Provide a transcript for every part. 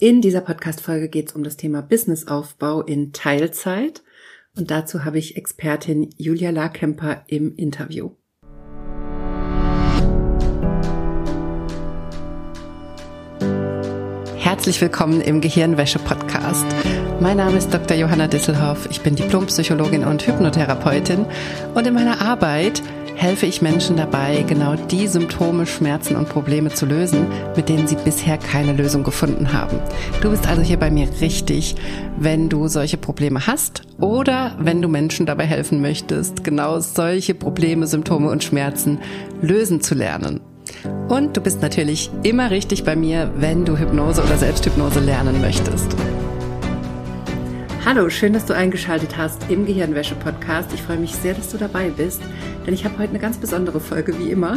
In dieser Podcast-Folge geht es um das Thema Businessaufbau in Teilzeit und dazu habe ich Expertin Julia Larkemper im Interview. Herzlich willkommen im Gehirnwäsche-Podcast. Mein Name ist Dr. Johanna Disselhoff, ich bin Diplompsychologin und Hypnotherapeutin und in meiner Arbeit helfe ich Menschen dabei, genau die Symptome, Schmerzen und Probleme zu lösen, mit denen sie bisher keine Lösung gefunden haben. Du bist also hier bei mir richtig, wenn du solche Probleme hast oder wenn du Menschen dabei helfen möchtest, genau solche Probleme, Symptome und Schmerzen lösen zu lernen. Und du bist natürlich immer richtig bei mir, wenn du Hypnose oder Selbsthypnose lernen möchtest. Hallo, schön, dass du eingeschaltet hast im Gehirnwäsche-Podcast. Ich freue mich sehr, dass du dabei bist, denn ich habe heute eine ganz besondere Folge, wie immer.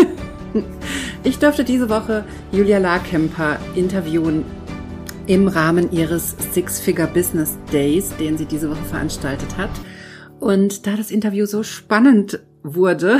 Ich durfte diese Woche Julia Larkemper interviewen im Rahmen ihres Six-Figure Business Days, den sie diese Woche veranstaltet hat. Und da das Interview so spannend wurde,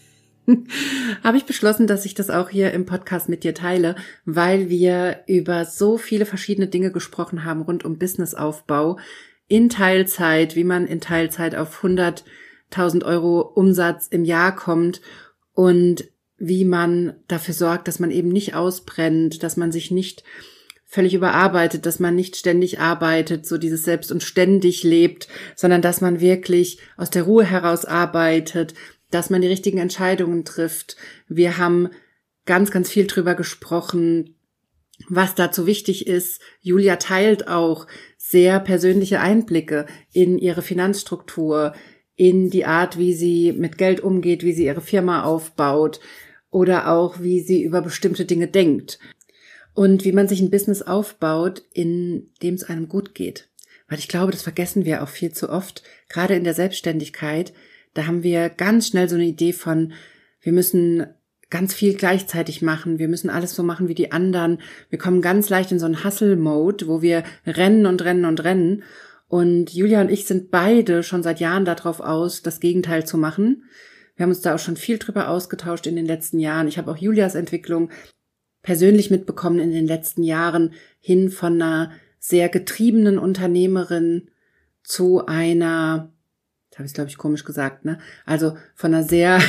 habe ich beschlossen, dass ich das auch hier im Podcast mit dir teile, weil wir über so viele verschiedene Dinge gesprochen haben rund um Businessaufbau in Teilzeit, wie man in Teilzeit auf 100.000 Euro Umsatz im Jahr kommt und wie man dafür sorgt, dass man eben nicht ausbrennt, dass man sich nicht völlig überarbeitet, dass man nicht ständig arbeitet, so dieses Selbst und ständig lebt, sondern dass man wirklich aus der Ruhe heraus arbeitet, dass man die richtigen Entscheidungen trifft. Wir haben ganz, ganz viel drüber gesprochen, was dazu wichtig ist. Julia teilt auch sehr persönliche Einblicke in ihre Finanzstruktur, in die Art, wie sie mit Geld umgeht, wie sie ihre Firma aufbaut oder auch, wie sie über bestimmte Dinge denkt und wie man sich ein Business aufbaut, in dem es einem gut geht. Weil ich glaube, das vergessen wir auch viel zu oft, gerade in der Selbstständigkeit. Da haben wir ganz schnell so eine Idee von, wir müssen ganz viel gleichzeitig machen, wir müssen alles so machen wie die anderen. Wir kommen ganz leicht in so einen Hustle-Mode, wo wir rennen und rennen und rennen. Und Julia und ich sind beide schon seit Jahren darauf aus, das Gegenteil zu machen. Wir haben uns da auch schon viel drüber ausgetauscht in den letzten Jahren. Ich habe auch Julias Entwicklung persönlich mitbekommen in den letzten Jahren hin von einer sehr getriebenen Unternehmerin zu einer, habe ich glaube ich komisch gesagt, ne? Also von einer sehr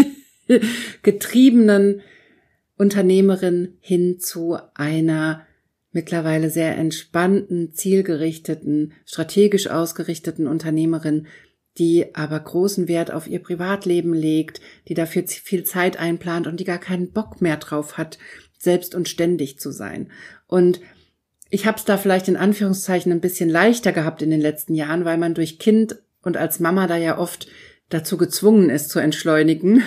getriebenen Unternehmerin hin zu einer mittlerweile sehr entspannten, zielgerichteten, strategisch ausgerichteten Unternehmerin, die aber großen Wert auf ihr Privatleben legt, die dafür viel Zeit einplant und die gar keinen Bock mehr drauf hat, selbst und ständig zu sein. Und ich habe es da vielleicht in Anführungszeichen ein bisschen leichter gehabt in den letzten Jahren, weil man durch Kind und als Mama da ja oft dazu gezwungen ist, zu entschleunigen.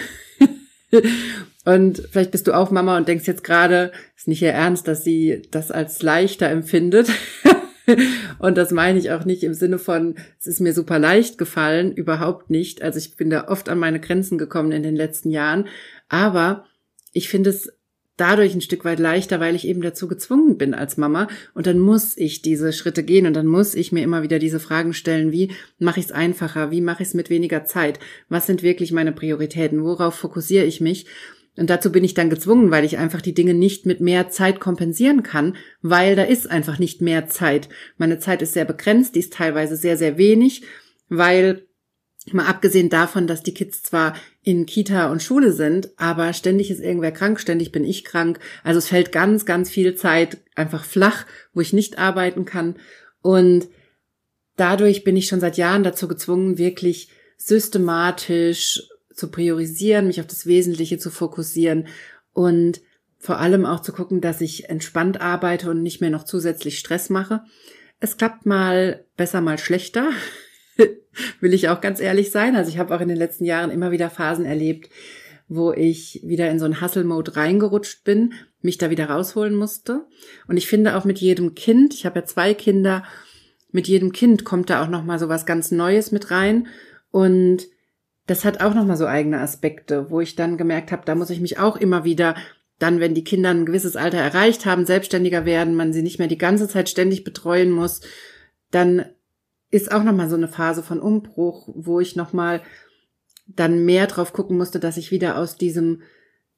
Und vielleicht bist du auch Mama und denkst jetzt gerade, ist nicht ihr Ernst, dass sie das als leichter empfindet. Und das meine ich auch nicht im Sinne von, es ist mir super leicht gefallen, überhaupt nicht. Also ich bin da oft an meine Grenzen gekommen in den letzten Jahren. Aber ich finde es dadurch ein Stück weit leichter, weil ich eben dazu gezwungen bin als Mama und dann muss ich diese Schritte gehen und dann muss ich mir immer wieder diese Fragen stellen, wie mache ich es einfacher, wie mache ich es mit weniger Zeit, was sind wirklich meine Prioritäten, worauf fokussiere ich mich und dazu bin ich dann gezwungen, weil ich einfach die Dinge nicht mit mehr Zeit kompensieren kann, weil da ist einfach nicht mehr Zeit. Meine Zeit ist sehr begrenzt, die ist teilweise sehr, sehr wenig, weil mal abgesehen davon, dass die Kids zwar in Kita und Schule sind, aber ständig ist irgendwer krank, ständig bin ich krank. Also es fällt ganz, ganz viel Zeit einfach flach, wo ich nicht arbeiten kann. Und dadurch bin ich schon seit Jahren dazu gezwungen, wirklich systematisch zu priorisieren, mich auf das Wesentliche zu fokussieren und vor allem auch zu gucken, dass ich entspannt arbeite und nicht mehr noch zusätzlich Stress mache. Es klappt mal besser, mal schlechter. Will ich auch ganz ehrlich sein. Also ich habe auch in den letzten Jahren immer wieder Phasen erlebt, wo ich wieder in so einen Hustle-Mode reingerutscht bin, mich da wieder rausholen musste. Und ich finde auch mit jedem Kind, ich habe ja 2 Kinder, mit jedem Kind kommt da auch nochmal so was ganz Neues mit rein. Und das hat auch nochmal so eigene Aspekte, wo ich dann gemerkt habe, da muss ich mich auch immer wieder dann, wenn die Kinder ein gewisses Alter erreicht haben, selbstständiger werden, man sie nicht mehr die ganze Zeit ständig betreuen muss, dann ist auch nochmal so eine Phase von Umbruch, wo ich nochmal dann mehr drauf gucken musste, dass ich wieder aus diesem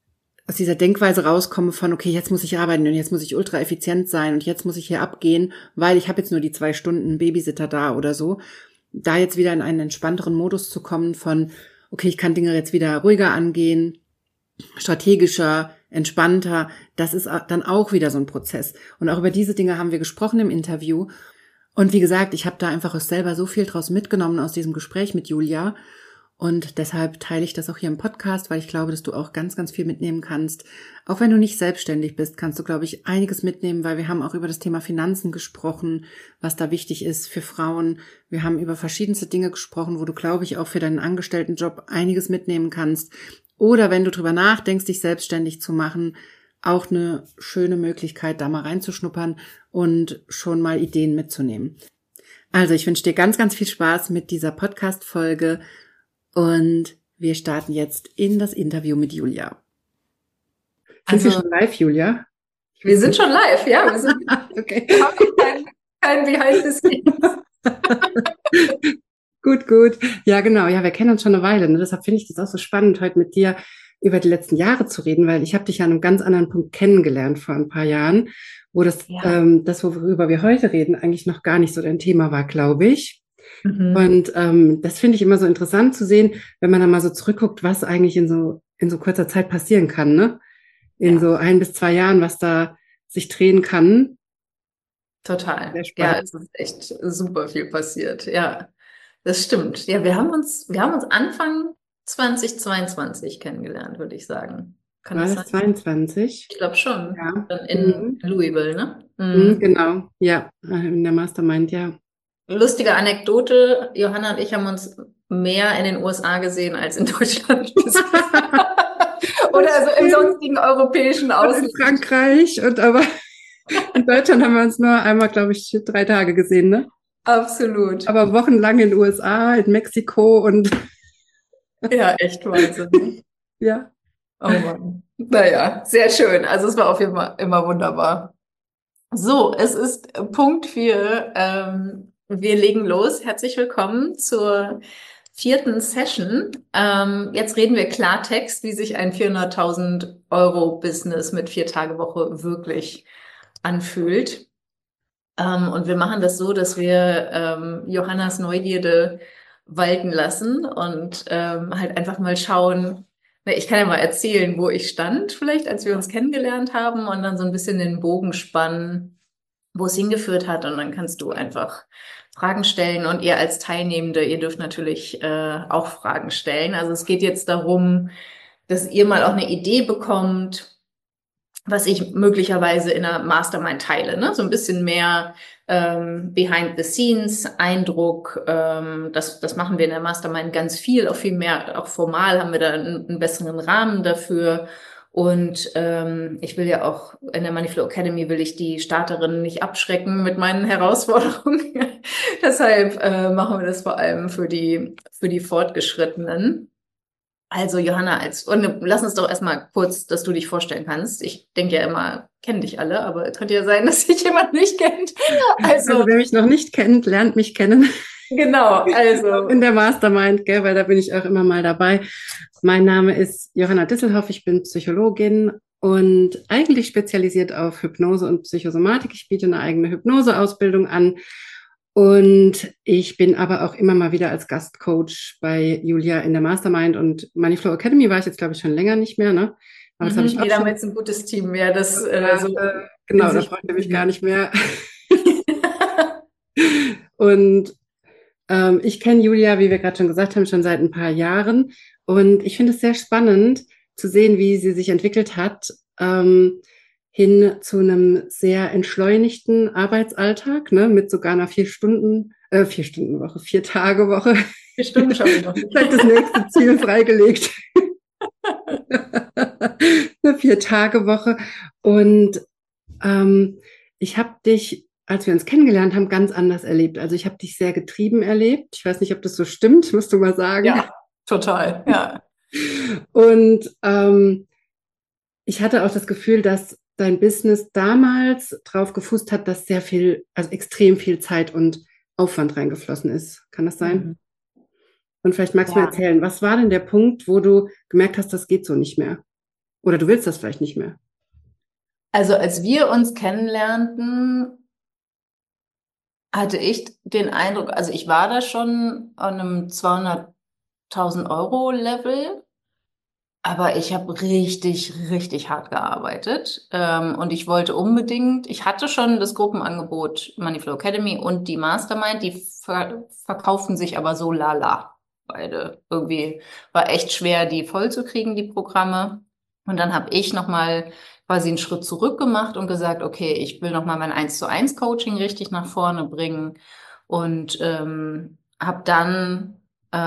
aus dieser Denkweise rauskomme von, okay, jetzt muss ich arbeiten und jetzt muss ich ultra effizient sein und jetzt muss ich hier abgehen, weil ich habe jetzt nur die 2 Stunden Babysitter da oder so, da jetzt wieder in einen entspannteren Modus zu kommen von, okay, ich kann Dinge jetzt wieder ruhiger angehen, strategischer, entspannter, das ist dann auch wieder so ein Prozess. Und auch über diese Dinge haben wir gesprochen im Interview. Und wie gesagt, ich habe da einfach selber so viel draus mitgenommen aus diesem Gespräch mit Julia. Und deshalb teile ich das auch hier im Podcast, weil ich glaube, dass du auch ganz, ganz viel mitnehmen kannst. Auch wenn du nicht selbstständig bist, kannst du, glaube ich, einiges mitnehmen, weil wir haben auch über das Thema Finanzen gesprochen, was da wichtig ist für Frauen. Wir haben über verschiedenste Dinge gesprochen, wo du, glaube ich, auch für deinen Angestelltenjob einiges mitnehmen kannst. Oder wenn du drüber nachdenkst, dich selbstständig zu machen, auch eine schöne Möglichkeit, da mal reinzuschnuppern und schon mal Ideen mitzunehmen. Also ich wünsche dir ganz, ganz viel Spaß mit dieser Podcast-Folge und wir starten jetzt in das Interview mit Julia. Sind wir schon live, Julia? Wir sind schon live, ja. Wir sind okay. Wir haben kein Behind the Scenes. Gut. Ja, genau. Ja, wir kennen uns schon eine Weile. Ne? Deshalb finde ich das auch so spannend, heute mit dir über die letzten Jahre zu reden, weil ich habe dich ja an einem ganz anderen Punkt kennengelernt vor ein paar Jahren, wo das, worüber wir heute reden, eigentlich noch gar nicht so dein Thema war, glaube ich. Und das finde ich immer so interessant zu sehen, wenn man dann mal so zurückguckt, was eigentlich in so kurzer Zeit passieren kann, ne? In so 1 bis 2 Jahren, was da sich drehen kann. Total. Ja, es ist echt super viel passiert. Ja, das stimmt. Ja, wir haben uns Anfang 2022 kennengelernt, würde ich sagen. Kann War das das sein? 22? Ich glaube schon. Ja. Dann in Louisville, ne? Genau. Ja, in der Mastermind, ja. Lustige Anekdote. Johanna und ich haben uns mehr in den USA gesehen als in Deutschland gesehen. Oder also im sonstigen europäischen Ausland. In Frankreich aber in Deutschland haben wir uns nur einmal, glaube ich, 3 Tage gesehen, ne? Absolut. Aber wochenlang in den USA, in Mexiko und ja, echt Wahnsinn. ja. Oh Mann. Naja, sehr schön. Also es war auf jeden Fall immer wunderbar. So, es ist Punkt 4. Wir legen los. Herzlich willkommen zur 4. Session. Jetzt reden wir Klartext, wie sich ein 400.000 Euro Business mit 4-Tage-Woche wirklich anfühlt. Und wir machen das so, dass wir Johannas Neugierde walten lassen und halt einfach mal schauen. Ich kann ja mal erzählen, wo ich stand, vielleicht, als wir uns kennengelernt haben und dann so ein bisschen den Bogen spannen, wo es hingeführt hat. Und dann kannst du einfach Fragen stellen und ihr als Teilnehmende, ihr dürft natürlich auch Fragen stellen. Also es geht jetzt darum, dass ihr mal auch eine Idee bekommt, was ich möglicherweise in einer Mastermind teile, ne? So ein bisschen mehr behind the scenes, Eindruck, das machen wir in der Mastermind ganz viel, auch viel mehr, auch formal haben wir da einen besseren Rahmen dafür. Und ich will ja auch in der Moneyflow Academy will ich die Starterinnen nicht abschrecken mit meinen Herausforderungen. Deshalb machen wir das vor allem für die Fortgeschrittenen. Also Johanna, und lass uns doch erstmal kurz, dass du dich vorstellen kannst. Ich denke ja immer, kennen dich alle, aber es könnte ja sein, dass sich jemand nicht kennt. Also wer mich noch nicht kennt, lernt mich kennen. Genau, also. In der Mastermind, gell, weil da bin ich auch immer mal dabei. Mein Name ist Johanna Disselhoff, ich bin Psychologin und eigentlich spezialisiert auf Hypnose und Psychosomatik. Ich biete eine eigene Hypnoseausbildung an. Und ich bin aber auch immer mal wieder als Gastcoach bei Julia in der Mastermind und Moneyflow Academy war ich jetzt, glaube ich, schon länger nicht mehr, ne? Aber das habe ich auch da haben wir jetzt ein gutes Team mehr. Genau, da freut ihr mich gar nicht mehr. Und ich kenne Julia, wie wir gerade schon gesagt haben, schon seit ein paar Jahren. Und ich finde es sehr spannend zu sehen, wie sie sich entwickelt hat, hin zu einem sehr entschleunigten Arbeitsalltag, ne, mit sogar einer 4-Stunden-Woche, 4-Tage-Woche. 4 Stunden schaffe ich noch. Vielleicht das nächste Ziel freigelegt. Eine 4-Tage-Woche. Und ich habe dich, als wir uns kennengelernt haben, ganz anders erlebt. Also ich habe dich sehr getrieben erlebt. Ich weiß nicht, ob das so stimmt, musst du mal sagen. Ja, total, ja. Und ich hatte auch das Gefühl, dass dein Business damals drauf gefußt hat, dass sehr viel, also extrem viel Zeit und Aufwand reingeflossen ist. Kann das sein? Und vielleicht magst du mir erzählen, was war denn der Punkt, wo du gemerkt hast, das geht so nicht mehr? Oder du willst das vielleicht nicht mehr? Also als wir uns kennenlernten, hatte ich den Eindruck, also ich war da schon an einem 200.000 Euro Level, aber ich habe richtig, richtig hart gearbeitet. Und ich wollte unbedingt, ich hatte schon das Gruppenangebot Moneyflow Academy und die Mastermind, die verkauften sich aber so lala. Beide. Irgendwie war echt schwer, die voll zu kriegen, die Programme. Und dann habe ich nochmal quasi einen Schritt zurück gemacht und gesagt, okay, ich will nochmal mein 1:1 Coaching richtig nach vorne bringen und habe dann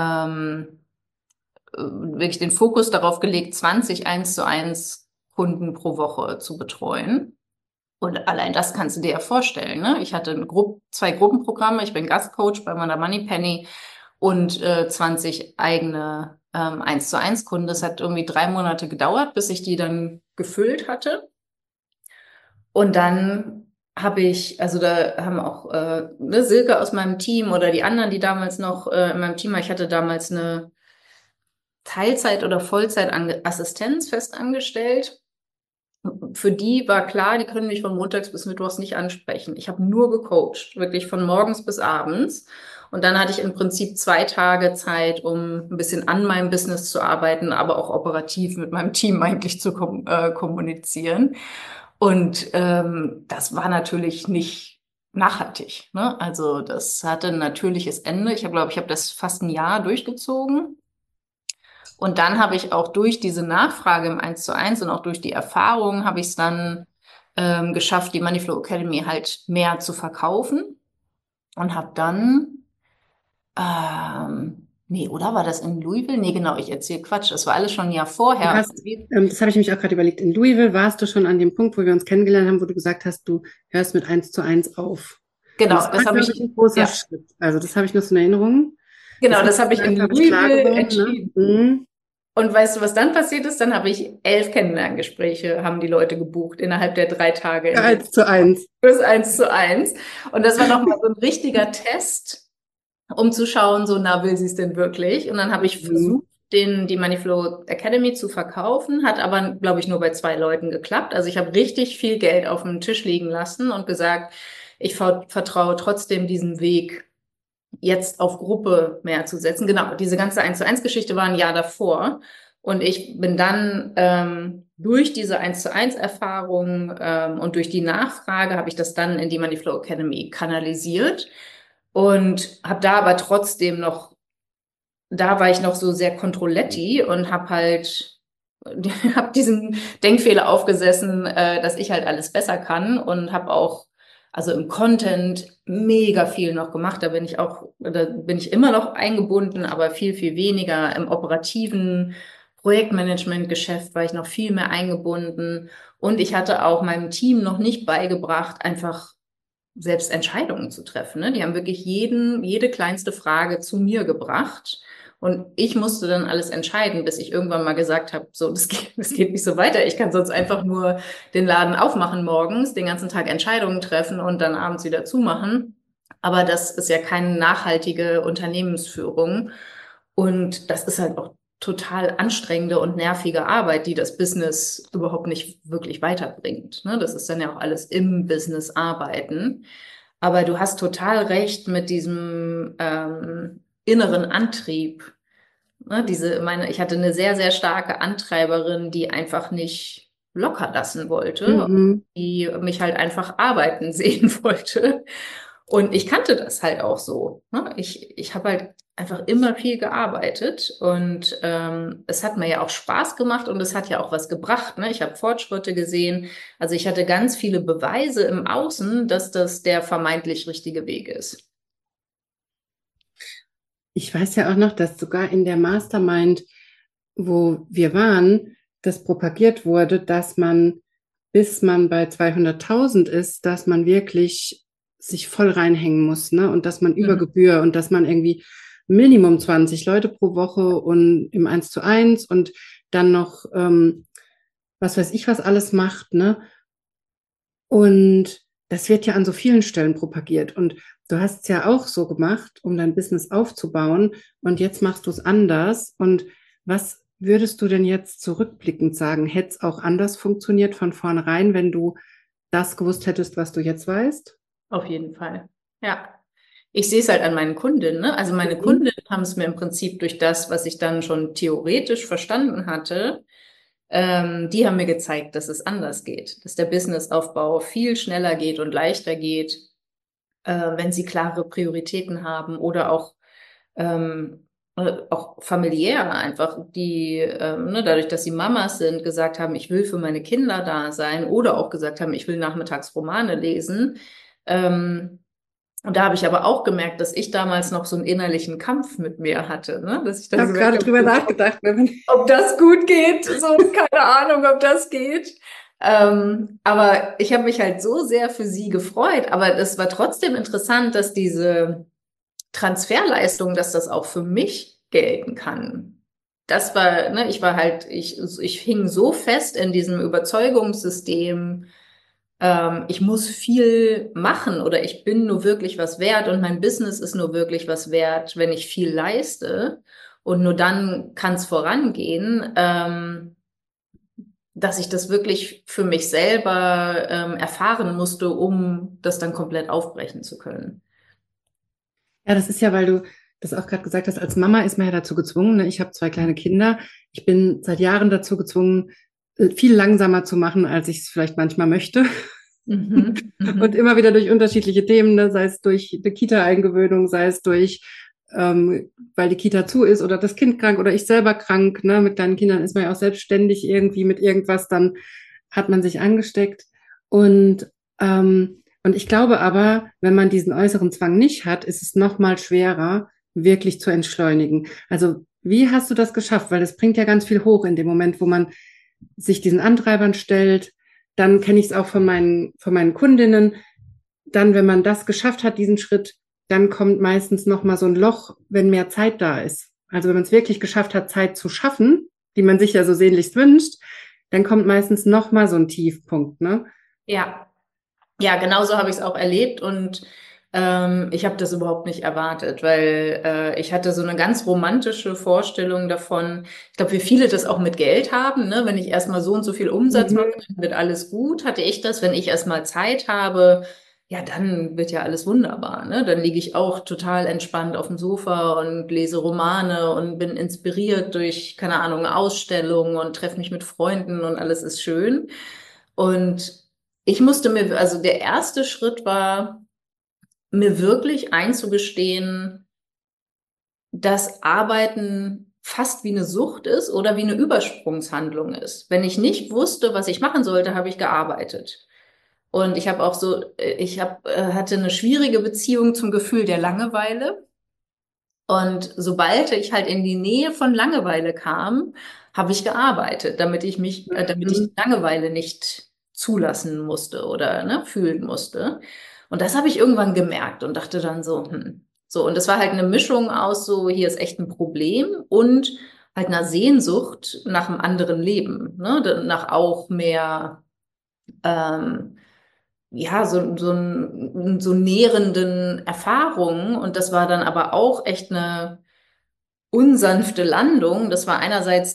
wirklich den Fokus darauf gelegt, 20 1:1 Kunden pro Woche zu betreuen. Und allein das kannst du dir ja vorstellen, ne? Ich hatte zwei Gruppenprogramme, ich bin Gastcoach bei meiner Moneypenny und 20 eigene 1:1 Kunden. Das hat irgendwie 3 Monate gedauert, bis ich die dann gefüllt hatte. Und dann habe ich, also da haben auch ne, Silke aus meinem Team oder die anderen, die damals noch in meinem Team waren, ich hatte damals eine Teilzeit- oder Vollzeitassistenz fest angestellt. Für die war klar, die können mich von montags bis mittwochs nicht ansprechen. Ich habe nur gecoacht, wirklich von morgens bis abends. Und dann hatte ich im Prinzip 2 Tage Zeit, um ein bisschen an meinem Business zu arbeiten, aber auch operativ mit meinem Team eigentlich zu kommunizieren. Und das war natürlich nicht nachhaltig, ne? Also das hatte ein natürliches Ende. Ich glaube, ich habe das fast ein Jahr durchgezogen. Und dann habe ich auch durch diese Nachfrage im 1:1 und auch durch die Erfahrung habe ich es dann geschafft, die Moneyflow Academy halt mehr zu verkaufen und habe dann, nee, oder war das in Louisville? Nee, genau, ich erzähle Quatsch. Das war alles schon ein Jahr Du vorher. hast, das habe ich mich auch gerade überlegt, in Louisville warst du schon an dem Punkt, wo wir uns kennengelernt haben, wo du gesagt hast, du hörst mit 1:1 auf. Und Genau, das das war, habe glaube ich, ich, ein großer ja, Schritt. Also das habe ich noch so in Erinnerung. Das genau, hast das du habe ich in gesagt, glaube ich, klar Louisville geworden, ne? entschieden. Mhm. Und weißt du, was dann passiert ist? Dann habe ich 11 Kennenlerngespräche, haben die Leute gebucht innerhalb der 3 Tage, Ja, in denen 1:1. fürs 1:1. Und das war nochmal so ein richtiger Test, um zu schauen, so, na, will sie es denn wirklich? Und dann habe ich Mhm. versucht, die Moneyflow Academy zu verkaufen, hat aber, glaube ich, nur bei 2 Leuten geklappt. Also ich habe richtig viel Geld auf dem Tisch liegen lassen und gesagt, ich vertraue trotzdem diesem Weg, jetzt auf Gruppe mehr zu setzen. Genau, diese ganze 1:1 Geschichte war ein Jahr davor. Und ich bin dann durch diese 1:1 Erfahrung und durch die Nachfrage habe ich das dann in die Moneyflow Academy kanalisiert und habe da aber trotzdem noch, da war ich noch so sehr Controletti und habe halt habe diesen Denkfehler aufgesessen, dass ich halt alles besser kann und habe auch also im Content mega viel noch gemacht. Da bin ich immer noch eingebunden, aber viel, viel weniger. Im operativen Projektmanagement-Geschäft war ich noch viel mehr eingebunden. Und ich hatte auch meinem Team noch nicht beigebracht, einfach selbst Entscheidungen zu treffen. Ne? Die haben wirklich jede kleinste Frage zu mir gebracht. Und ich musste dann alles entscheiden, bis ich irgendwann mal gesagt habe, so, das geht nicht so weiter. Ich kann sonst einfach nur den Laden aufmachen morgens, den ganzen Tag Entscheidungen treffen und dann abends wieder zumachen. Aber das ist ja keine nachhaltige Unternehmensführung. Und das ist halt auch total anstrengende und nervige Arbeit, die das Business überhaupt nicht wirklich weiterbringt. Ne? Das ist dann ja auch alles im Business arbeiten. Aber du hast total recht mit diesem inneren Antrieb. Ne? Ich hatte eine sehr, sehr starke Antreiberin, die einfach nicht locker lassen wollte, Mhm. die mich halt einfach arbeiten sehen wollte. Und ich kannte das halt auch so. Ne? Ich habe halt einfach immer viel gearbeitet und es hat mir ja auch Spaß gemacht und es hat ja auch was gebracht. Ne? Ich habe Fortschritte gesehen. Also ich hatte ganz viele Beweise im Außen, dass das der vermeintlich richtige Weg ist. Ich weiß ja auch noch, dass sogar in der Mastermind, wo wir waren, das propagiert wurde, dass man, bis man bei 200.000 ist, dass man wirklich sich voll reinhängen muss, ne? Und dass man über Mhm. Gebühr und dass man irgendwie Minimum 20 Leute pro Woche und im 1:1 und dann noch, was weiß ich, was alles macht, ne? Und das wird ja an so vielen Stellen propagiert. Und du hast es ja auch so gemacht, um dein Business aufzubauen. Und jetzt machst du es anders. Und was würdest du denn jetzt zurückblickend sagen, hätte es auch anders funktioniert von vornherein, wenn du das gewusst hättest, was du jetzt weißt? Auf jeden Fall. Ja. Ich sehe es halt an meinen Kundinnen, ne? Also meine Mhm. Kundinnen haben es mir im Prinzip durch das, was ich dann schon theoretisch verstanden hatte, die haben mir gezeigt, dass es anders geht, dass der Businessaufbau viel schneller geht und leichter geht, wenn sie klare Prioritäten haben oder auch familiär einfach, die ne, dadurch, dass sie Mamas sind, gesagt haben, ich will für meine Kinder da sein oder auch gesagt haben, ich will nachmittags Romane lesen. Ähm, und da habe ich aber auch gemerkt, dass ich damals noch so einen innerlichen Kampf mit mir hatte, ne? Dass ich Ich dann habe gesagt gerade habe, drüber nachgedacht, wenn man ob das gut geht, so keine Ahnung, ob das geht. Aber ich habe mich halt so sehr für sie gefreut. Aber es war trotzdem interessant, dass diese Transferleistung, dass das auch für mich gelten kann. Das war, ne, ich hing so fest in diesem Überzeugungssystem, ich muss viel machen oder ich bin nur wirklich was wert und mein Business ist nur wirklich was wert, wenn ich viel leiste. Und nur dann kann es vorangehen, dass ich das wirklich für mich selber erfahren musste, um das dann komplett aufbrechen zu können. ja, das ist ja, weil du das auch gerade gesagt hast, als Mama ist man ja dazu gezwungen, ne? Ich habe zwei kleine Kinder. Ich bin seit Jahren dazu gezwungen, viel langsamer zu machen, als ich es vielleicht manchmal möchte. Mhm, Und mhm. immer wieder durch unterschiedliche Themen, ne? Sei es durch eine Kita-Eingewöhnung, sei es durch, weil die Kita zu ist oder das Kind krank oder ich selber krank. Ne? Mit kleinen Kindern ist man ja auch selbstständig irgendwie mit irgendwas, dann hat man sich angesteckt. Und ich glaube aber, wenn man diesen äußeren Zwang nicht hat, ist es noch mal schwerer, wirklich zu entschleunigen. Also wie hast du das geschafft? Weil das bringt ja ganz viel hoch in dem Moment, wo man sich diesen Antreibern stellt. Dann kenne ich es auch von meinen Kundinnen. Dann, wenn man das geschafft hat, diesen Schritt, dann kommt meistens noch mal so ein Loch, wenn mehr Zeit da ist. Also wenn man es wirklich geschafft hat, Zeit zu schaffen, die man sich ja so sehnlichst wünscht, dann kommt meistens noch mal so ein Tiefpunkt, ne? Ja, ja, genau so habe ich es auch erlebt und ich habe das überhaupt nicht erwartet, weil ich hatte so eine ganz romantische Vorstellung davon. Ich glaube, wie viele das auch mit Geld haben, ne? Wenn ich erstmal so und so viel Umsatz mache, Mhm. dann wird alles gut. Hatte ich das, wenn ich erstmal Zeit habe, ja, dann wird ja alles wunderbar, ne? Dann liege ich auch total entspannt auf dem Sofa und lese Romane und bin inspiriert durch, keine Ahnung, Ausstellungen und treffe mich mit Freunden und alles ist schön. Und ich musste mir, also der erste Schritt war, mir wirklich einzugestehen, dass Arbeiten fast wie eine Sucht ist oder wie eine Übersprungshandlung ist. Wenn ich nicht wusste, was ich machen sollte, habe ich gearbeitet. Und ich habe auch so, hatte eine schwierige Beziehung zum Gefühl der Langeweile. Und sobald ich halt in die Nähe von Langeweile kam, habe ich gearbeitet, damit ich Mhm. die Langeweile nicht zulassen musste oder ne, fühlen musste. Und das habe ich irgendwann gemerkt und dachte dann so, so. Und das war halt eine Mischung aus so, hier ist echt ein Problem und halt einer Sehnsucht nach einem anderen Leben, ne, nach auch mehr ähm, ja, so nährenden Erfahrungen. Und das war dann aber auch echt eine unsanfte Landung. Das war einerseits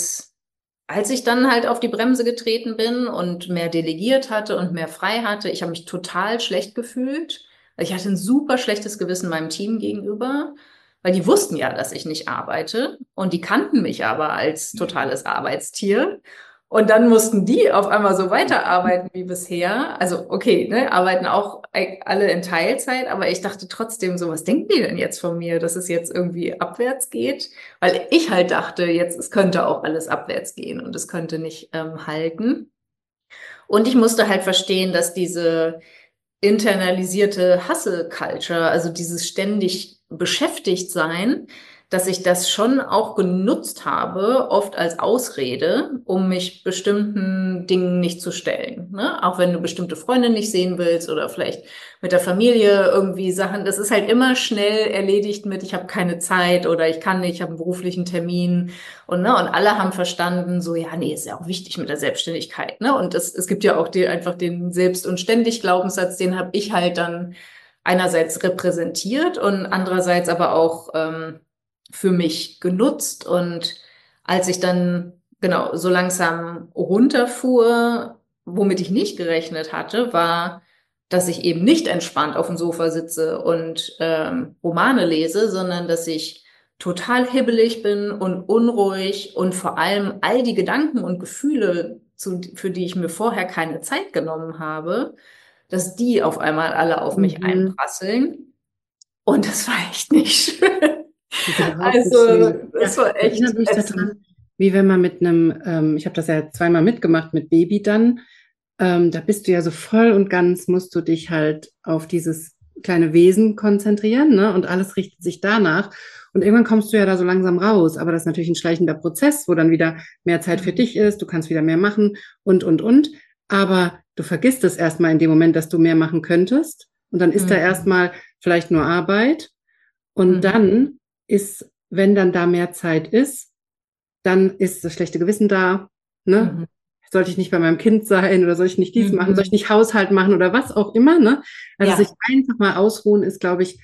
als ich dann halt auf die Bremse getreten bin und mehr delegiert hatte und mehr frei hatte, ich habe mich total schlecht gefühlt. Ich hatte ein super schlechtes Gewissen meinem Team gegenüber, weil die wussten ja, dass ich nicht arbeite und die kannten mich aber als totales Arbeitstier. Und dann mussten die auf einmal so weiterarbeiten wie bisher. Also okay, ne, arbeiten auch alle in Teilzeit, aber ich dachte trotzdem so, was denken die denn jetzt von mir, dass es jetzt irgendwie abwärts geht? Weil ich halt dachte, jetzt, es könnte auch alles abwärts gehen und es könnte nicht halten. Und ich musste halt verstehen, dass diese internalisierte Hustle-Culture, also dieses ständig beschäftigt sein, dass ich das schon auch genutzt habe, oft als Ausrede, um mich bestimmten Dingen nicht zu stellen. Ne? Auch wenn du bestimmte Freunde nicht sehen willst oder vielleicht mit der Familie irgendwie Sachen. Das ist halt immer schnell erledigt mit, ich habe keine Zeit oder ich kann nicht, ich habe einen beruflichen Termin. Und alle haben verstanden, so, ja, nee, ist ja auch wichtig mit der Selbstständigkeit, ne? Und es gibt ja auch einfach den Selbst- und Ständig-Glaubenssatz, den habe ich halt dann einerseits repräsentiert und andererseits aber auch für mich genutzt. Und als ich dann genau so langsam runterfuhr, womit ich nicht gerechnet hatte, war, dass ich eben nicht entspannt auf dem Sofa sitze und Romane lese, sondern dass ich total hibbelig bin und unruhig und vor allem all die Gedanken und Gefühle, für die ich mir vorher keine Zeit genommen habe, dass die auf einmal alle auf mich Mhm. einprasseln. Und das war echt nicht schön. Das ist überhaupt nicht Also, schön. Ja, das war das echt erinnert mich ätzend. daran, wie wenn man mit einem, ich habe das ja zweimal mitgemacht mit Baby dann, da bist du ja so voll und ganz, musst du dich halt auf dieses kleine Wesen konzentrieren, ne? Und alles richtet sich danach. Und irgendwann kommst du ja da so langsam raus. Aber das ist natürlich ein schleichender Prozess, wo dann wieder mehr Zeit für dich ist, du kannst wieder mehr machen und. Aber du vergisst es erstmal in dem Moment, dass du mehr machen könntest. Und dann ist da Mhm. erstmal vielleicht nur Arbeit. Und Mhm. dann ist, wenn dann da mehr Zeit ist, dann ist das schlechte Gewissen da, ne? Mhm. Sollte ich nicht bei meinem Kind sein oder soll ich nicht dies machen, soll ich Mhm. nicht Haushalt machen oder was auch immer, ne? Also sich Ja, einfach mal ausruhen ist, glaube ich,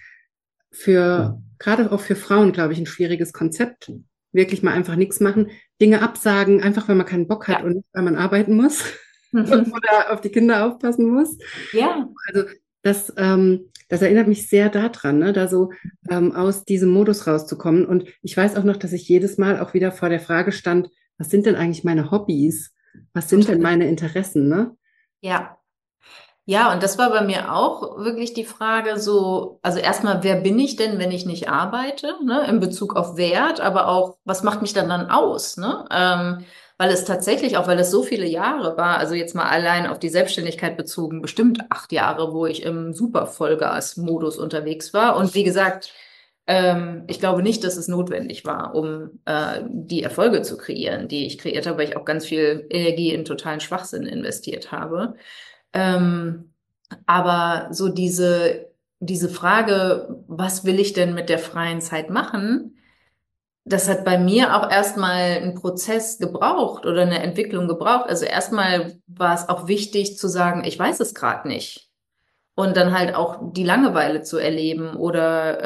gerade auch für Frauen, glaube ich, ein schwieriges Konzept. Wirklich mal einfach nichts machen, Dinge absagen, einfach weil man keinen Bock hat ja. und nicht, weil man arbeiten muss Mhm. oder auf die Kinder aufpassen muss. Ja, Also das erinnert mich sehr daran, ne, da so aus diesem Modus rauszukommen. Und ich weiß auch noch, dass ich jedes Mal auch wieder vor der Frage stand, was sind denn eigentlich meine Hobbys? Was sind denn total. meine Interessen, ne? Ja. Ja, und das war bei mir auch wirklich die Frage so, also erstmal, wer bin ich denn, wenn ich nicht arbeite, ne, in Bezug auf Wert, aber auch, was macht mich dann aus, ne? Weil es tatsächlich, auch weil es so viele Jahre war, also jetzt mal allein auf die Selbstständigkeit bezogen, bestimmt 8 Jahre, wo ich im super Vollgas-Modus unterwegs war. Und wie gesagt, ich glaube nicht, dass es notwendig war, um die Erfolge zu kreieren, die ich kreiert habe, weil ich auch ganz viel Energie in totalen Schwachsinn investiert habe. Ähm, aber so diese Frage, was will ich denn mit der freien Zeit machen? Das hat bei mir auch erstmal einen Prozess gebraucht oder eine Entwicklung gebraucht. Also erstmal war es auch wichtig zu sagen, ich weiß es gerade nicht. Und dann halt auch die Langeweile zu erleben oder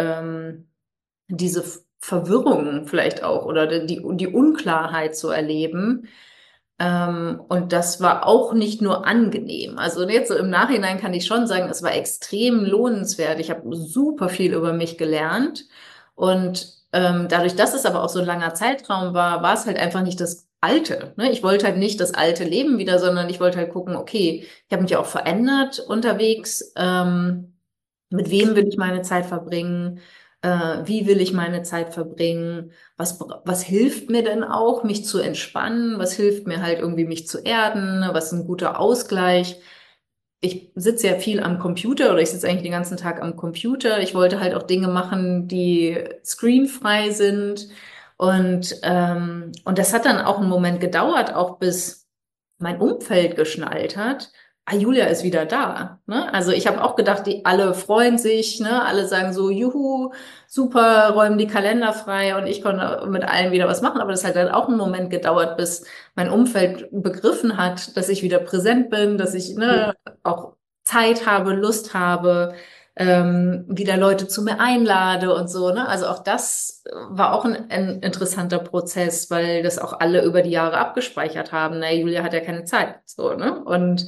diese Verwirrung vielleicht auch oder die Unklarheit zu erleben. Und das war auch nicht nur angenehm. Also jetzt so im Nachhinein kann ich schon sagen, es war extrem lohnenswert. Ich habe super viel über mich gelernt. Und dadurch, dass es aber auch so ein langer Zeitraum war, war es halt einfach nicht das Alte. Ne? Ich wollte halt nicht das alte Leben wieder, sondern ich wollte halt gucken, okay, ich habe mich ja auch verändert unterwegs. Mit wem will ich meine Zeit verbringen? Wie will ich meine Zeit verbringen? Was hilft mir denn auch, mich zu entspannen? Was hilft mir halt irgendwie, mich zu erden? Was ist ein guter Ausgleich? Ich sitze ja viel am Computer oder ich sitze eigentlich den ganzen Tag am Computer. Ich wollte halt auch Dinge machen, die screenfrei sind. Und das hat dann auch einen Moment gedauert, auch bis mein Umfeld geschnallt hat. Ah, Julia ist wieder da. Ne? Also ich habe auch gedacht, die alle freuen sich, ne? Alle sagen so, juhu, super, räumen die Kalender frei und ich konnte mit allen wieder was machen. Aber das hat dann auch einen Moment gedauert, bis mein Umfeld begriffen hat, dass ich wieder präsent bin, dass ich ne, auch Zeit habe, Lust habe, wieder Leute zu mir einlade und so. Ne? Also auch das war auch ein interessanter Prozess, weil das auch alle über die Jahre abgespeichert haben. Na, Julia hat ja keine Zeit. So, ne? Und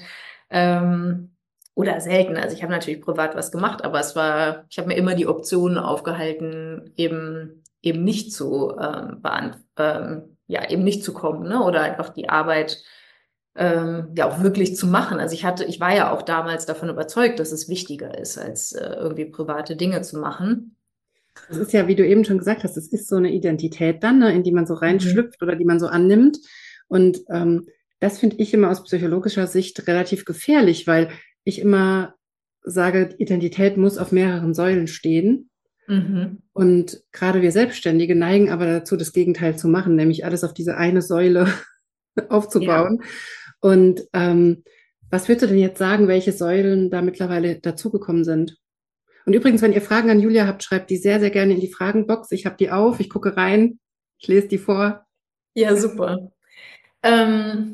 oder selten. Also ich habe natürlich privat was gemacht, aber ich habe mir immer die Option aufgehalten, eben nicht zu ja, eben nicht zu kommen, ne? Oder einfach die Arbeit ja auch wirklich zu machen. Also ich war ja auch damals davon überzeugt, dass es wichtiger ist, als irgendwie private Dinge zu machen. Das ist ja, wie du eben schon gesagt hast, es ist so eine Identität dann, ne, in die man so Mhm. reinschlüpft oder die man so annimmt. Und das finde ich immer aus psychologischer Sicht relativ gefährlich, weil ich immer sage, Identität muss auf mehreren Säulen stehen. Mhm. Und gerade wir Selbstständige neigen aber dazu, das Gegenteil zu machen, nämlich alles auf diese eine Säule Ja. aufzubauen. Und was würdest du denn jetzt sagen, welche Säulen da mittlerweile dazugekommen sind? Und übrigens, wenn ihr Fragen an Julia habt, schreibt die sehr, sehr gerne in die Fragenbox. Ich habe die auf, ich gucke rein, ich lese die vor. Ja, super. Ähm,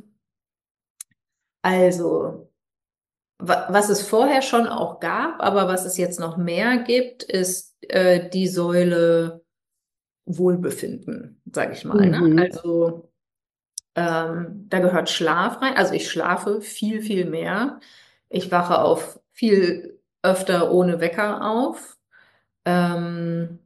also, was es vorher schon auch gab, aber was es jetzt noch mehr gibt, ist die Säule Wohlbefinden, sage ich mal. Ne? Mhm. Also da gehört Schlaf rein. Also ich schlafe viel, viel mehr. Ich wache auf viel öfter ohne Wecker auf. Ähm,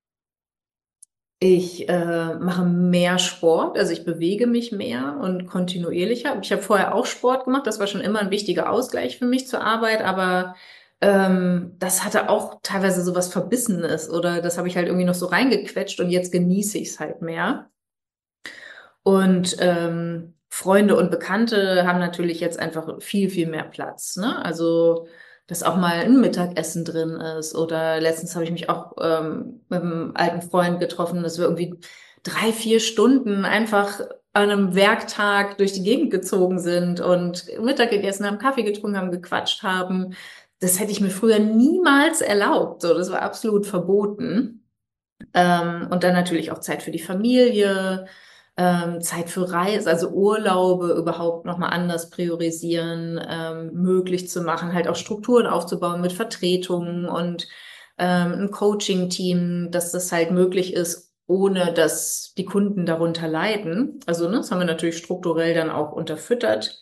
Ich mache mehr Sport, also ich bewege mich mehr und kontinuierlicher. Ich habe vorher auch Sport gemacht, das war schon immer ein wichtiger Ausgleich für mich zur Arbeit, aber das hatte auch teilweise so was Verbissenes oder das habe ich halt irgendwie noch so reingequetscht und jetzt genieße ich es halt mehr. Und Freunde und Bekannte haben natürlich jetzt einfach viel, viel mehr Platz, ne? Also, dass auch mal ein Mittagessen drin ist. Oder letztens habe ich mich auch mit einem alten Freund getroffen, dass wir irgendwie 3, 4 Stunden einfach an einem Werktag durch die Gegend gezogen sind und Mittag gegessen haben, Kaffee getrunken haben, gequatscht haben. Das hätte ich mir früher niemals erlaubt. So, das war absolut verboten. Und dann natürlich auch Zeit für die Familie, Zeit für Reise, also Urlaube überhaupt nochmal anders priorisieren, möglich zu machen, halt auch Strukturen aufzubauen mit Vertretungen und ein Coaching-Team, dass das halt möglich ist, ohne dass die Kunden darunter leiden. Also, ne, das haben wir natürlich strukturell dann auch unterfüttert.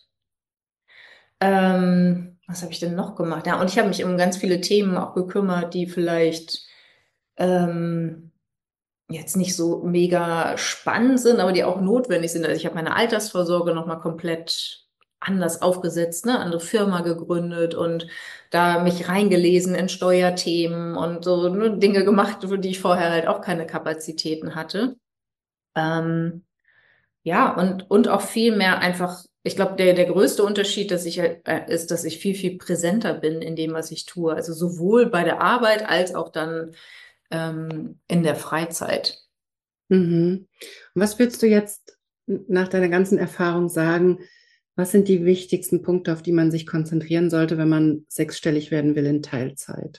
Was habe ich denn noch gemacht? Ja, und ich habe mich um ganz viele Themen auch gekümmert, die vielleicht ähm, jetzt nicht so mega spannend sind, aber die auch notwendig sind. Also ich habe meine Altersvorsorge nochmal komplett anders aufgesetzt, ne, andere Firma gegründet und da mich reingelesen in Steuerthemen und so, ne, Dinge gemacht, für die ich vorher halt auch keine Kapazitäten hatte. Ähm, ja, und auch viel mehr einfach, ich glaube, der größte Unterschied, dass ich halt, ist, dass ich viel, viel präsenter bin in dem, was ich tue. Also sowohl bei der Arbeit als auch dann in der Freizeit. Mhm. Und was würdest du jetzt nach deiner ganzen Erfahrung sagen? Was sind die wichtigsten Punkte, auf die man sich konzentrieren sollte, wenn man sechsstellig werden will in Teilzeit?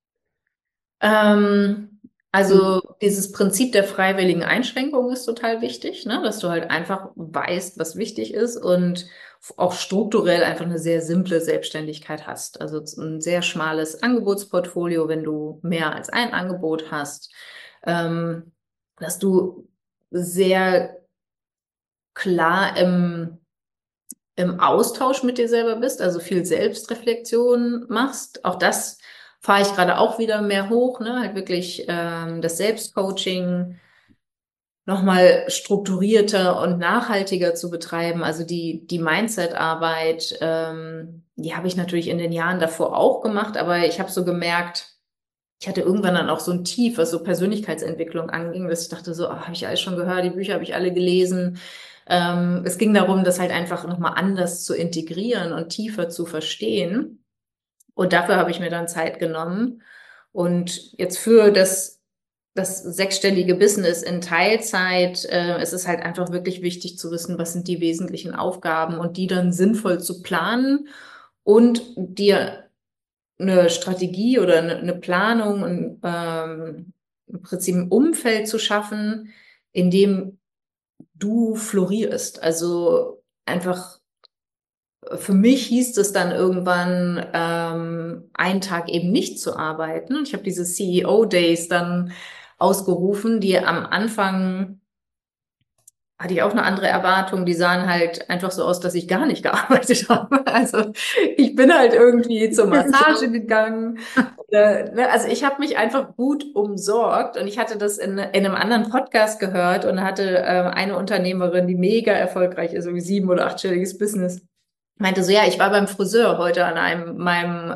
Also dieses Prinzip der freiwilligen Einschränkung ist total wichtig, ne? Dass du halt einfach weißt, was wichtig ist und auch strukturell einfach eine sehr simple Selbstständigkeit hast. Also ein sehr schmales Angebotsportfolio, wenn du mehr als ein Angebot hast, ähm, dass du sehr klar im Austausch mit dir selber bist, also viel Selbstreflexion machst. Auch das fahre ich gerade auch wieder mehr hoch, ne? Halt wirklich das Selbstcoaching nochmal strukturierter und nachhaltiger zu betreiben. Also die Mindset-Arbeit, die habe ich natürlich in den Jahren davor auch gemacht, aber ich habe so gemerkt, ich hatte irgendwann dann auch so ein Tief, was so Persönlichkeitsentwicklung anging, dass ich dachte so, habe ich alles schon gehört, die Bücher habe ich alle gelesen. Es ging darum, das halt einfach nochmal anders zu integrieren und tiefer zu verstehen. Und dafür habe ich mir dann Zeit genommen. Und jetzt für das sechsstellige Business in Teilzeit, ist es halt einfach wirklich wichtig zu wissen, was sind die wesentlichen Aufgaben und die dann sinnvoll zu planen und dir eine Strategie oder eine Planung und im Prinzip ein Umfeld zu schaffen, in dem du florierst. Also einfach für mich hieß es dann irgendwann, einen Tag eben nicht zu arbeiten. Und ich habe diese CEO-Days dann ausgerufen, die am Anfang hatte ich auch eine andere Erwartung. Die sahen halt einfach so aus, dass ich gar nicht gearbeitet habe. Also ich bin halt irgendwie zur Massage gegangen. Ne, also ich habe mich einfach gut umsorgt und ich hatte das in einem anderen Podcast gehört und hatte eine Unternehmerin, die mega erfolgreich ist, irgendwie 7- oder 8-stelliges Business, meinte so, ja, ich war beim Friseur heute an meinem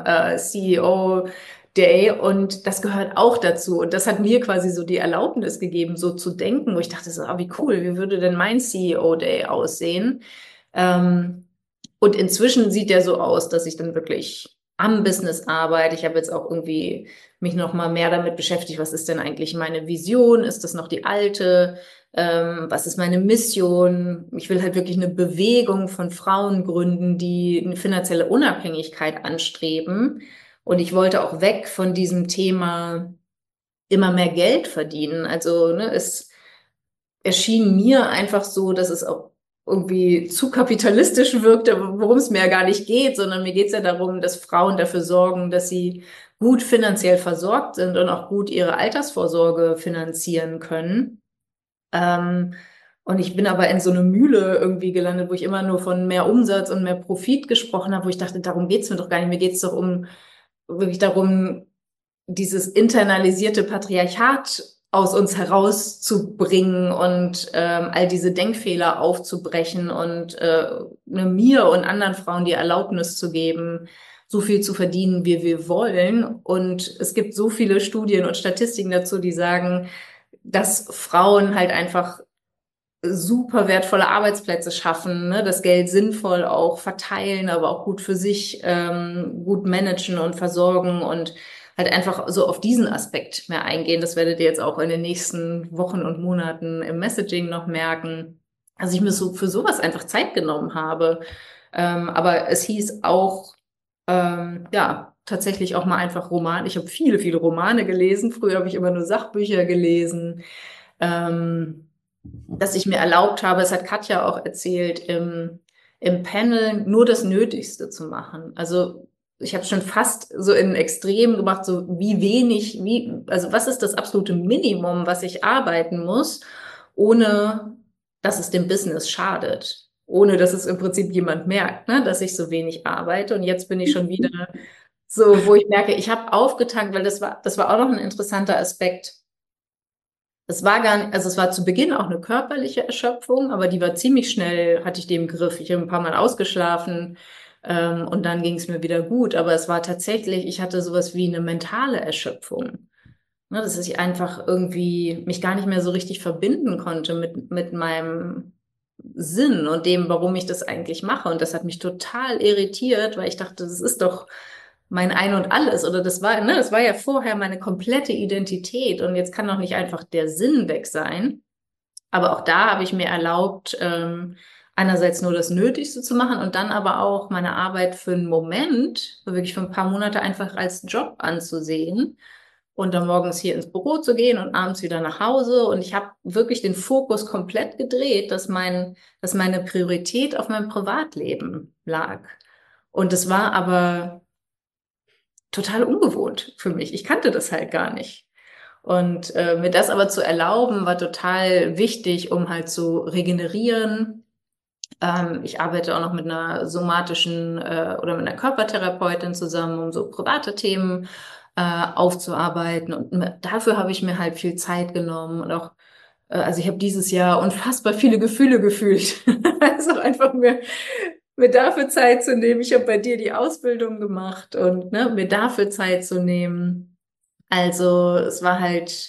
CEO Day und das gehört auch dazu. Und das hat mir quasi so die Erlaubnis gegeben, so zu denken, wo ich dachte so, ah, wie cool, wie würde denn mein CEO Day aussehen? Ähm, und inzwischen sieht der so aus, dass ich dann wirklich am Business arbeite. Ich habe jetzt auch irgendwie mich noch mal mehr damit beschäftigt, was ist denn eigentlich meine Vision? Ist das noch die alte? Was ist meine Mission? Ich will halt wirklich eine Bewegung von Frauen gründen, die eine finanzielle Unabhängigkeit anstreben. Und ich wollte auch weg von diesem Thema immer mehr Geld verdienen. Also, ne, es erschien mir einfach so, dass es auch irgendwie zu kapitalistisch wirkte, worum es mir ja gar nicht geht, sondern mir geht es ja darum, dass Frauen dafür sorgen, dass sie gut finanziell versorgt sind und auch gut ihre Altersvorsorge finanzieren können. Ähm, und ich bin aber in so eine Mühle irgendwie gelandet, wo ich immer nur von mehr Umsatz und mehr Profit gesprochen habe, wo ich dachte, darum geht's mir doch gar nicht. Mir geht's doch wirklich darum, dieses internalisierte Patriarchat aus uns herauszubringen und all diese Denkfehler aufzubrechen und mir und anderen Frauen die Erlaubnis zu geben, so viel zu verdienen, wie wir wollen. Und es gibt so viele Studien und Statistiken dazu, die sagen, dass Frauen halt einfach super wertvolle Arbeitsplätze schaffen, ne? Das Geld sinnvoll auch verteilen, aber auch gut für sich gut managen und versorgen und halt einfach so auf diesen Aspekt mehr eingehen. Das werdet ihr jetzt auch in den nächsten Wochen und Monaten im Messaging noch merken. Also ich mir so für sowas einfach Zeit genommen habe. Aber es hieß auch, ja, tatsächlich auch mal einfach Roman. Ich habe viele, viele Romane gelesen. Früher habe ich immer nur Sachbücher gelesen. Dass ich mir erlaubt habe, es hat Katja auch erzählt, im Panel nur das Nötigste zu machen. Also ich habe schon fast so in Extrem gemacht, so also was ist das absolute Minimum, was ich arbeiten muss, ohne dass es dem Business schadet, ohne dass es im Prinzip jemand merkt, ne, dass ich so wenig arbeite. Und jetzt bin ich schon wieder so, wo ich merke, ich habe aufgetankt, weil das war auch noch ein interessanter Aspekt. Es war gar nicht, also es war zu Beginn auch eine körperliche Erschöpfung, aber die war ziemlich schnell, hatte ich die im Griff. Ich habe ein paar Mal ausgeschlafen, und dann ging es mir wieder gut. Aber es war tatsächlich, ich hatte sowas wie eine mentale Erschöpfung. Ne, dass ich einfach irgendwie mich gar nicht mehr so richtig verbinden konnte mit meinem Sinn und dem, warum ich das eigentlich mache. Und das hat mich total irritiert, weil ich dachte, das ist doch mein Ein und Alles. Oder das war ja vorher meine komplette Identität. Und jetzt kann doch nicht einfach der Sinn weg sein. Aber auch da habe ich mir erlaubt, einerseits nur das Nötigste zu machen und dann aber auch meine Arbeit für einen Moment, wirklich für ein paar Monate einfach als Job anzusehen und dann morgens hier ins Büro zu gehen und abends wieder nach Hause. Und ich habe wirklich den Fokus komplett gedreht, dass meine Priorität auf meinem Privatleben lag. Und es war aber total ungewohnt für mich. Ich kannte das halt gar nicht. Und mir das aber zu erlauben, war total wichtig, um halt zu regenerieren. Ich arbeite auch noch mit einer somatischen oder mit einer Körpertherapeutin zusammen, um so private Themen aufzuarbeiten. Und dafür habe ich mir halt viel Zeit genommen und auch, also ich habe dieses Jahr unfassbar viele Gefühle gefühlt. Also einfach mir dafür Zeit zu nehmen. Ich habe bei dir die Ausbildung gemacht und ne, mir dafür Zeit zu nehmen. Also es war halt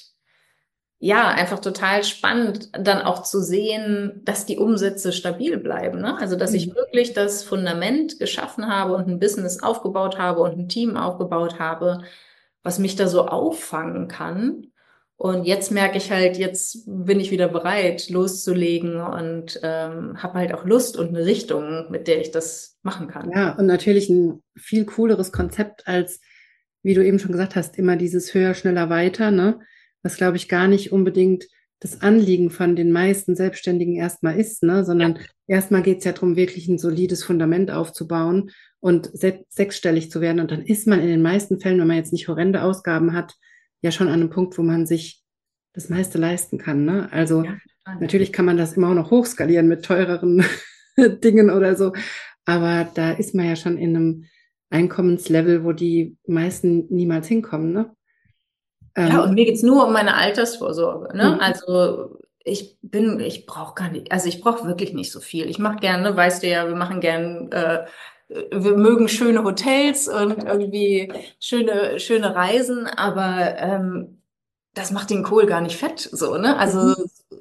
ja, einfach total spannend, dann auch zu sehen, dass die Umsätze stabil bleiben, ne? Also, dass ich wirklich das Fundament geschaffen habe und ein Business aufgebaut habe und ein Team aufgebaut habe, was mich da so auffangen kann. Und jetzt merke ich halt, jetzt bin ich wieder bereit, loszulegen und habe halt auch Lust und eine Richtung, mit der ich das machen kann. Ja, und natürlich ein viel cooleres Konzept als, wie du eben schon gesagt hast, immer dieses höher, schneller, weiter, ne? Was, glaube ich, gar nicht unbedingt das Anliegen von den meisten Selbstständigen erstmal ist, ne? Sondern erstmal geht es ja darum, wirklich ein solides Fundament aufzubauen und sechsstellig zu werden. Und dann ist man in den meisten Fällen, wenn man jetzt nicht horrende Ausgaben hat, ja schon an einem Punkt, wo man sich das meiste leisten kann, ne? Also Ja, total. natürlich kann man das immer auch noch hochskalieren mit teureren Dingen oder so. Aber da ist man ja schon in einem Einkommenslevel, wo die meisten niemals hinkommen, ne? Ja, und Ähm, mir geht's nur um meine Altersvorsorge, ne? mhm. Also ich brauche gar nicht, also ich brauche wirklich nicht so viel. Ich mache gerne, weißt du ja, wir machen gern, wir mögen schöne Hotels und irgendwie schöne Reisen, aber das macht den Kohl gar nicht fett, so, ne? Mhm.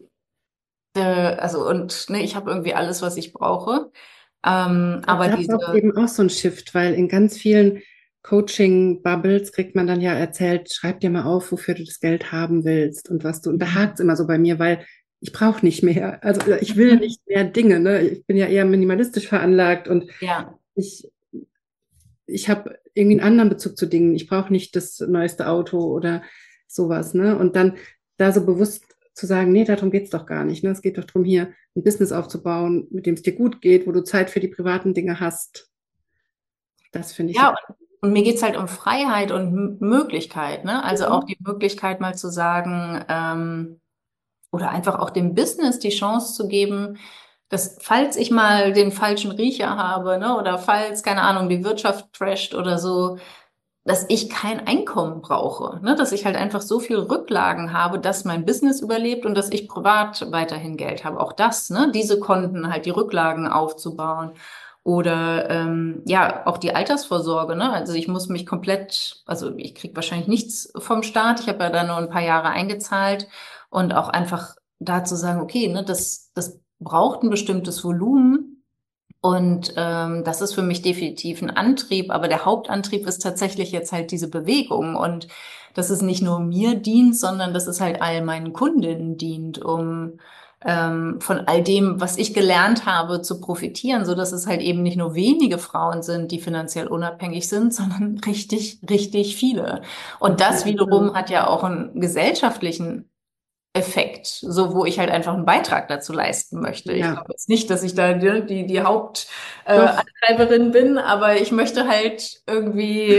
Also und ne, ich habe irgendwie alles, was ich brauche. Auch Aber da braucht es eben auch so ein Shift, weil in ganz vielen Coaching-Bubbles kriegt man dann ja erzählt, schreib dir mal auf, wofür du das Geld haben willst und was du, und da hakt es immer so bei mir, weil ich brauche nicht mehr, also ich will Mhm. nicht mehr Dinge, ne? Ich bin ja eher minimalistisch veranlagt und Ja. ich, ich habe irgendwie einen anderen Bezug zu Dingen. Ich brauche nicht das neueste Auto oder sowas, ne? Und dann da so bewusst zu sagen, nee, darum geht's doch gar nicht. Ne? Es geht doch darum, hier ein Business aufzubauen, mit dem es dir gut geht, wo du Zeit für die privaten Dinge hast. Das finde ich. Ja, und mir geht's halt um Freiheit und Möglichkeit, ne? Also auch die Möglichkeit mal zu sagen, oder einfach auch dem Business die Chance zu geben, dass falls ich mal den falschen Riecher habe, ne, oder falls, keine Ahnung, die Wirtschaft crasht oder so, dass ich kein Einkommen brauche, ne, dass ich halt einfach so viel Rücklagen habe, dass mein Business überlebt und dass ich privat weiterhin Geld habe. Auch das, ne, diese Konten halt die Rücklagen aufzubauen. Oder ja, auch die Altersvorsorge, ne? Also ich muss mich komplett, also ich krieg wahrscheinlich nichts vom Staat. Ich habe ja da nur ein paar Jahre eingezahlt und auch einfach da zu sagen, okay, ne, das braucht ein bestimmtes Volumen. Und das ist für mich definitiv ein Antrieb, aber der Hauptantrieb ist tatsächlich jetzt halt diese Bewegung und dass es nicht nur mir dient, sondern dass es halt all meinen Kundinnen dient, um von all dem, was ich gelernt habe, zu profitieren, so dass es halt eben nicht nur wenige Frauen sind, die finanziell unabhängig sind, sondern richtig, richtig viele. Und das wiederum hat ja auch einen gesellschaftlichen Effekt, so wo ich halt einfach einen Beitrag dazu leisten möchte. Ich Ja, glaube jetzt nicht, dass ich da die doch. Haupttreiberin bin, aber ich möchte halt irgendwie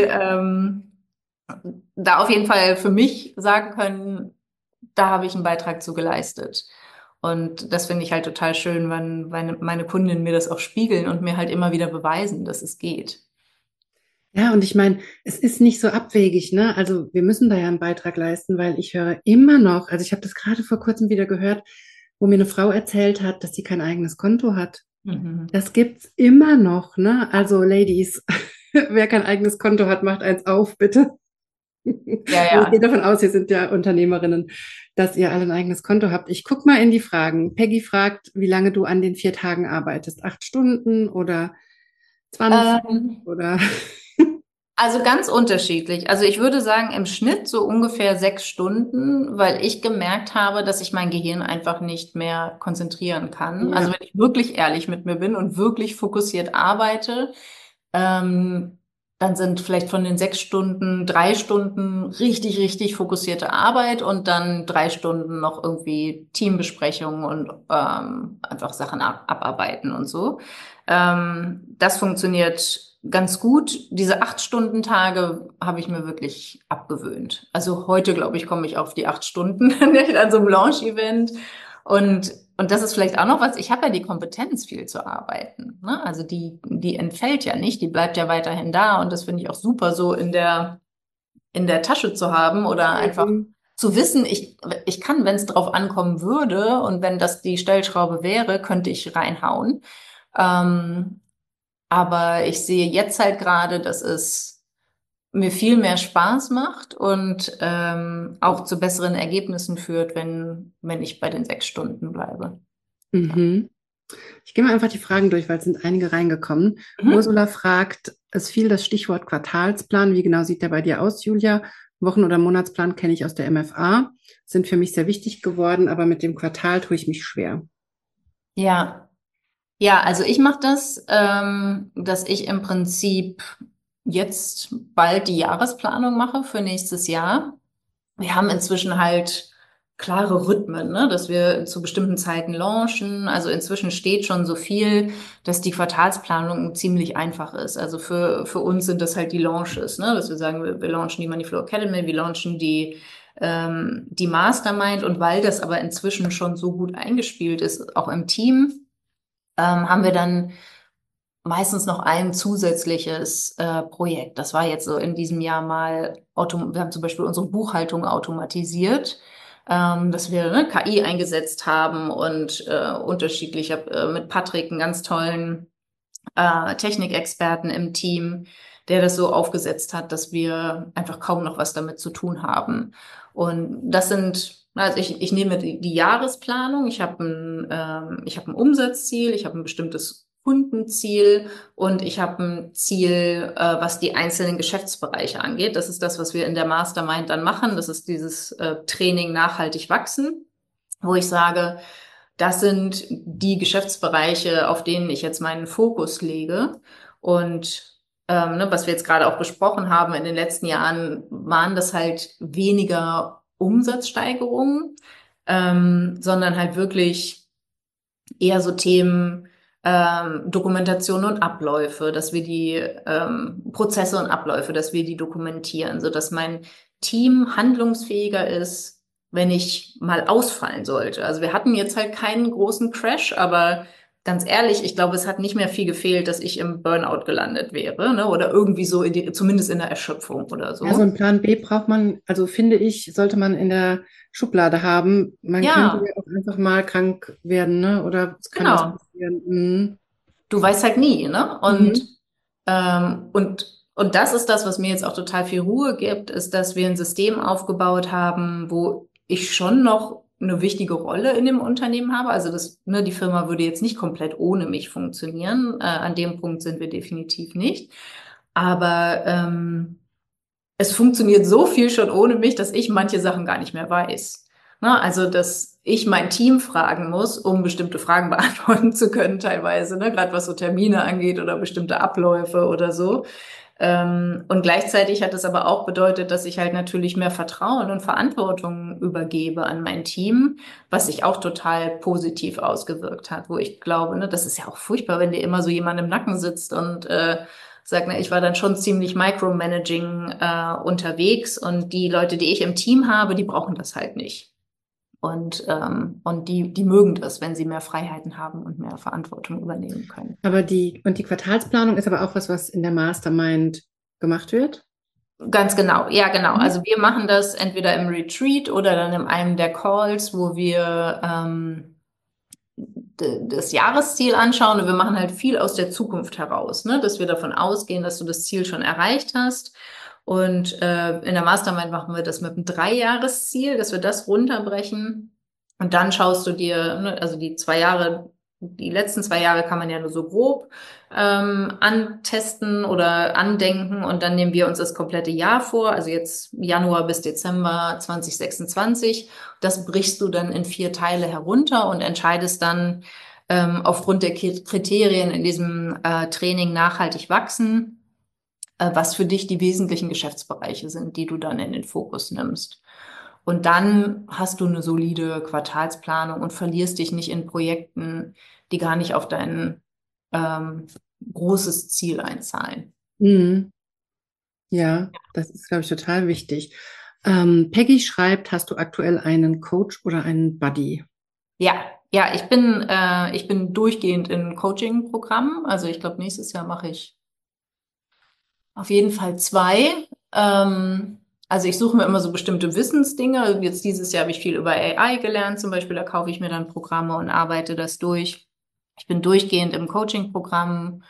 da auf jeden Fall für mich sagen können, da habe ich einen Beitrag zu geleistet. Und das finde ich halt total schön, wenn meine Kundinnen mir das auch spiegeln und mir halt immer wieder beweisen, dass es geht. Ja, und ich meine, es ist nicht so abwegig, ne? Also wir müssen da ja einen Beitrag leisten, weil ich höre immer noch, also ich habe das gerade vor kurzem wieder gehört, wo mir eine Frau erzählt hat, dass sie kein eigenes Konto hat. Mhm. Das gibt's immer noch, ne? Also Ladies, wer kein eigenes Konto hat, macht eins auf, bitte. Ja, Aber ich gehe ja. davon aus, ihr sind ja Unternehmerinnen, dass ihr alle ein eigenes Konto habt. Ich guck mal in die Fragen. Peggy fragt, wie lange du an den 4 Tagen arbeitest. 8 Stunden oder 20 Ähm, oder Also ganz unterschiedlich. Also ich würde sagen, im Schnitt so ungefähr 6 Stunden, weil ich gemerkt habe, dass ich mein Gehirn einfach nicht mehr konzentrieren kann. Also ja. wenn ich wirklich ehrlich mit mir bin und wirklich fokussiert arbeite, ähm, dann sind vielleicht von den 6 Stunden 3 Stunden richtig, richtig fokussierte Arbeit und dann 3 Stunden noch irgendwie Teambesprechungen und einfach Sachen abarbeiten und so. Das funktioniert ganz gut. Diese 8 Stunden Tage habe ich mir wirklich abgewöhnt. Also heute, glaube ich, komme ich auf die 8 Stunden nicht an so einem Launch-Event. Und das ist vielleicht auch noch was. Ich habe ja die Kompetenz, viel zu arbeiten. Ne? Also die entfällt ja nicht, die bleibt ja weiterhin da. Und das finde ich auch super, so in der Tasche zu haben oder einfach Mhm. zu wissen, ich kann, wenn es drauf ankommen würde und wenn das die Stellschraube wäre, könnte ich reinhauen. Ähm, aber ich sehe jetzt halt gerade, dass es mir viel mehr Spaß macht und auch zu besseren Ergebnissen führt, wenn ich bei den 6 Stunden bleibe. Mhm. Ich gehe mal einfach die Fragen durch, weil es sind einige reingekommen. Mhm. Ursula fragt, es fiel das Stichwort Quartalsplan. Wie genau sieht der bei dir aus, Julia? Wochen- oder Monatsplan kenne ich aus der MFA, sind für mich sehr wichtig geworden, aber mit dem Quartal tue ich mich schwer. Ja, ja, also ich mache das, dass ich im Prinzip jetzt bald die Jahresplanung mache für nächstes Jahr. Wir haben inzwischen halt klare Rhythmen, ne, dass wir zu bestimmten Zeiten launchen. Also inzwischen steht schon so viel, dass die Quartalsplanung ziemlich einfach ist. Also für uns sind das halt die Launches, ne, dass wir sagen, wir launchen die Moneyflow Academy, wir launchen die Mastermind. Und weil das aber inzwischen schon so gut eingespielt ist, auch im Team, haben wir dann meistens noch ein zusätzliches Projekt. Das war jetzt so in diesem Jahr mal, wir haben zum Beispiel unsere Buchhaltung automatisiert, dass wir ne, KI eingesetzt haben und unterschiedlich. Ich habe mit Patrick einen ganz tollen Technikexperten im Team, der das so aufgesetzt hat, dass wir einfach kaum noch was damit zu tun haben. Und das sind, also ich nehme die Jahresplanung, ich habe ein Umsatzziel, ich habe ein bestimmtes Kundenziel und ich habe ein Ziel, was die einzelnen Geschäftsbereiche angeht. Das ist das, was wir in der Mastermind dann machen. Das ist dieses Training nachhaltig wachsen, wo ich sage, das sind die Geschäftsbereiche, auf denen ich jetzt meinen Fokus lege. Und ne, was wir jetzt gerade auch besprochen haben, in den letzten Jahren waren das halt weniger Umsatzsteigerungen, sondern halt wirklich eher so Themen, Dokumentation und Abläufe, dass wir die Prozesse und Abläufe, dass wir die dokumentieren, sodass mein Team handlungsfähiger ist, wenn ich mal ausfallen sollte. Also wir hatten jetzt halt keinen großen Crash, aber ganz ehrlich, ich glaube, es hat nicht mehr viel gefehlt, dass ich im Burnout gelandet wäre, ne? Oder irgendwie so zumindest in der Erschöpfung oder Ja, so so. einen Plan B braucht man, also finde ich, sollte man in der Schublade haben. Man könnte Ja, ja auch einfach mal krank werden, ne? Oder es kann was genau. passieren. Mhm. Du weißt halt nie, ne? Mhm. Und das ist das, was mir jetzt auch total viel Ruhe gibt, ist, dass wir ein System aufgebaut haben, wo ich schon noch eine wichtige Rolle in dem Unternehmen habe. Also das, ne, die Firma würde jetzt nicht komplett ohne mich funktionieren. An dem Punkt sind wir definitiv nicht. Aber es funktioniert so viel schon ohne mich, dass ich manche Sachen gar nicht mehr weiß. Ne? Also, dass ich mein Team fragen muss, um bestimmte Fragen beantworten zu können, teilweise, ne? Gerade was so Termine angeht oder bestimmte Abläufe oder so. Und gleichzeitig hat es aber auch bedeutet, dass ich halt natürlich mehr Vertrauen und Verantwortung übergebe an mein Team, was sich auch total positiv ausgewirkt hat, wo ich glaube, ne, das ist ja auch furchtbar, wenn dir immer so jemand im Nacken sitzt und sagt, ne, ich war dann schon ziemlich Micromanaging unterwegs und die Leute, die ich im Team habe, die brauchen das halt nicht. Und die mögen das, wenn sie mehr Freiheiten haben und mehr Verantwortung übernehmen können. Aber die Quartalsplanung ist aber auch was, was in der Mastermind gemacht wird. Ganz genau, ja genau. Mhm. Also wir machen das entweder im Retreat oder dann in einem der Calls, wo wir das Jahresziel anschauen und wir machen halt viel aus der Zukunft heraus, ne? Dass wir davon ausgehen, dass du das Ziel schon erreicht hast. Und in der Mastermind machen wir das mit einem Dreijahresziel, dass wir das runterbrechen. Und dann schaust du dir, ne, also die 2 Jahre, die letzten 2 Jahre kann man ja nur so grob antesten oder andenken. Und dann nehmen wir uns das komplette Jahr vor, also jetzt Januar bis Dezember 2026. Das brichst du dann in 4 Teile herunter und entscheidest dann aufgrund der Kriterien in diesem Training nachhaltig wachsen, was für dich die wesentlichen Geschäftsbereiche sind, die du dann in den Fokus nimmst. Und dann hast du eine solide Quartalsplanung und verlierst dich nicht in Projekten, die gar nicht auf dein ähm, großes Ziel einzahlen. Mhm. Ja, das ist, glaube ich, total wichtig. Peggy schreibt, hast du aktuell einen Coach oder einen Buddy? Ja, ja, ich bin durchgehend in Coaching-Programmen. Also ich glaube, nächstes Jahr mache ich auf jeden Fall 2. Also ich suche mir immer so bestimmte Wissensdinge. Also jetzt dieses Jahr habe ich viel über AI gelernt, zum Beispiel. Da kaufe ich mir dann Programme und arbeite das durch. Ich bin durchgehend im Coaching-Programm,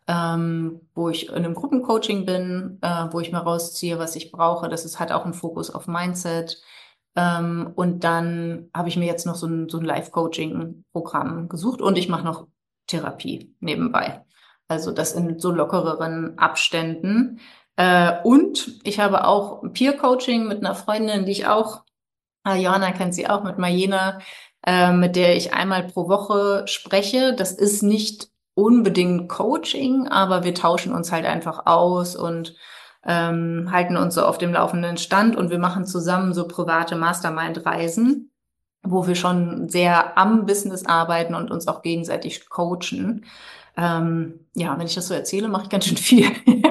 wo ich in einem Gruppencoaching bin, wo ich mir rausziehe, was ich brauche. Das ist halt auch ein Fokus auf Mindset. Und dann habe ich mir jetzt noch so ein Live-Coaching-Programm gesucht und ich mache noch Therapie nebenbei. Also das in so lockereren Abständen. Und ich habe auch Peer-Coaching mit einer Freundin, die ich auch, Johanna kennt sie auch, mit Marjena, mit der ich einmal pro Woche spreche. Das ist nicht unbedingt Coaching, aber wir tauschen uns halt einfach aus und halten uns so auf dem laufenden Stand und wir machen zusammen so private Mastermind-Reisen, wo wir schon sehr am Business arbeiten und uns auch gegenseitig coachen. Ja, wenn ich das so erzähle, mache ich ganz schön viel.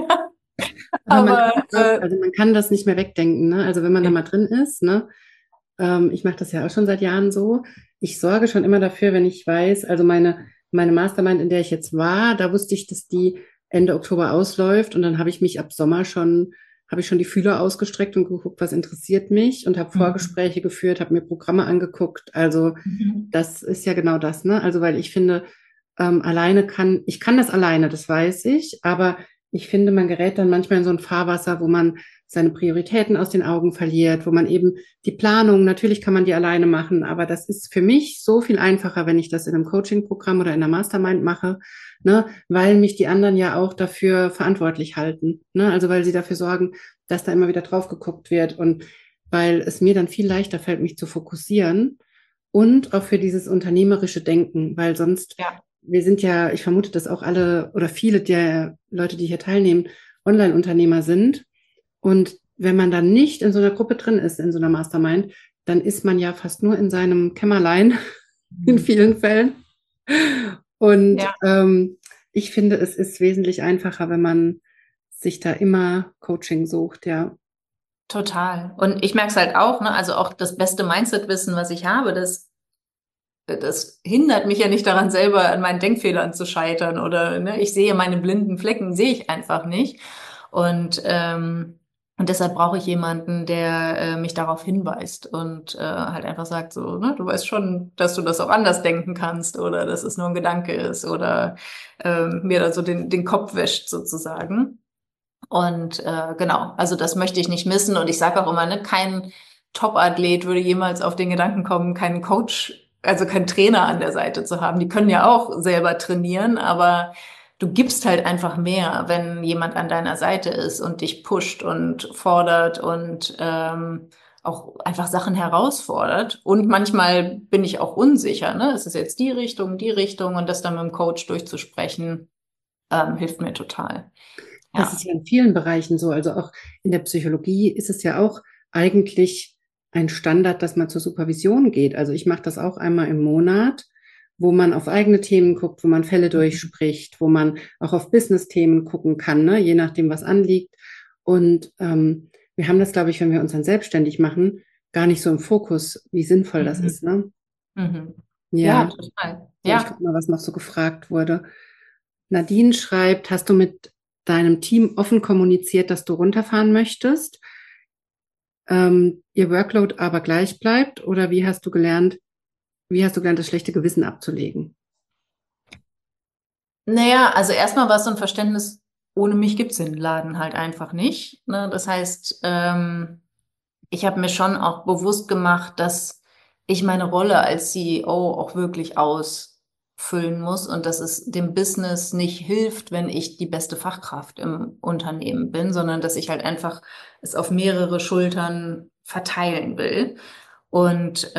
Aber man Aber kann das, also man kann das nicht mehr wegdenken, ne? Also wenn man da mal drin ist, ne? Ich mache das ja auch schon seit Jahren so. Ich sorge schon immer dafür, wenn ich weiß, also meine Mastermind, in der ich jetzt war, da wusste ich, dass die Ende Oktober ausläuft und dann habe ich mich ab Sommer schon, habe ich schon die Fühler ausgestreckt und geguckt, was interessiert mich und habe Mhm. Vorgespräche geführt, habe mir Programme angeguckt. Also Mhm. das ist ja genau das, ne? Also weil ich finde, ich kann das alleine, das weiß ich, aber ich finde, man gerät dann manchmal in so ein Fahrwasser, wo man seine Prioritäten aus den Augen verliert, wo man eben die Planung, natürlich kann man die alleine machen, aber das ist für mich so viel einfacher, wenn ich das in einem Coaching-Programm oder in einer Mastermind mache, ne, weil mich die anderen ja auch dafür verantwortlich halten, ne, also weil sie dafür sorgen, dass da immer wieder drauf geguckt wird und weil es mir dann viel leichter fällt, mich zu fokussieren und auch für dieses unternehmerische Denken, weil sonst, Ja. wir sind ja, ich vermute, dass auch alle oder viele der Leute, die hier teilnehmen, Online-Unternehmer sind und wenn man dann nicht in so einer Gruppe drin ist, in so einer Mastermind, dann ist man ja fast nur in seinem Kämmerlein in vielen Fällen. Und Ja, ich finde, es ist wesentlich einfacher, wenn man sich da immer Coaching sucht, ja. total. Und ich merke es halt auch, ne? Also auch das beste Mindset-Wissen, was ich habe, das hindert mich ja nicht daran, selber an meinen Denkfehlern zu scheitern oder ne, ich sehe meine blinden Flecken, sehe ich einfach nicht. Und, und deshalb brauche ich jemanden, der mich darauf hinweist und halt einfach sagt so, ne, du weißt schon, dass du das auch anders denken kannst oder dass es nur ein Gedanke ist oder mir da so den Kopf wäscht sozusagen. Und genau, also das möchte ich nicht missen. Und ich sage auch immer, ne, kein Top-Athlet würde jemals auf den Gedanken kommen, keinen Coach, also keinen Trainer an der Seite zu haben. Die können ja auch selber trainieren, aber du gibst halt einfach mehr, wenn jemand an deiner Seite ist und dich pusht und fordert und auch einfach Sachen herausfordert. Und manchmal bin ich auch unsicher, ne? Ist es jetzt die Richtung und das dann mit dem Coach durchzusprechen, hilft mir total. Das Ja. ist ja in vielen Bereichen so. Also auch in der Psychologie ist es ja auch eigentlich ein Standard, dass man zur Supervision geht. Also ich mache das auch einmal im Monat, wo man auf eigene Themen guckt, wo man Fälle durchspricht, wo man auch auf Business-Themen gucken kann, ne, je nachdem, was anliegt. Und wir haben das, glaube ich, wenn wir uns dann selbstständig machen, gar nicht so im Fokus, wie sinnvoll das Mhm. ist, ne? Mhm. Ja, Ja, total. so, ich Ja. gucke mal, was noch so gefragt wurde. Nadine schreibt, hast du mit deinem Team offen kommuniziert, dass du runterfahren möchtest, ihr Workload aber gleich bleibt? Oder wie hast du gelernt, das schlechte Gewissen abzulegen? Naja, also erstmal war es so ein Verständnis, ohne mich gibt's den Laden halt einfach nicht. Ne? Das heißt, ich habe mir schon auch bewusst gemacht, dass ich meine Rolle als CEO auch wirklich ausfüllen muss und dass es dem Business nicht hilft, wenn ich die beste Fachkraft im Unternehmen bin, sondern dass ich halt einfach es auf mehrere Schultern verteilen will. Und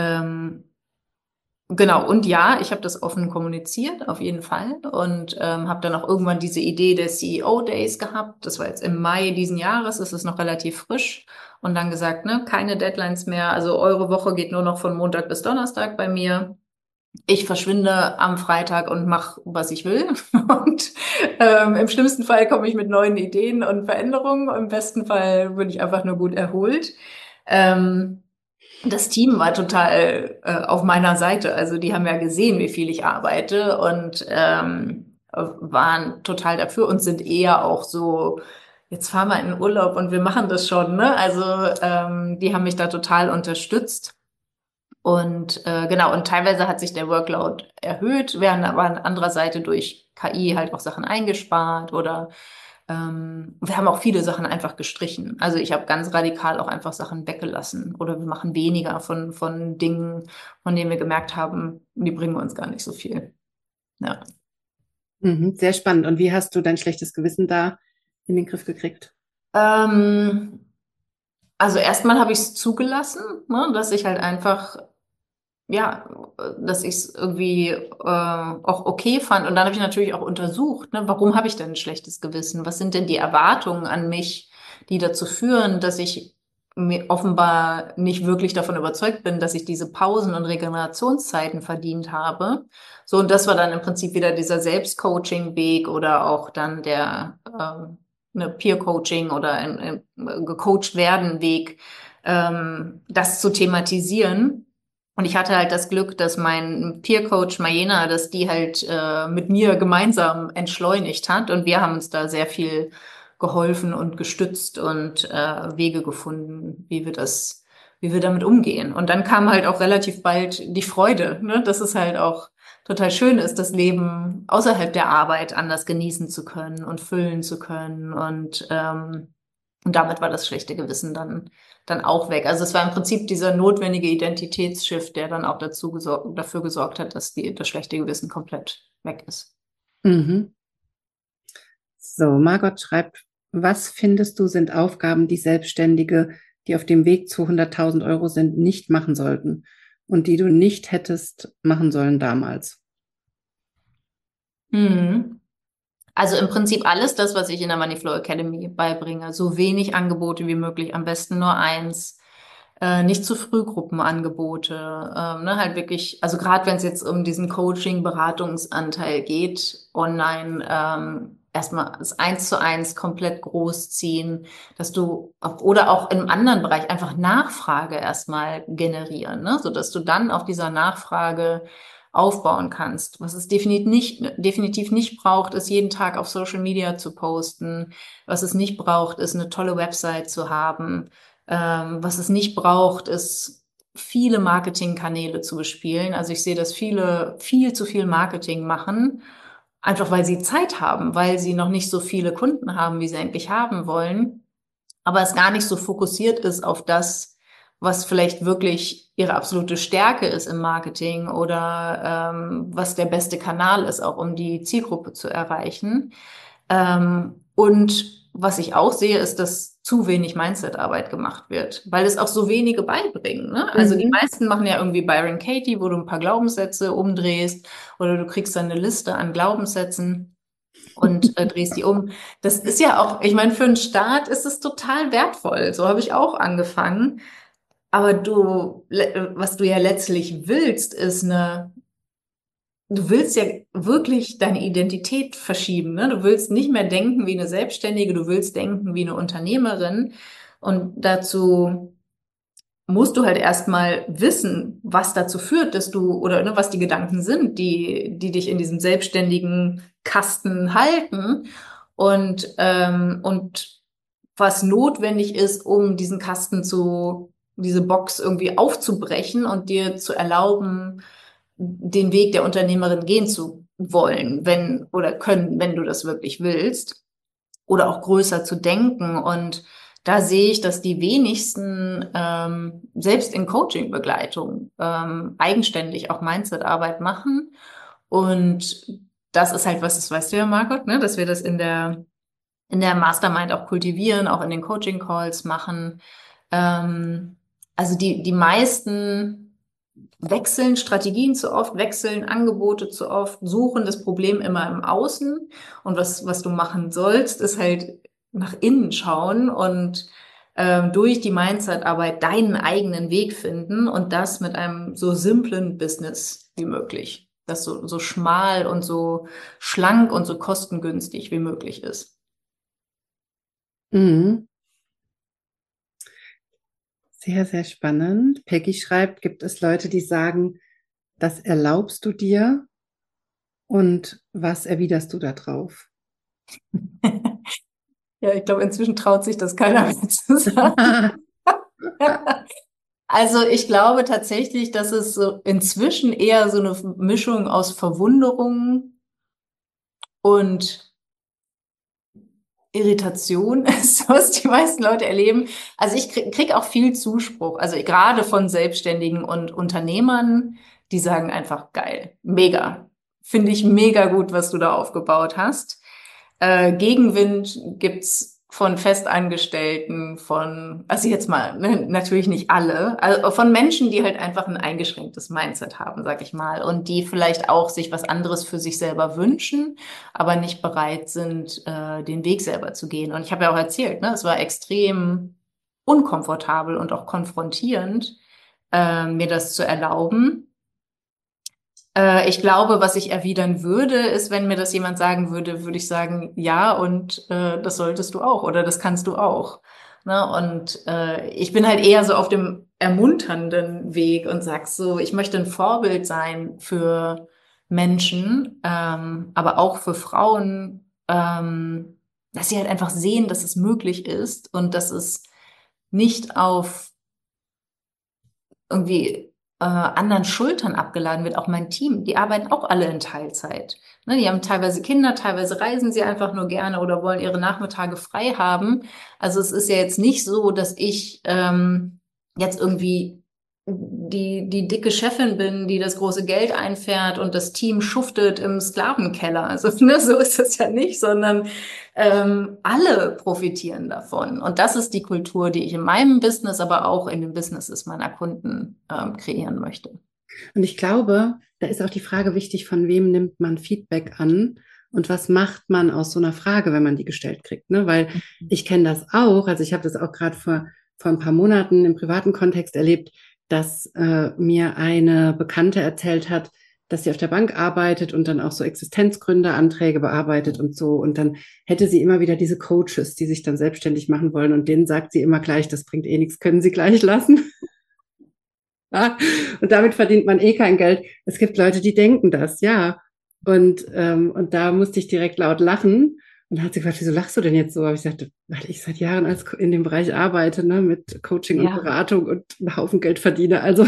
genau, und ja, ich habe das offen kommuniziert, auf jeden Fall. Und habe dann auch irgendwann diese Idee der CEO Days gehabt. Das war jetzt im Mai diesen Jahres, das ist noch relativ frisch. Und dann gesagt, ne, keine Deadlines mehr. Also eure Woche geht nur noch von Montag bis Donnerstag bei mir. Ich verschwinde am Freitag und mache, was ich will. Und im schlimmsten Fall komme ich mit neuen Ideen und Veränderungen. Im besten Fall bin ich einfach nur gut erholt. Ähm, Das Team war total auf meiner Seite. Also die haben ja gesehen, wie viel ich arbeite und waren total dafür und sind eher auch so, jetzt fahren wir in den Urlaub und wir machen das schon, ne? Also die haben mich da total unterstützt. Und genau, und teilweise hat sich der Workload erhöht, werden aber an anderer Seite durch KI halt auch Sachen eingespart oder wir haben auch viele Sachen einfach gestrichen. Also ich habe ganz radikal auch einfach Sachen weggelassen oder wir machen weniger von Dingen, von denen wir gemerkt haben, die bringen uns gar nicht so viel. Ja. Mhm, sehr spannend. Und wie hast du dein schlechtes Gewissen da in den Griff gekriegt? Ähm, also erstmal habe ich es zugelassen, ne, dass ich halt einfach ja, dass ich es irgendwie auch okay fand. Und dann habe ich natürlich auch untersucht, ne, warum habe ich denn ein schlechtes Gewissen? Was sind denn die Erwartungen an mich, die dazu führen, dass ich mir offenbar nicht wirklich davon überzeugt bin, dass ich diese Pausen und Regenerationszeiten verdient habe. So, und das war dann im Prinzip wieder dieser Selbstcoaching-Weg oder auch dann der ne, Peer-Coaching oder ein gecoacht werden Weg, das zu thematisieren. Und ich hatte halt das Glück, dass mein Peer-Coach Mayena, dass die halt mit mir gemeinsam entschleunigt hat. Und wir haben uns da sehr viel geholfen und gestützt und Wege gefunden, wie wir damit umgehen. Und dann kam halt auch relativ bald die Freude, ne? Dass es halt auch total schön ist, das Leben außerhalb der Arbeit anders genießen zu können und füllen zu können. Und damit war das schlechte Gewissen dann auch weg. Also es war im Prinzip dieser notwendige Identitätsshift, der dann auch dafür gesorgt hat, dass das schlechte Gewissen komplett weg ist. Mhm. So, Margot schreibt, was findest du sind Aufgaben, die Selbstständige, die auf dem Weg zu 100.000 Euro sind, nicht machen sollten und die du nicht hättest machen sollen damals? Mhm. Also im Prinzip alles das, was ich in der Moneyflow Academy beibringe. So wenig Angebote wie möglich, am besten nur eins. nicht zu früh Gruppenangebote, ne, halt wirklich, also gerade wenn es jetzt um diesen Coaching-Beratungsanteil geht, online, erstmal das 1:1 komplett großziehen, dass du oder auch im anderen Bereich einfach Nachfrage erstmal generieren, ne, sodass du dann auf dieser Nachfrage aufbauen kannst. Was es definitiv nicht braucht, ist jeden Tag auf Social Media zu posten. Was es nicht braucht, ist eine tolle Website zu haben. Was es nicht braucht, ist viele Marketingkanäle zu bespielen. Also ich sehe, dass viele viel zu viel Marketing machen, einfach weil sie Zeit haben, weil sie noch nicht so viele Kunden haben, wie sie eigentlich haben wollen, aber es gar nicht so fokussiert ist auf das, was vielleicht wirklich ihre absolute Stärke ist im Marketing oder was der beste Kanal ist, auch um die Zielgruppe zu erreichen. Und was ich auch sehe, ist, dass zu wenig Mindset-Arbeit gemacht wird, weil es auch so wenige beibringen. Ne? Also die meisten machen ja irgendwie Byron Katie, wo du ein paar Glaubenssätze umdrehst oder du kriegst dann eine Liste an Glaubenssätzen und drehst die um. Das ist ja auch, ich meine, für einen Start ist es total wertvoll. So habe ich auch angefangen. Aber was du ja letztlich willst, ist du willst ja wirklich deine Identität verschieben, ne? Du willst nicht mehr denken wie eine Selbstständige, du willst denken wie eine Unternehmerin. Und dazu musst du halt erstmal wissen, was dazu führt, dass du, oder ne, was die Gedanken sind, die dich in diesem selbstständigen Kasten halten und was notwendig ist, um diese Box irgendwie aufzubrechen und dir zu erlauben, den Weg der Unternehmerin gehen zu wollen, wenn oder können, wenn du das wirklich willst, oder auch größer zu denken. Und da sehe ich, dass die wenigsten, selbst in Coaching-Begleitung, eigenständig auch Mindset-Arbeit machen. Und das ist halt was, das weißt du ja, Margot, ne, dass wir das in der Mastermind auch kultivieren, auch in den Coaching-Calls machen. Also die meisten wechseln Strategien zu oft, wechseln Angebote zu oft, suchen das Problem immer im Außen. Und was du machen sollst, ist halt nach innen schauen und durch die Mindset-Arbeit deinen eigenen Weg finden und das mit einem so simplen Business wie möglich, das so schmal und so schlank und so kostengünstig wie möglich ist. Mhm. Sehr, sehr spannend. Peggy schreibt, gibt es Leute, die sagen, das erlaubst du dir und was erwiderst du da drauf? Ja, ich glaube, inzwischen traut sich das keiner mehr zu sagen. Also ich glaube tatsächlich, dass es so inzwischen eher so eine Mischung aus Verwunderung und Irritation ist, was die meisten Leute erleben. Also ich krieg auch viel Zuspruch, also gerade von Selbstständigen und Unternehmern, die sagen einfach geil, mega, finde ich mega gut, was du da aufgebaut hast. Gegenwind gibt's von Festangestellten, also jetzt mal, ne, natürlich nicht alle, also von Menschen, die halt einfach ein eingeschränktes Mindset haben, sag ich mal, und die vielleicht auch sich was anderes für sich selber wünschen, aber nicht bereit sind, den Weg selber zu gehen. Und ich habe ja auch erzählt, ne, es war extrem unkomfortabel und auch konfrontierend, mir das zu erlauben. Ich glaube, was ich erwidern würde, ist, wenn mir das jemand sagen würde, würde ich sagen, ja, und das solltest du auch oder das kannst du auch. Ne? Und ich bin halt eher so auf dem ermunternden Weg und sag so, ich möchte ein Vorbild sein für Menschen, aber auch für Frauen, dass sie halt einfach sehen, dass es möglich ist und dass es nicht auf irgendwie anderen Schultern abgeladen wird, auch mein Team, die arbeiten auch alle in Teilzeit. Ne, die haben teilweise Kinder, teilweise reisen sie einfach nur gerne oder wollen ihre Nachmittage frei haben. Also es ist ja jetzt nicht so, dass ich jetzt irgendwie die dicke Chefin bin, die das große Geld einfährt und das Team schuftet im Sklavenkeller. Also ne, so ist es ja nicht, sondern alle profitieren davon. Und das ist die Kultur, die ich in meinem Business, aber auch in den Businesses meiner Kunden kreieren möchte. Und ich glaube, da ist auch die Frage wichtig, von wem nimmt man Feedback an und was macht man aus so einer Frage, wenn man die gestellt kriegt. Ne? Weil ich kenne das auch, also ich habe das auch gerade vor vor ein paar Monaten im privaten Kontext erlebt, dass mir eine Bekannte erzählt hat, dass sie auf der Bank arbeitet und dann auch so Existenzgründeranträge bearbeitet und so. Und dann hätte sie immer wieder diese Coaches, die sich dann selbstständig machen wollen. Und denen sagt sie immer gleich, das bringt eh nichts, können Sie gleich lassen. Ja, und damit verdient man eh kein Geld. Es gibt Leute, die denken das, ja. Und da musste ich direkt laut lachen. Und dann hat sie gefragt, wieso lachst du denn jetzt so? Aber ich sagte, weil ich seit Jahren in dem Bereich arbeite, ne, mit Coaching und Ja. Beratung und einen Haufen Geld verdiene. Also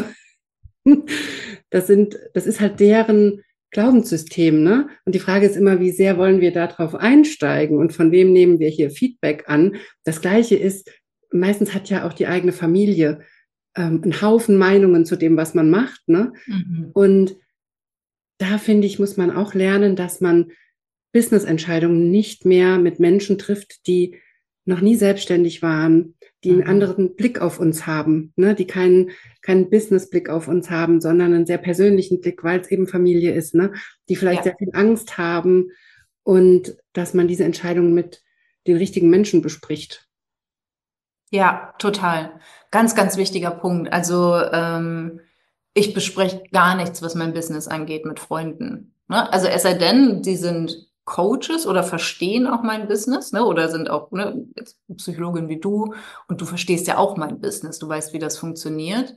das ist halt deren Glaubenssystem, ne? Und die Frage ist immer, wie sehr wollen wir darauf einsteigen und von wem nehmen wir hier Feedback an? Das Gleiche ist, meistens hat ja auch die eigene Familie einen Haufen Meinungen zu dem, was man macht, ne? Mhm. Und da finde ich, muss man auch lernen, dass man Business-Entscheidungen nicht mehr mit Menschen trifft, die noch nie selbstständig waren, die einen anderen Blick auf uns haben, ne? Die keinen Business-Blick auf uns haben, sondern einen sehr persönlichen Blick, weil es eben Familie ist, ne? Die vielleicht Ja. sehr viel Angst haben und dass man diese Entscheidungen mit den richtigen Menschen bespricht. Ja, total. Ganz, ganz wichtiger Punkt. Also ich bespreche gar nichts, was mein Business angeht, mit Freunden. Ne? Also es sei denn, die sind Coaches oder verstehen auch mein Business, ne? Oder sind auch jetzt Psychologin wie du und du verstehst ja auch mein Business. Du weißt, wie das funktioniert.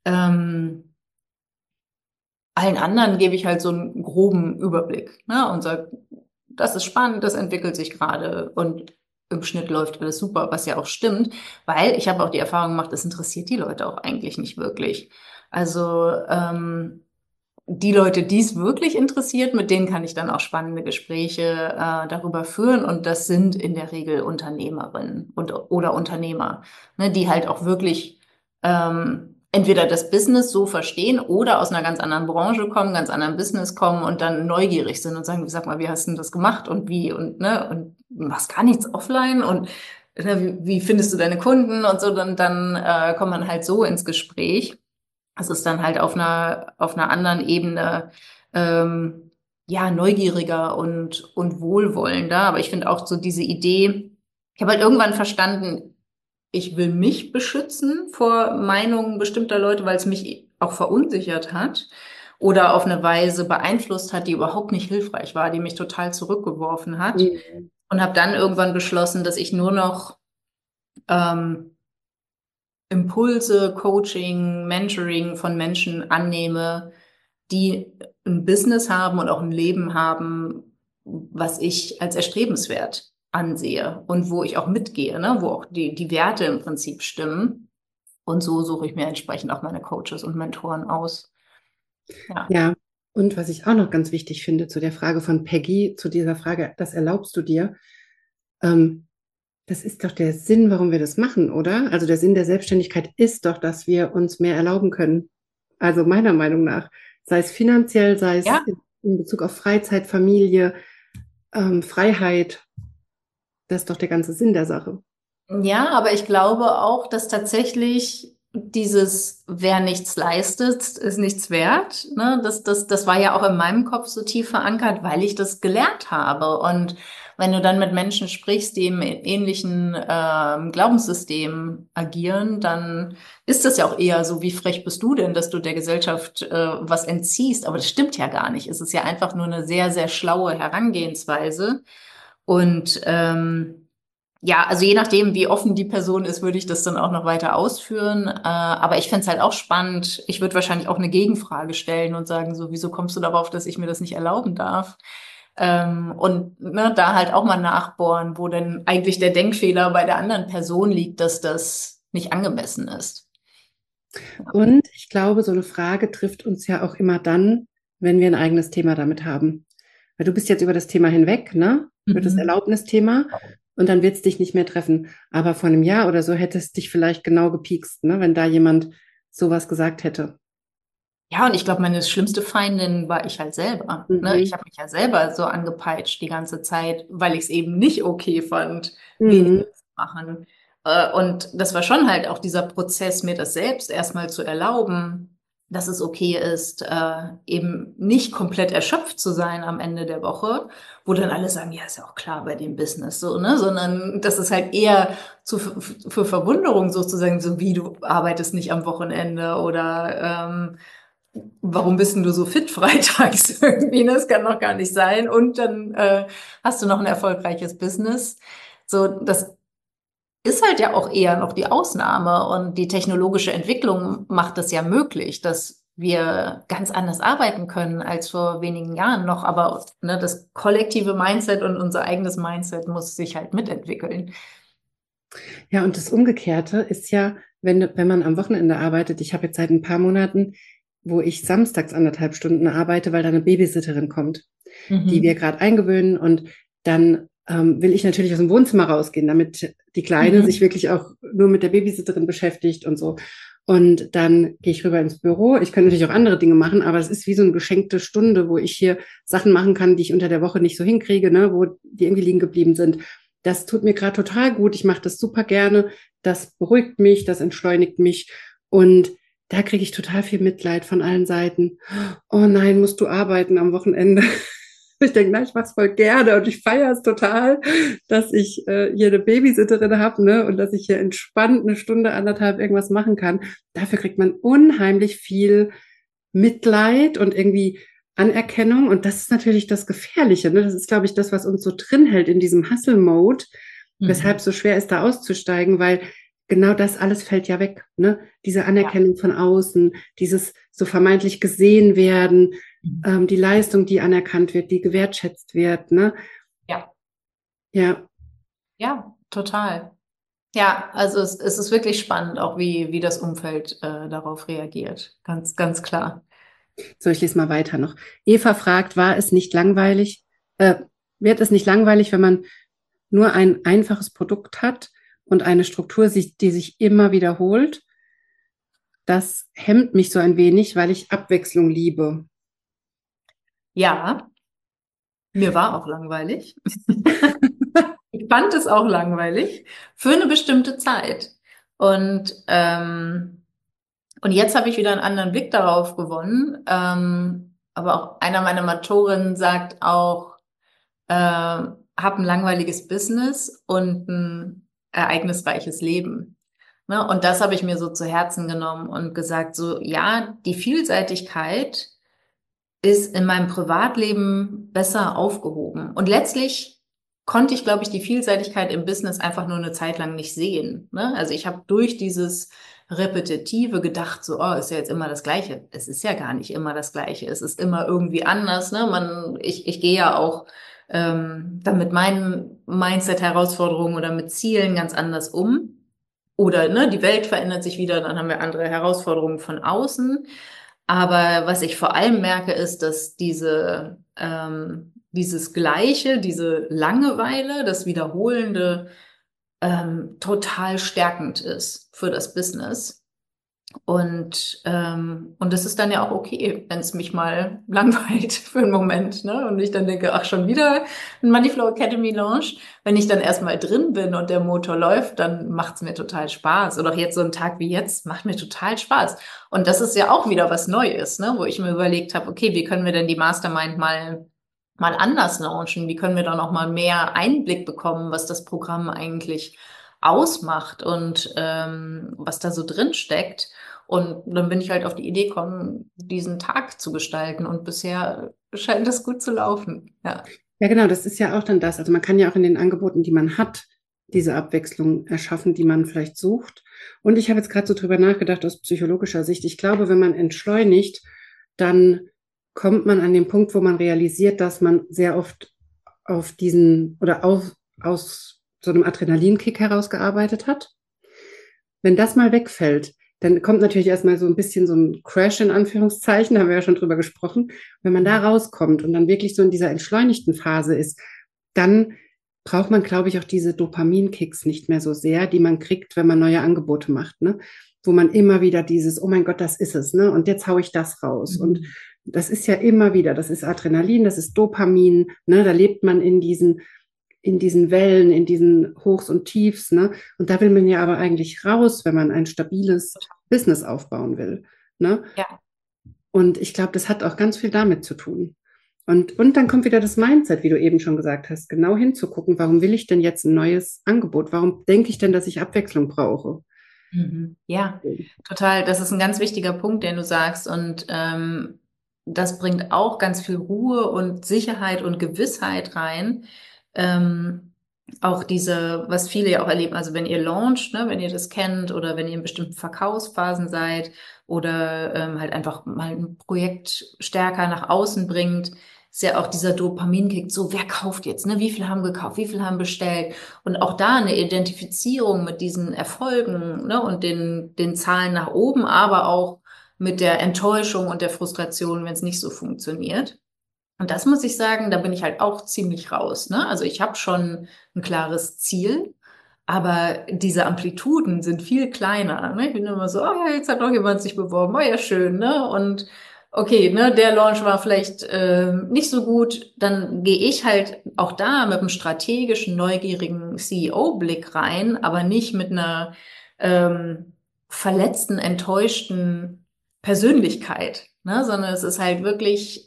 Allen anderen gebe ich halt so einen groben Überblick, ne? Und sage, das ist spannend, das entwickelt sich gerade und im Schnitt läuft alles super, was ja auch stimmt, weil ich habe auch die Erfahrung gemacht, das interessiert die Leute auch eigentlich nicht wirklich. Also die Leute, die es wirklich interessiert, mit denen kann ich dann auch spannende Gespräche darüber führen und das sind in der Regel Unternehmerinnen oder Unternehmer, ne, die halt auch wirklich entweder das Business so verstehen oder aus einer ganz anderen Branche kommen, ganz anderen Business kommen und dann neugierig sind und sagen, sag mal, wie hast du denn das gemacht und wie und ne und du machst gar nichts offline und ne, wie findest du deine Kunden und so, dann kommt man halt so ins Gespräch. Es ist dann halt auf einer anderen Ebene, ja, neugieriger und wohlwollender. Aber ich finde auch so diese Idee, ich habe halt irgendwann verstanden, ich will mich beschützen vor Meinungen bestimmter Leute, weil es mich auch verunsichert hat oder auf eine Weise beeinflusst hat, die überhaupt nicht hilfreich war, die mich total zurückgeworfen hat. Mhm. Und habe dann irgendwann beschlossen, dass ich nur noch ähm, Impulse, Coaching, Mentoring von Menschen annehme, die ein Business haben und auch ein Leben haben, was ich als erstrebenswert ansehe und wo ich auch mitgehe, ne? Wo auch die Werte im Prinzip stimmen. Und so suche ich mir entsprechend auch meine Coaches und Mentoren aus. Ja. Ja, und was ich auch noch ganz wichtig finde zu der Frage von Peggy, zu dieser Frage, das erlaubst du dir, ähm, das ist doch der Sinn, warum wir das machen, oder? Also der Sinn der Selbstständigkeit ist doch, dass wir uns mehr erlauben können. Also meiner Meinung nach, sei es finanziell, sei es Ja, in Bezug auf Freizeit, Familie, Freiheit, das ist doch der ganze Sinn der Sache. ja, aber ich glaube auch, dass tatsächlich dieses, wer nichts leistet, ist nichts wert. Ne? Das war ja auch in meinem Kopf so tief verankert, weil ich das gelernt habe. Und wenn du dann mit Menschen sprichst, die im ähnlichen Glaubenssystem agieren, dann ist das ja auch eher so, wie frech bist du denn, dass du der Gesellschaft was entziehst? Aber das stimmt ja gar nicht. Es ist ja einfach nur eine sehr, sehr schlaue Herangehensweise. Und ja, also je nachdem, wie offen die Person ist, würde ich das dann auch noch weiter ausführen. Aber ich fände es halt auch spannend. Ich würde wahrscheinlich auch eine Gegenfrage stellen und sagen, so, wieso kommst du darauf, dass ich mir das nicht erlauben darf? Und ne, da halt auch mal nachbohren, wo denn eigentlich der Denkfehler bei der anderen Person liegt, dass das nicht angemessen ist. Und ich glaube, so eine Frage trifft uns ja auch immer dann, wenn wir ein eigenes Thema damit haben. Weil du bist jetzt über das Thema hinweg, ne? Über das Mhm. Erlaubnisthema. Und dann wird es dich nicht mehr treffen. Aber vor einem Jahr oder so hätte es dich vielleicht genau gepiekst, ne? Wenn da jemand sowas gesagt hätte. Ja, und ich glaube, meine schlimmste Feindin war ich halt selber. Ne? Ich Mhm. habe mich ja selber so angepeitscht die ganze Zeit, weil ich es eben nicht okay fand, Mhm. weniger zu machen. Und das war schon halt auch dieser Prozess, mir das selbst erstmal zu erlauben. dass es okay ist, eben nicht komplett erschöpft zu sein am Ende der Woche, wo dann alle sagen, ja, ist ja auch klar bei dem Business so, ne? Sondern das ist halt eher für Verwunderung sozusagen, so wie du arbeitest nicht am Wochenende oder warum bist denn du so fit freitags irgendwie? Das kann doch gar nicht sein. Und dann hast du noch ein erfolgreiches Business. So, das ist halt ja auch eher noch die Ausnahme und die technologische Entwicklung macht es ja möglich, dass wir ganz anders arbeiten können als vor wenigen Jahren noch. Aber ne, das kollektive Mindset und unser eigenes Mindset muss sich halt mitentwickeln. Ja, und das Umgekehrte ist ja, wenn man am Wochenende arbeitet, ich habe jetzt seit ein paar Monaten, wo ich samstags 1,5 Stunden arbeite, weil da eine Babysitterin kommt, die wir Mhm. gerade eingewöhnen, und dann will ich natürlich aus dem Wohnzimmer rausgehen, damit die Kleine sich Mhm. wirklich auch nur mit der Babysitterin beschäftigt und so. Und dann gehe ich rüber ins Büro. Ich könnte natürlich auch andere Dinge machen, aber es ist wie so eine geschenkte Stunde, wo ich hier Sachen machen kann, die ich unter der Woche nicht so hinkriege, ne, wo die irgendwie liegen geblieben sind. Das tut mir gerade total gut. Ich mache das super gerne. Das beruhigt mich, das entschleunigt mich. Und da kriege ich total viel Mitleid von allen Seiten. Oh nein, musst du arbeiten am Wochenende? Ich denke, na, ich mache es voll gerne und ich feiere es total, dass ich hier eine Babysitterin habe, ne, und dass ich hier entspannt eine Stunde, anderthalb irgendwas machen kann. Dafür kriegt man unheimlich viel Mitleid und irgendwie Anerkennung. Und das ist natürlich das Gefährliche. Ne? Das ist, glaube ich, das, was uns so drin hält in diesem Hustle-Mode, weshalb es Mhm. so schwer ist, da auszusteigen, weil genau das alles fällt ja weg. Ne? Diese Ja. Anerkennung von außen, dieses so vermeintlich gesehen werden, die Leistung, die anerkannt wird, die gewertschätzt wird. Ne? Ja, Ja, ja, total. Ja, also es ist wirklich spannend, auch wie das Umfeld darauf reagiert. Ganz, ganz klar. so, ich lese mal weiter noch. Eva fragt, war es nicht langweilig? Äh, wird es nicht langweilig, wenn man nur ein einfaches Produkt hat und eine Struktur, die sich immer wiederholt? Das hemmt mich so ein wenig, weil ich Abwechslung liebe. Ja, mir war auch langweilig. Ich fand es auch langweilig für eine bestimmte Zeit. Und, und jetzt habe ich wieder einen anderen Blick darauf gewonnen. Aber auch einer meiner Mentorinnen sagt auch, hab ein langweiliges Business und ein ereignisreiches Leben. Ne? Und das habe ich mir so zu Herzen genommen und gesagt, so, ja, die Vielseitigkeit ist in meinem Privatleben besser aufgehoben. Und letztlich konnte ich, glaube ich, die Vielseitigkeit im Business einfach nur eine Zeit lang nicht sehen. Ne? Also ich habe durch dieses Repetitive gedacht, so, oh, ist ja jetzt immer das Gleiche. Es ist ja gar nicht immer das Gleiche. Es ist immer irgendwie anders. Ne? Ich gehe ja auch dann mit meinen Mindset-Herausforderungen oder mit Zielen ganz anders um. Oder ne, die Welt verändert sich wieder, dann haben wir andere Herausforderungen von außen. Aber was ich vor allem merke, ist, dass dieses Gleiche, diese Langeweile, das Wiederholende total stärkend ist für das Business. Und das ist dann ja auch okay, wenn es mich mal langweilt für einen Moment, ne? Und ich dann denke, ach, schon wieder ein Moneyflow Academy Launch. Wenn ich dann erstmal drin bin und der Motor läuft, dann macht's mir total Spaß. Oder auch jetzt so ein Tag wie jetzt macht mir total Spaß. Und das ist ja auch wieder was Neues, ne? Wo ich mir überlegt habe, okay, wie können wir denn die Mastermind mal anders launchen? Wie können wir da noch mal mehr Einblick bekommen, was das Programm eigentlich ausmacht und was da so drin steckt? Und dann bin ich halt auf die Idee gekommen, diesen Tag zu gestalten. Und bisher scheint das gut zu laufen. Ja. Ja, genau, das ist ja auch dann das. Also man kann ja auch in den Angeboten, die man hat, diese Abwechslung erschaffen, die man vielleicht sucht. Und ich habe jetzt gerade so drüber nachgedacht aus psychologischer Sicht. Ich glaube, wenn man entschleunigt, dann kommt man an den Punkt, wo man realisiert, dass man sehr oft auf diesen oder aus so einem Adrenalinkick herausgearbeitet hat. Wenn das mal wegfällt, dann kommt natürlich erstmal so ein bisschen so ein Crash in Anführungszeichen, da haben wir ja schon drüber gesprochen. Wenn man da rauskommt und dann wirklich so in dieser entschleunigten Phase ist, dann braucht man, glaube ich, auch diese Dopaminkicks nicht mehr so sehr, die man kriegt, wenn man neue Angebote macht, ne? Wo man immer wieder dieses, oh mein Gott, das ist es, ne? Und jetzt haue ich das raus. Und Mhm. das ist ja immer wieder, das ist Adrenalin, das ist Dopamin, ne? Da lebt man in diesen Wellen, in diesen Hochs und Tiefs, ne? Und da will man ja aber eigentlich raus, wenn man ein stabiles Business aufbauen will, ne? Ja. Und ich glaube, das hat auch ganz viel damit zu tun. Und dann kommt wieder das Mindset, wie du eben schon gesagt hast, genau hinzugucken, warum will ich denn jetzt ein neues Angebot? Warum denke ich denn, dass ich Abwechslung brauche? Mhm. Ja, total. Das ist ein ganz wichtiger Punkt, den du sagst. Und das bringt auch ganz viel Ruhe und Sicherheit und Gewissheit rein. Ähm, auch diese, was viele ja auch erleben, also wenn ihr launcht, ne, wenn ihr das kennt oder wenn ihr in bestimmten Verkaufsphasen seid oder halt einfach mal ein Projekt stärker nach außen bringt, ist ja auch dieser Dopaminkick, so wer kauft jetzt, ne? Wie viel haben gekauft, wie viel haben bestellt? Und auch da eine Identifizierung mit diesen Erfolgen, ne, und den Zahlen nach oben, aber auch mit der Enttäuschung und der Frustration, wenn es nicht so funktioniert. Und das muss ich sagen, da bin ich halt auch ziemlich raus, ne? Also ich habe schon ein klares Ziel, aber diese Amplituden sind viel kleiner, ne? Ich bin immer so, oh ja, jetzt hat noch jemand sich beworben, oh ja, schön, ne? Und okay, ne, der Launch war vielleicht nicht so gut, dann gehe ich halt auch da mit einem strategischen, neugierigen CEO-Blick rein, aber nicht mit einer verletzten, enttäuschten Persönlichkeit, ne? Sondern es ist halt wirklich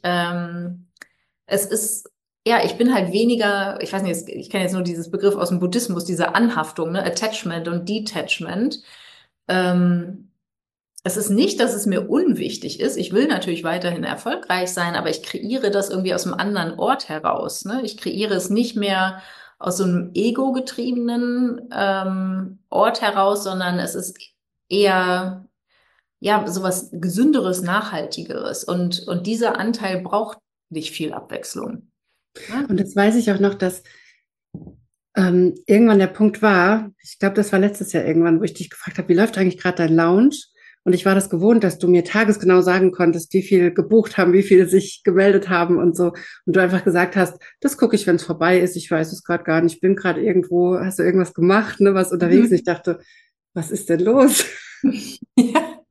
es ist, ja, ich bin halt weniger, ich weiß nicht, ich kenne jetzt nur dieses Begriff aus dem Buddhismus, diese Anhaftung, ne, Attachment und Detachment. Ähm, Es ist nicht, dass es mir unwichtig ist. Ich will natürlich weiterhin erfolgreich sein, aber ich kreiere das irgendwie aus einem anderen Ort heraus, ne? Ich kreiere es nicht mehr aus so einem ego-getriebenen Ort heraus, sondern es ist eher ja, sowas Gesünderes, Nachhaltigeres. Und dieser Anteil braucht nicht viel Abwechslung. Ne? Und das weiß ich auch noch, dass irgendwann der Punkt war, ich glaube, das war letztes Jahr irgendwann, wo ich dich gefragt habe, wie läuft eigentlich gerade dein Lounge? Und ich war das gewohnt, dass du mir tagesgenau sagen konntest, wie viel gebucht haben, wie viele sich gemeldet haben und so. Und du einfach gesagt hast, das gucke ich, wenn es vorbei ist. Ich weiß es gerade gar nicht. Ich bin gerade irgendwo, hast du irgendwas gemacht, ne, was unterwegs? Und ich Mhm. dachte, was ist denn los? Ja,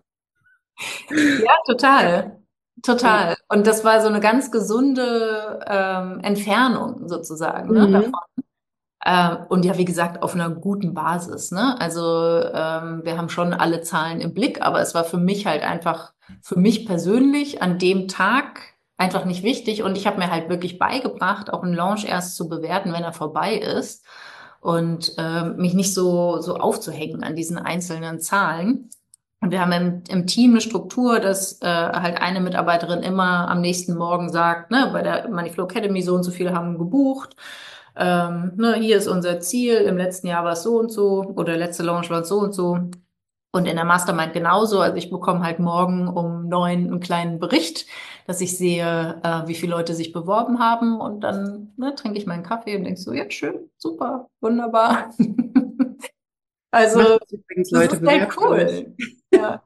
ja, total. Total. Und das war so eine ganz gesunde Entfernung sozusagen, ne? Mhm. Und ja, wie gesagt, auf einer guten Basis, ne? Also wir haben schon alle Zahlen im Blick, aber es war für mich halt einfach, für mich persönlich an dem Tag einfach nicht wichtig. Und ich habe mir halt wirklich beigebracht, auch einen Launch erst zu bewerten, wenn er vorbei ist und mich nicht so aufzuhängen an diesen einzelnen Zahlen. Und wir haben im Team eine Struktur, dass halt eine Mitarbeiterin immer am nächsten Morgen sagt, ne, bei der Moneyflow Academy so und so viele haben gebucht. Ne, hier ist unser Ziel. Im letzten Jahr war es so und so oder letzte Launch war es so und so. Und in der Mastermind genauso. Also ich bekomme halt morgen um 9 einen kleinen Bericht, dass ich sehe, wie viele Leute sich beworben haben. Und dann ne, trinke ich meinen Kaffee und denke so, ja, schön, super, wunderbar. Macht Also, das übrigens, das Leute, ist halt bewerbt euch. cool. Ja.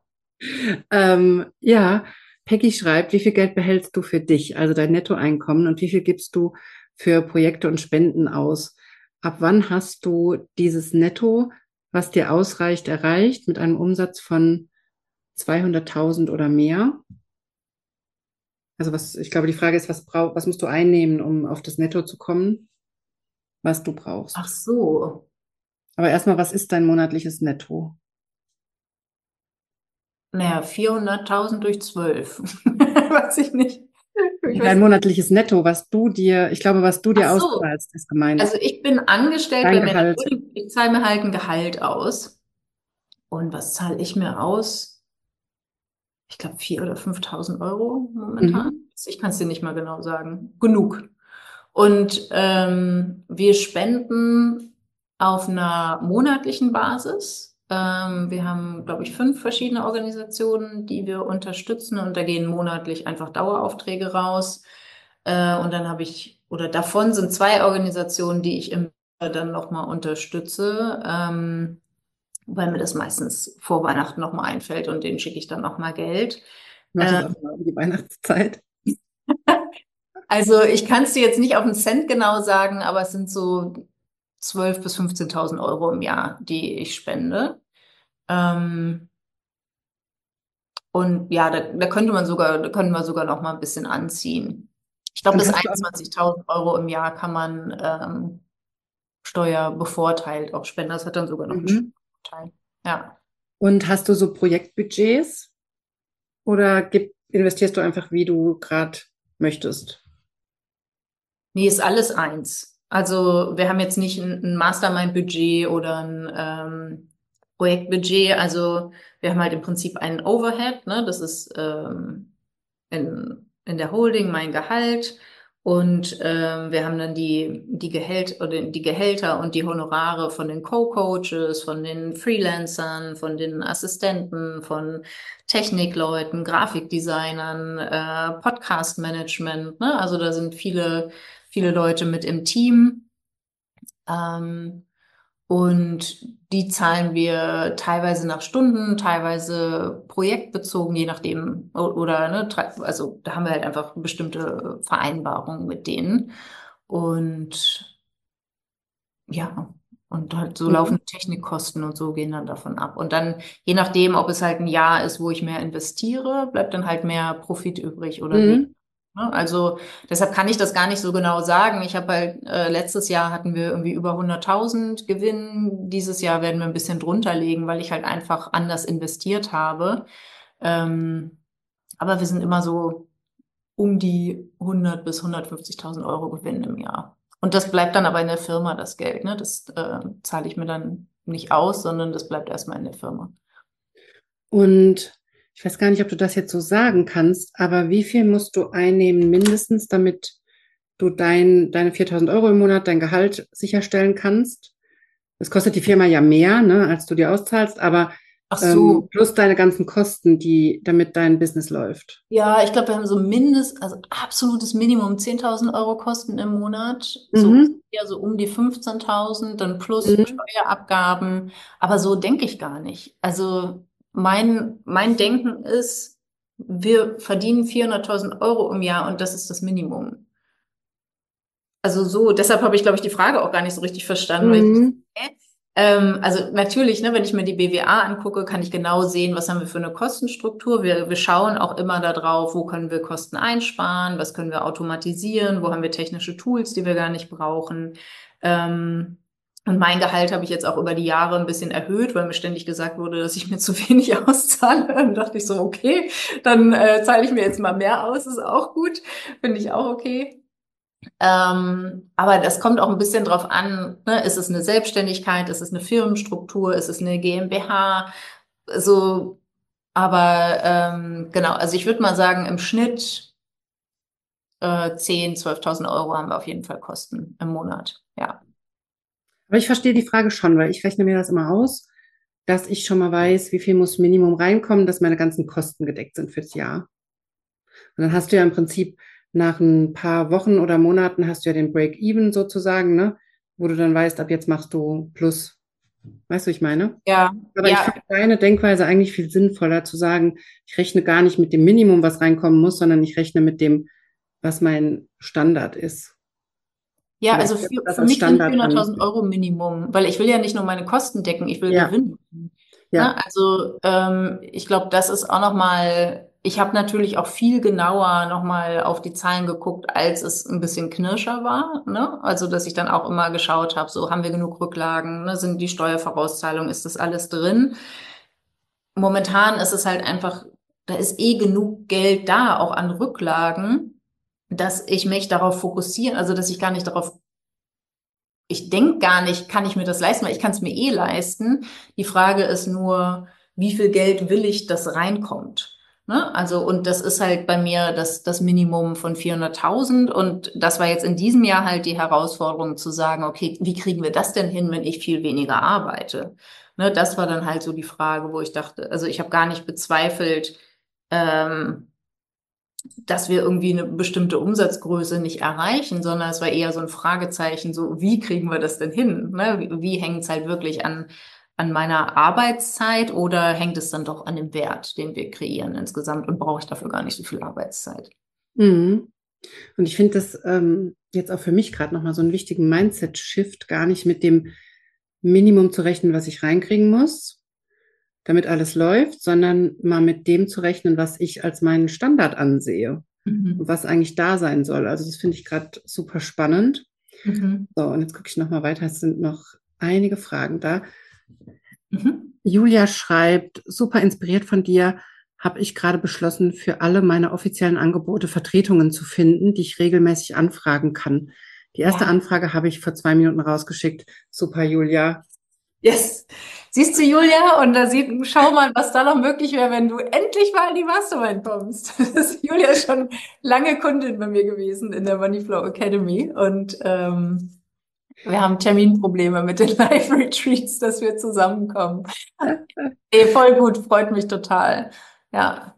Ja, Peggy schreibt, wie viel Geld behältst du für dich, also dein Nettoeinkommen, und wie viel gibst du für Projekte und Spenden aus? Ab wann hast du dieses Netto, was dir ausreicht, erreicht mit einem Umsatz von 200.000 oder mehr? Also was, ich glaube, die Frage ist, was musst du einnehmen, um auf das Netto zu kommen, was du Ach brauchst? so. Aber erstmal, was ist dein monatliches Netto? Naja, 400.000 durch 12. Weiß ich nicht. Ich Dein weiß. monatliches Netto, was du dir, ich glaube, was du Ach dir so. auszahlst, ist gemeint. Also ich bin angestellt Dein bei Gehalt. Merit. Ich zahle mir halt ein Gehalt aus. Und was zahle ich mir aus? Ich glaube 4.000 oder 5.000 Euro momentan. Mhm. Ich kann es dir nicht mal genau sagen. Genug. Und wir spenden auf einer monatlichen Basis. Wir haben, glaube ich, 5 verschiedene Organisationen, die wir unterstützen und da gehen monatlich einfach Daueraufträge raus. Und dann habe ich, oder davon sind 2 Organisationen, die ich im dann nochmal unterstütze, weil mir das meistens vor Weihnachten nochmal einfällt und denen schicke ich dann nochmal Geld. Mach das auch mal um die Weihnachtszeit. Also ich kann es dir jetzt nicht auf einen Cent genau sagen, aber es sind so 12.000 bis 15.000 Euro im Jahr, die ich spende. Ähm, und ja, da könnten wir sogar noch mal ein bisschen anziehen. Ich glaube, Und bis hast du auch, 21.000 Euro im Jahr kann man steuerbevorteilt auch spenden. Das hat dann sogar noch einen mhm. Vorteil. Ja. Und hast du so Projektbudgets? Oder investierst du einfach, wie du gerade möchtest? Nee, ist alles eins. Also wir haben jetzt nicht ein Mastermind-Budget oder ein Projektbudget. Also wir haben halt im Prinzip einen Overhead, ne? Das ist in der Holding mein Gehalt. Und wir haben dann die Gehälter und die Honorare von den Co-Coaches, von den Freelancern, von den Assistenten, von Technikleuten, Grafikdesignern, Podcast-Management, ne? Also da sind viele Leute mit im Team. Ähm, und die zahlen wir teilweise nach Stunden, teilweise projektbezogen, je nachdem, oder, ne, also da haben wir halt einfach bestimmte Vereinbarungen mit denen. Und ja, und halt so Mhm. laufende Technikkosten und so gehen dann davon ab. Und dann, je nachdem, ob es halt ein Jahr ist, wo ich mehr investiere, bleibt dann halt mehr Profit übrig oder weniger. Mhm. Ne? Also deshalb kann ich das gar nicht so genau sagen. Ich habe halt, letztes Jahr hatten wir irgendwie über 100.000 Gewinn. Dieses Jahr werden wir ein bisschen drunter liegen, weil ich halt einfach anders investiert habe. Ähm, aber wir sind immer so um die 100 bis 150.000 Euro Gewinn im Jahr. Und das bleibt dann aber in der Firma, das Geld, ne? Das zahle ich mir dann nicht aus, sondern das bleibt erstmal in der Firma. Und ich weiß gar nicht, ob du das jetzt so sagen kannst, aber wie viel musst du einnehmen mindestens, damit du deine 4.000 Euro im Monat, dein Gehalt sicherstellen kannst? Das kostet die Firma ja mehr, ne, als du dir auszahlst, aber Ach so, plus deine ganzen Kosten, damit dein Business läuft. ja, ich glaube, wir haben so also absolutes Minimum 10.000 Euro Kosten im Monat, so Mhm. eher so um die 15.000, dann plus Mhm. Steuerabgaben. Aber so denke ich gar nicht. Also mein Denken ist, wir verdienen 400.000 Euro im Jahr und das ist das Minimum. Also so, deshalb habe ich, glaube ich, die Frage auch gar nicht so richtig verstanden, weil ich, Mhm. also natürlich, ne, wenn ich mir die BWA angucke, kann ich genau sehen, was haben wir für eine Kostenstruktur. Wir schauen auch immer darauf, wo können wir Kosten einsparen, was können wir automatisieren, wo haben wir technische Tools, die wir gar nicht brauchen. Und mein Gehalt habe ich jetzt auch über die Jahre ein bisschen erhöht, weil mir ständig gesagt wurde, dass ich mir zu wenig auszahle. Dann dachte ich so, okay, dann zahle ich mir jetzt mal mehr aus, ist auch gut, finde ich auch okay. Aber das kommt auch ein bisschen drauf an, ne? Ist es eine Selbstständigkeit, ist es eine Firmenstruktur, ist es eine GmbH? So, aber genau, also ich würde mal sagen, im Schnitt 10.000, 12.000 Euro haben wir auf jeden Fall Kosten im Monat. Ja. Aber ich verstehe die Frage schon, weil ich rechne mir das immer aus, dass ich schon mal weiß, wie viel muss Minimum reinkommen, dass meine ganzen Kosten gedeckt sind fürs Jahr. Und dann hast du ja im Prinzip nach ein paar Wochen oder Monaten hast du ja den Break-Even sozusagen, ne? Wo du dann weißt, ab jetzt machst du Plus. Weißt du, was ich meine? Ja, Aber ich ja, finde deine Denkweise eigentlich viel sinnvoller zu sagen, ich rechne gar nicht mit dem Minimum, was reinkommen muss, sondern ich rechne mit dem, was mein Standard ist. ja, Oder ich also sehe für das als mich sind Standard an. 400.000 Euro Minimum, weil ich will ja nicht nur meine Kosten decken, ich will Ja, Gewinn. Ne? ja. Also ich glaube, das ist auch nochmal, ich habe natürlich auch viel genauer nochmal auf die Zahlen geguckt, als es ein bisschen knirscher war. Ne? Also dass ich dann auch immer geschaut habe, so haben wir genug Rücklagen, ne? Sind die Steuervorauszahlungen, ist das alles drin? Momentan ist es halt einfach, da ist eh genug Geld da, auch an Rücklagen, dass ich mich darauf fokussieren, also dass ich gar nicht darauf ich denke gar nicht, kann ich mir das leisten, weil ich kann es mir eh leisten. Die Frage ist nur, wie viel Geld will ich, das reinkommt? Ne? Also, und das ist halt bei mir das Minimum von 400.000. Und das war jetzt in diesem Jahr halt die Herausforderung zu sagen, okay, wie kriegen wir das denn hin, wenn ich viel weniger arbeite? Ne? Das war dann halt so die Frage, wo ich dachte, also ich habe gar nicht bezweifelt, ähm, dass wir irgendwie eine bestimmte Umsatzgröße nicht erreichen, sondern es war eher so ein Fragezeichen, so wie kriegen wir das denn hin? Ne? Wie hängt es halt wirklich an meiner Arbeitszeit oder hängt es dann doch an dem Wert, den wir kreieren insgesamt und brauche ich dafür gar nicht so viel Arbeitszeit? Mhm. Und ich finde das jetzt auch für mich gerade nochmal so einen wichtigen Mindset-Shift, gar nicht mit dem Minimum zu rechnen, was ich reinkriegen muss, damit alles läuft, sondern mal mit dem zu rechnen, was ich als meinen Standard ansehe und Mhm. was eigentlich da sein soll. Also das finde ich gerade super spannend. Mhm. So, und jetzt gucke ich nochmal weiter. Es sind noch einige Fragen da. Mhm. Julia schreibt, super inspiriert von dir. habe ich gerade beschlossen, für alle meine offiziellen Angebote Vertretungen zu finden, die ich regelmäßig anfragen kann. Die erste Ja. Anfrage habe ich vor 2 Minuten rausgeschickt. Super, Julia. Yes. Siehst du, Julia, und schau mal, was da noch möglich wäre, wenn du endlich mal in die Mastermind kommst. Das ist Julia ist schon lange Kundin bei mir gewesen in der Moneyflow Academy und wir haben Terminprobleme mit den Live-Retreats, dass wir zusammenkommen. Voll gut, freut mich total. Ja.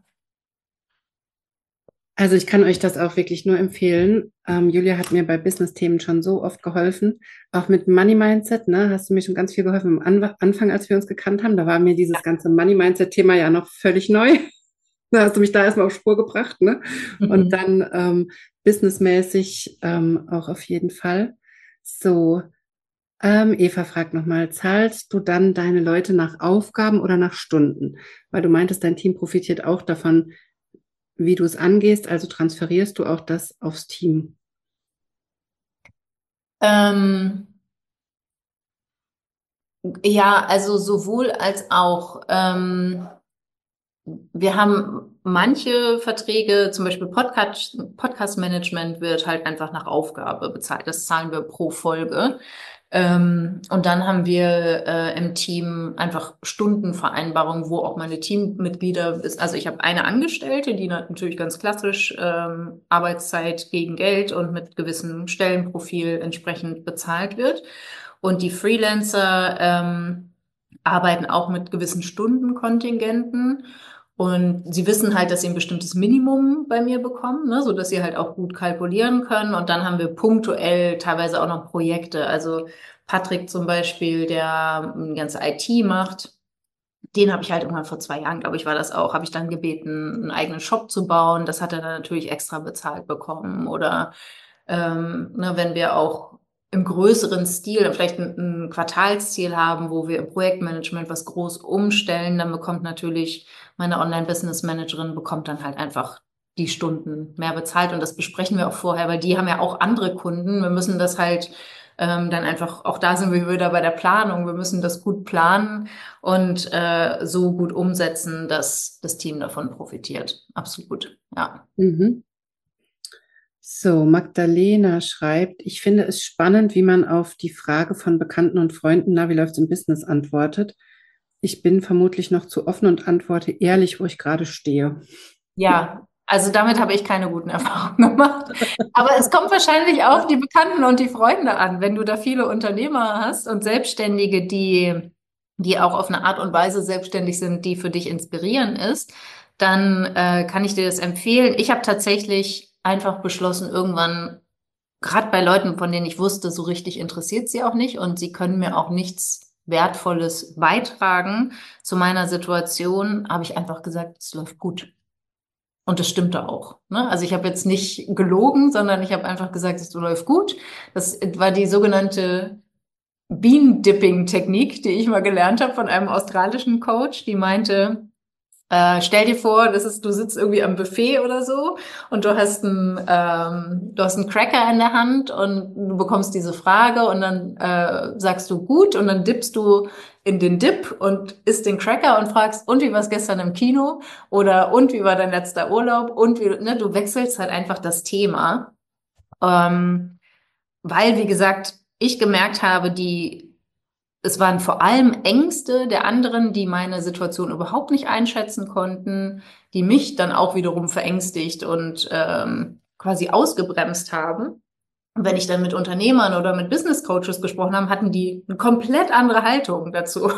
Also ich kann euch das auch wirklich nur empfehlen. Julia hat mir bei Business-Themen schon so oft geholfen. Auch mit Money Mindset, ne, hast du mir schon ganz viel geholfen am Anfang, als wir uns gekannt haben. Da war mir dieses ganze Money Mindset-Thema ja noch völlig neu. Da hast du mich da erstmal auf Spur gebracht, ne? Und Mhm. dann businessmäßig auch auf jeden Fall. So, Eva fragt nochmal, zahlst du dann deine Leute nach Aufgaben oder nach Stunden? Weil du meintest, dein Team profitiert auch davon, wie du es angehst, also transferierst du auch das aufs Team. Ähm, ja, also sowohl als auch. Wir haben manche Verträge, zum Beispiel Podcast-Management wird halt einfach nach Aufgabe bezahlt. Das zahlen wir pro Folge. Und dann haben wir im Team einfach Stundenvereinbarungen, wo auch meine Teammitglieder ist. Also ich habe eine Angestellte, die natürlich ganz klassisch Arbeitszeit gegen Geld und mit gewissem Stellenprofil entsprechend bezahlt wird. Und die Freelancer arbeiten auch mit gewissen Stundenkontingenten. Und sie wissen halt, dass sie ein bestimmtes Minimum bei mir bekommen, ne, so dass sie halt auch gut kalkulieren können. Und dann haben wir punktuell teilweise auch noch Projekte. Also Patrick zum Beispiel, der die ganze IT macht, den habe ich halt irgendwann vor 2 Jahren, glaube ich, war das auch, habe ich dann gebeten, einen eigenen Shop zu bauen. Das hat er dann natürlich extra bezahlt bekommen. Oder ne, wenn wir auch im größeren Stil vielleicht ein Quartalsziel haben, wo wir im Projektmanagement was groß umstellen, dann bekommt natürlich meine Online-Business-Managerin bekommt dann halt einfach die Stunden mehr bezahlt. Und das besprechen wir auch vorher, weil die haben ja auch andere Kunden. Wir müssen das halt dann einfach, auch da sind wir wieder bei der Planung. Wir müssen das gut planen und so gut umsetzen, dass das Team davon profitiert. Absolut, ja. Mhm. So, Magdalena schreibt, ich finde es spannend, wie man auf die Frage von Bekannten und Freunden, na, wie läuft's im Business, antwortet. Ich bin vermutlich noch zu offen und antworte ehrlich, wo ich gerade stehe. Ja, also damit habe ich keine guten Erfahrungen gemacht. Aber es kommt wahrscheinlich auf die Bekannten und die Freunde an. Wenn du da viele Unternehmer hast und Selbstständige, die auch auf eine Art und Weise selbstständig sind, die für dich inspirierend ist, dann kann ich dir das empfehlen. Ich habe tatsächlich einfach beschlossen, irgendwann, gerade bei Leuten, von denen ich wusste, so richtig interessiert sie auch nicht und sie können mir auch nichts Wertvolles beitragen zu meiner Situation, habe ich einfach gesagt, es läuft gut. Und das stimmte auch. Ne? Also ich habe jetzt nicht gelogen, sondern ich habe einfach gesagt, es läuft gut. Das war die sogenannte Bean-Dipping-Technik, die ich mal gelernt habe von einem australischen Coach, die meinte, stell dir vor, du sitzt irgendwie am Buffet oder so und du hast einen Cracker in der Hand und du bekommst diese Frage und dann sagst du gut und dann dippst du in den Dip und isst den Cracker und fragst, und wie war es gestern im Kino? Oder und wie war dein letzter Urlaub? Und wie, ne, du wechselst halt einfach das Thema. Ähm, Weil, wie gesagt, ich gemerkt habe, es waren vor allem Ängste der anderen, die meine Situation überhaupt nicht einschätzen konnten, die mich dann auch wiederum verängstigt und quasi ausgebremst haben. Und wenn ich dann mit Unternehmern oder mit Business Coaches gesprochen habe, hatten die eine komplett andere Haltung dazu.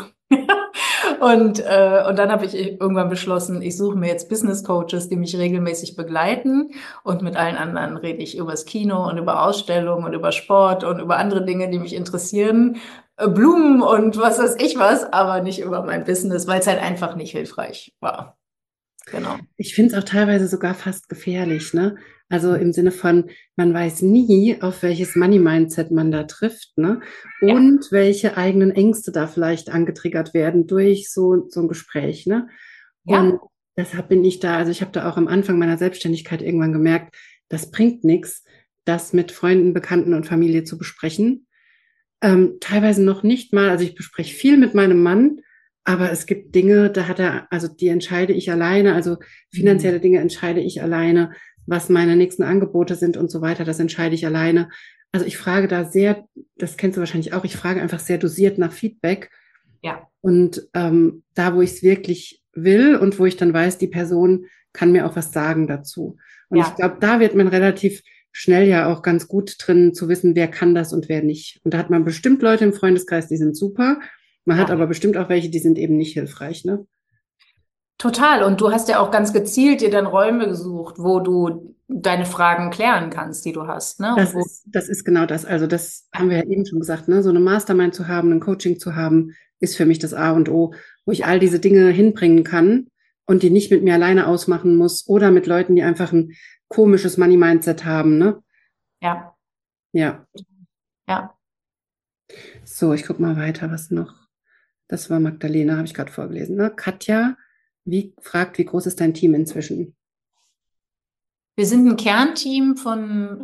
Und dann habe ich irgendwann beschlossen, ich suche mir jetzt Business Coaches, die mich regelmäßig begleiten. Und mit allen anderen rede ich über das Kino und über Ausstellungen und über Sport und über andere Dinge, die mich interessieren. Blumen und was weiß ich was, aber nicht über mein Business, weil es halt einfach nicht hilfreich war. Genau. Ich finde es auch teilweise sogar fast gefährlich, ne? Also im Sinne von, man weiß nie, auf welches Money-Mindset man da trifft, ne? Ja. Und welche eigenen Ängste da vielleicht angetriggert werden durch so ein Gespräch, ne? Und Ja. deshalb bin ich da, also ich habe da auch am Anfang meiner Selbstständigkeit irgendwann gemerkt, das bringt nichts, das mit Freunden, Bekannten und Familie zu besprechen. Teilweise noch nicht mal, also ich bespreche viel mit meinem Mann, Aber es gibt Dinge, da hat er, also die entscheide ich alleine, also finanzielle Dinge entscheide ich alleine, was meine nächsten Angebote sind und so weiter, das entscheide ich alleine. Also ich frage da sehr, das kennst du wahrscheinlich auch, ich frage einfach sehr dosiert nach Feedback. Ja, Und da, wo ich es wirklich will und wo ich dann weiß, die Person kann mir auch was sagen dazu. Und ich ja, glaube, da wird man relativ schnell ja auch ganz gut drin zu wissen, wer kann das und wer nicht. Und da hat man bestimmt Leute im Freundeskreis, die sind super. Man hat ja. aber bestimmt auch welche, die sind eben nicht hilfreich, ne? Total. Und du hast ja auch ganz gezielt dir dann Räume gesucht, wo du deine Fragen klären kannst, die du hast, ne? Und wo, Das ist genau das. Also das haben wir ja eben schon gesagt, ne? So eine Mastermind zu haben, ein Coaching zu haben, ist für mich das A und O, wo ich all diese Dinge hinbringen kann und die nicht mit mir alleine ausmachen muss oder mit Leuten, die einfach ein komisches Money-Mindset haben, ne? ja, Ja. ja. So, ich gucke mal weiter, was noch. Das war Magdalena, habe ich gerade vorgelesen, ne? Katja, wie groß ist dein Team inzwischen? Wir sind ein Kernteam von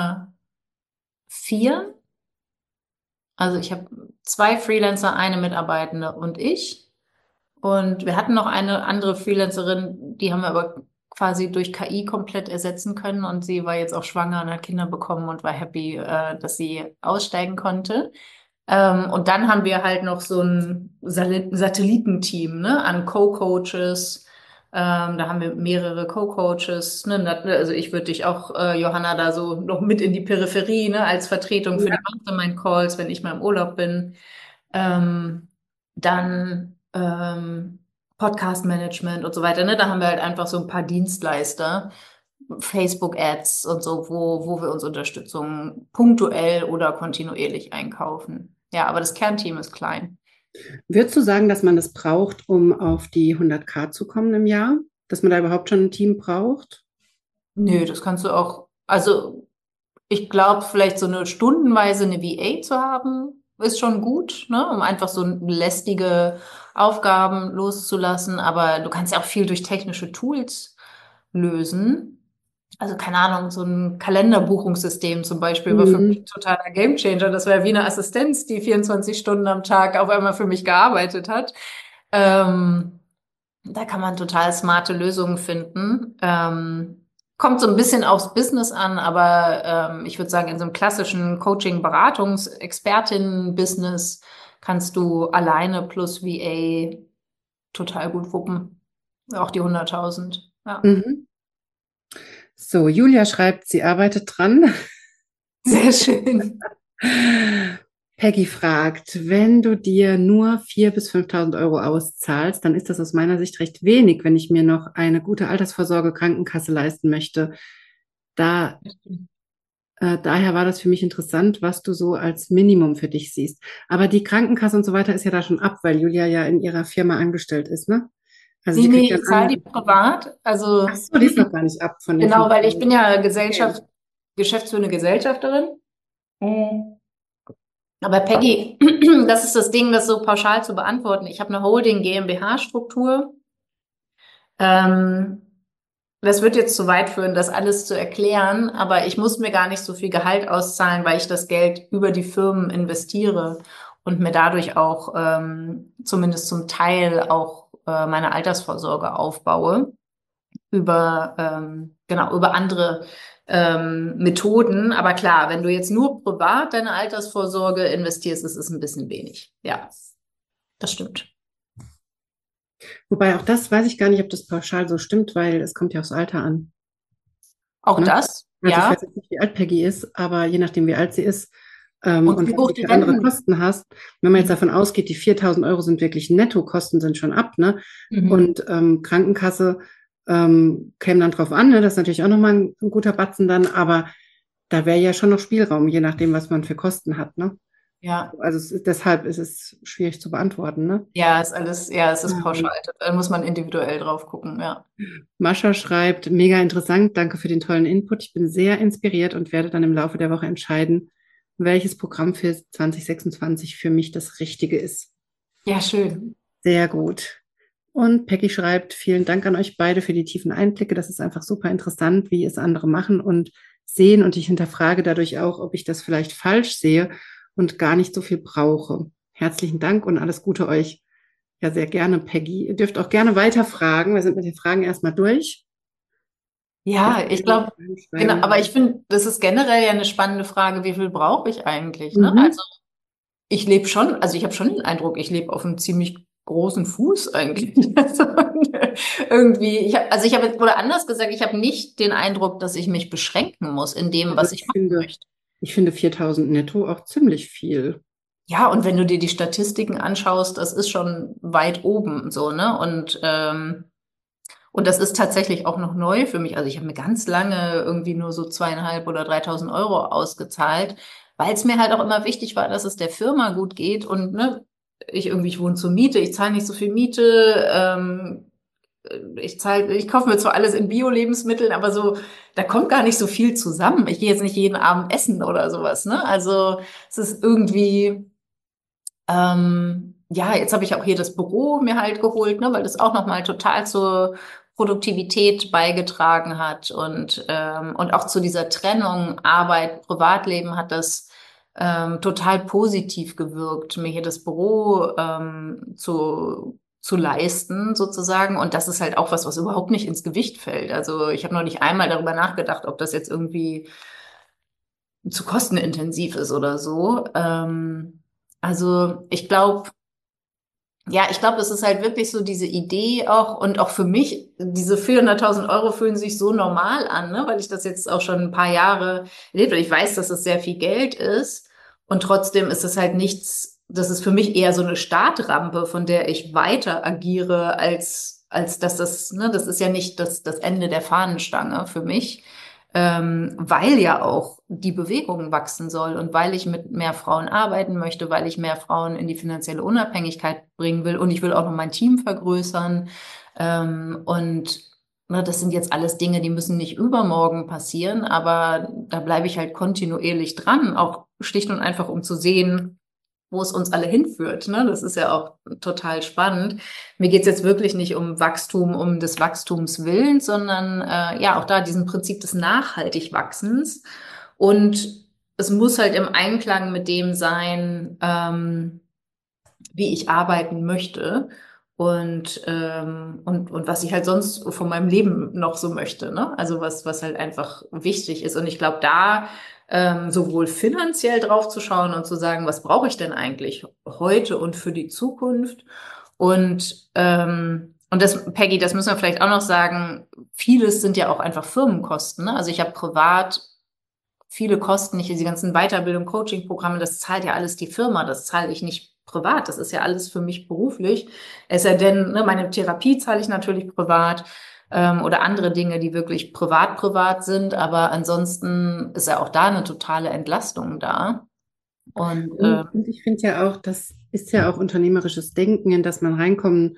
4. Also ich habe 2 Freelancer, eine Mitarbeitende und ich. Und wir hatten noch eine andere Freelancerin, die haben wir aber quasi durch KI komplett ersetzen können. Und sie war jetzt auch schwanger und hat Kinder bekommen und war happy, dass sie aussteigen konnte. Und dann haben wir halt noch so ein Satellitenteam, ne, an Co-Coaches. Da haben wir mehrere Co-Coaches. Ne? Also ich würde dich auch, Johanna, da so noch mit in die Peripherie, ne, als Vertretung für die Ja. Mastermind-Calls, wenn ich mal im Urlaub bin. Dann Podcast-Management und so weiter. Ne? Da haben wir halt einfach so ein paar Dienstleister, Facebook-Ads und so, wo wir uns Unterstützung punktuell oder kontinuierlich einkaufen. Ja, aber das Kernteam ist klein. Würdest du sagen, dass man das braucht, um auf die 100K zu kommen im Jahr? Dass man da überhaupt schon ein Team braucht? Nö, das kannst du auch, also ich glaube, vielleicht so eine stundenweise eine VA zu haben, ist schon gut, ne? Um einfach so lästige Aufgaben loszulassen. Aber du kannst ja auch viel durch technische Tools lösen. Also keine Ahnung, so ein Kalenderbuchungssystem zum Beispiel war für mich Mhm. ein totaler Gamechanger. Das war ja wie eine Assistenz, die 24 Stunden am Tag auf einmal für mich gearbeitet hat. Ähm, Da kann man total smarte Lösungen finden. Kommt so ein bisschen aufs Business an, aber ich würde sagen, in so einem klassischen Coaching-Beratungs-Expertinnen-Business kannst du alleine plus VA total gut wuppen. Auch die 100.000. Ja, Mhm. So, Julia schreibt, sie arbeitet dran. sehr schön. Peggy fragt, wenn du dir nur 4.000 bis 5.000 Euro auszahlst, dann ist das aus meiner Sicht recht wenig, wenn ich mir noch eine gute Altersvorsorge, Krankenkasse leisten möchte. Da, daher war das für mich interessant, was du so als Minimum für dich siehst. Aber die Krankenkasse und so weiter ist ja da schon ab, weil Julia ja in ihrer Firma angestellt ist, ne? Also Nee, sie kriegt nee, ja ich zahle an. die privat. Ach Also, so, die ist noch gar nicht ab von den genau, weil ich 5.000. bin ja Okay. geschäftsführende Gesellschafterin. Mhm. Aber Peggy, das ist das Ding, das so pauschal zu beantworten. Ich habe eine Holding GmbH-Struktur. Ähm, Das wird jetzt zu weit führen, das alles zu erklären, aber ich muss mir gar nicht so viel Gehalt auszahlen, weil ich das Geld über die Firmen investiere und mir dadurch auch zumindest zum Teil auch meine Altersvorsorge aufbaue über genau über andere Methoden. Aber klar, wenn du jetzt nur privat deine Altersvorsorge investierst, ist es ein bisschen wenig. Ja, das stimmt. Wobei auch das weiß ich gar nicht, ob das pauschal so stimmt, weil es kommt ja aufs Alter an. Auch Ne? das, Also ich ja. weiß jetzt nicht, wie alt Peggy ist, aber je nachdem, wie alt sie ist Und und wie was hoch sie die für andere Renten. Kosten hast, wenn man jetzt davon ausgeht, die 4.000 Euro sind wirklich Nettokosten, sind schon ab, ne? Mhm. Und Krankenkasse käme dann drauf an, ne? Das ist natürlich auch nochmal ein guter Batzen dann, aber da wäre ja schon noch Spielraum, je nachdem, was man für Kosten hat, ne? Ja. Also deshalb ist es schwierig zu beantworten, ne? Ja, ist alles, ja, es ist pauschal. Ähm, Da muss man individuell drauf gucken, ja. Mascha schreibt, mega interessant, danke für den tollen Input. Ich bin sehr inspiriert und werde dann im Laufe der Woche entscheiden, welches Programm für 2026 für mich das Richtige ist. Ja, schön. Sehr gut. Und Peggy schreibt, vielen Dank an euch beide für die tiefen Einblicke. Das ist einfach super interessant, wie es andere machen und sehen. Und ich hinterfrage dadurch auch, ob ich das vielleicht falsch sehe und gar nicht so viel brauche. Herzlichen Dank und alles Gute euch. Ja, sehr gerne, Peggy. Ihr dürft auch gerne weiterfragen. Wir sind mit den Fragen erstmal durch. Ja, ich glaube, genau, aber Reinschreiben. ich finde, das ist generell ja eine spannende Frage, wie viel brauche ich eigentlich, ne? Mhm. Also ich lebe schon, also ich habe schon den Eindruck, ich lebe auf einem ziemlich großen Fuß eigentlich. Also, irgendwie, ich habe, oder anders gesagt, ich habe nicht den Eindruck, dass ich mich beschränken muss in dem, Also was ich machen möchte. ich finde 4.000 netto auch ziemlich viel. Ja, und wenn du dir die Statistiken anschaust, das ist schon weit oben so, ne? Und das ist tatsächlich auch noch neu für mich. Also ich habe mir ganz lange irgendwie nur so 2.500 oder 3.000 Euro ausgezahlt, weil es mir halt auch immer wichtig war, dass es der Firma gut geht und ne, ich wohne zur Miete, ich zahle nicht so viel Miete, ich kaufe mir zwar alles in Bio-Lebensmitteln, aber so, da kommt gar nicht so viel zusammen. Ich gehe jetzt nicht jeden Abend essen oder sowas, ne? Also es ist irgendwie ja, jetzt habe ich auch hier das Büro mir halt geholt, ne, weil das auch nochmal total zur Produktivität beigetragen hat und auch zu dieser Trennung Arbeit, Privatleben hat das total positiv gewirkt, mir hier das Büro zu leisten sozusagen. Und das ist halt auch was, was überhaupt nicht ins Gewicht fällt. Also ich habe noch nicht einmal darüber nachgedacht, ob das jetzt irgendwie zu kostenintensiv ist oder so. Also ich glaube, es ist halt wirklich so diese Idee auch und auch für mich, diese 400.000 Euro fühlen sich so normal an, ne? Weil ich das jetzt auch schon ein paar Jahre erlebt habe. Ich weiß, dass es sehr viel Geld ist und trotzdem ist es halt nichts, das ist für mich eher so eine Startrampe, von der ich weiter agiere, als dass das, ne, das ist ja nicht das Ende der Fahnenstange für mich, weil ja auch die Bewegung wachsen soll und weil ich mit mehr Frauen arbeiten möchte, weil ich mehr Frauen in die finanzielle Unabhängigkeit bringen will und ich will auch noch mein Team vergrößern. Und ne, das sind jetzt alles Dinge, die müssen nicht übermorgen passieren, aber da bleibe ich halt kontinuierlich dran, auch schlicht und einfach, um zu sehen, wo es uns alle hinführt. Ne? Das ist ja auch total spannend. Mir geht's jetzt wirklich nicht um Wachstum, um des Wachstums Willens, sondern ja auch da diesen Prinzip des nachhaltig Wachsens. Und es muss halt im Einklang mit dem sein, wie ich arbeiten möchte und was ich halt sonst von meinem Leben noch so möchte, ne? Also was halt einfach wichtig ist. Und ich glaube, da sowohl finanziell drauf zu schauen und zu sagen, was brauche ich denn eigentlich heute und für die Zukunft? Und das, Peggy, das müssen wir vielleicht auch noch sagen, vieles sind ja auch einfach Firmenkosten, ne? Also ich habe privat viele Kosten, nicht diese ganzen Weiterbildung, Coaching-Programme, das zahlt ja alles die Firma, das zahle ich nicht privat, das ist ja alles für mich beruflich. Es sei denn, ne, meine Therapie zahle ich natürlich privat oder andere Dinge, die wirklich privat sind, aber ansonsten ist ja auch da eine totale Entlastung da. Und Und ich finde ja auch, das ist ja auch unternehmerisches Denken, in das man reinkommen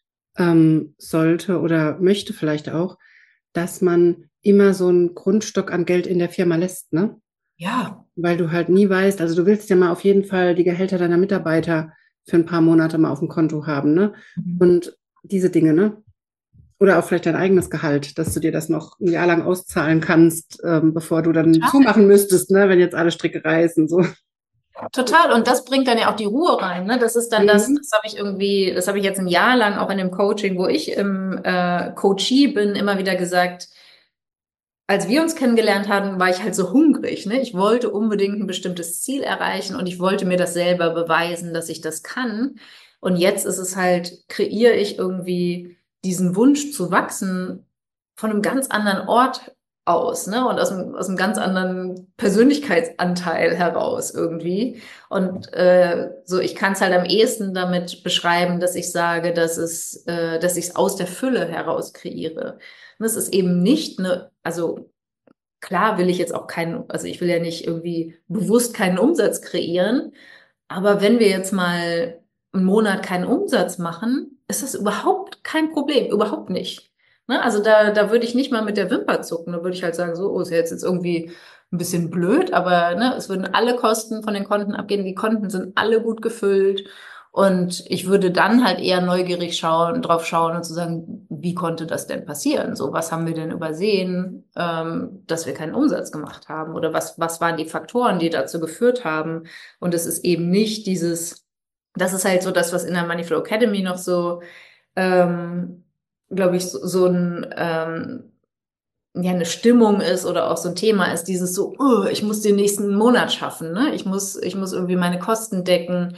sollte oder möchte vielleicht auch, dass man immer so einen Grundstock an Geld in der Firma lässt, ne? ja, Weil du halt nie weißt, also du willst ja mal auf jeden Fall die Gehälter deiner Mitarbeiter für ein paar Monate mal auf dem Konto haben, ne? Und diese Dinge, ne? Oder auch vielleicht dein eigenes Gehalt, dass du dir das noch ein Jahr lang auszahlen kannst, bevor du dann zumachen müsstest, ne? Wenn jetzt alle Stricke reißen, so. total, und das bringt dann ja auch die Ruhe rein, ne? Das ist dann Mhm. das habe ich irgendwie, das habe ich jetzt ein Jahr lang auch in dem Coaching, wo ich im Coachee bin, immer wieder gesagt, als wir uns kennengelernt hatten, war ich halt so hungrig, ne? Ich wollte unbedingt ein bestimmtes Ziel erreichen und ich wollte mir das selber beweisen, dass ich das kann. Und jetzt ist es halt, kreiere ich irgendwie diesen Wunsch zu wachsen von einem ganz anderen Ort aus, ne? Und aus einem ganz anderen Persönlichkeitsanteil heraus irgendwie. Und so, ich kann es halt am ehesten damit beschreiben, dass ich sage, dass ich es aus der Fülle heraus kreiere. Und es ist eben nicht eine, also klar will ich jetzt auch keinen, also ich will ja nicht irgendwie bewusst keinen Umsatz kreieren, aber wenn wir jetzt mal einen Monat keinen Umsatz machen, ist das überhaupt kein Problem, überhaupt nicht. Ne? Also da würde ich nicht mal mit der Wimper zucken, da würde ich halt sagen, so, oh, ist ja jetzt irgendwie ein bisschen blöd, aber ne, es würden alle Kosten von den Konten abgehen, die Konten sind alle gut gefüllt. Und ich würde dann halt eher neugierig drauf schauen und zu sagen, wie konnte das denn passieren? So, was haben wir denn übersehen, dass wir keinen Umsatz gemacht haben? Oder was waren die Faktoren, die dazu geführt haben? Und es ist eben nicht dieses, das ist halt so das, was in der Moneyflow Academy noch so, glaube ich, so ein, ja, eine Stimmung ist oder auch so ein Thema ist, dieses so, ich muss den nächsten Monat schaffen, ne? Ich muss irgendwie meine Kosten decken.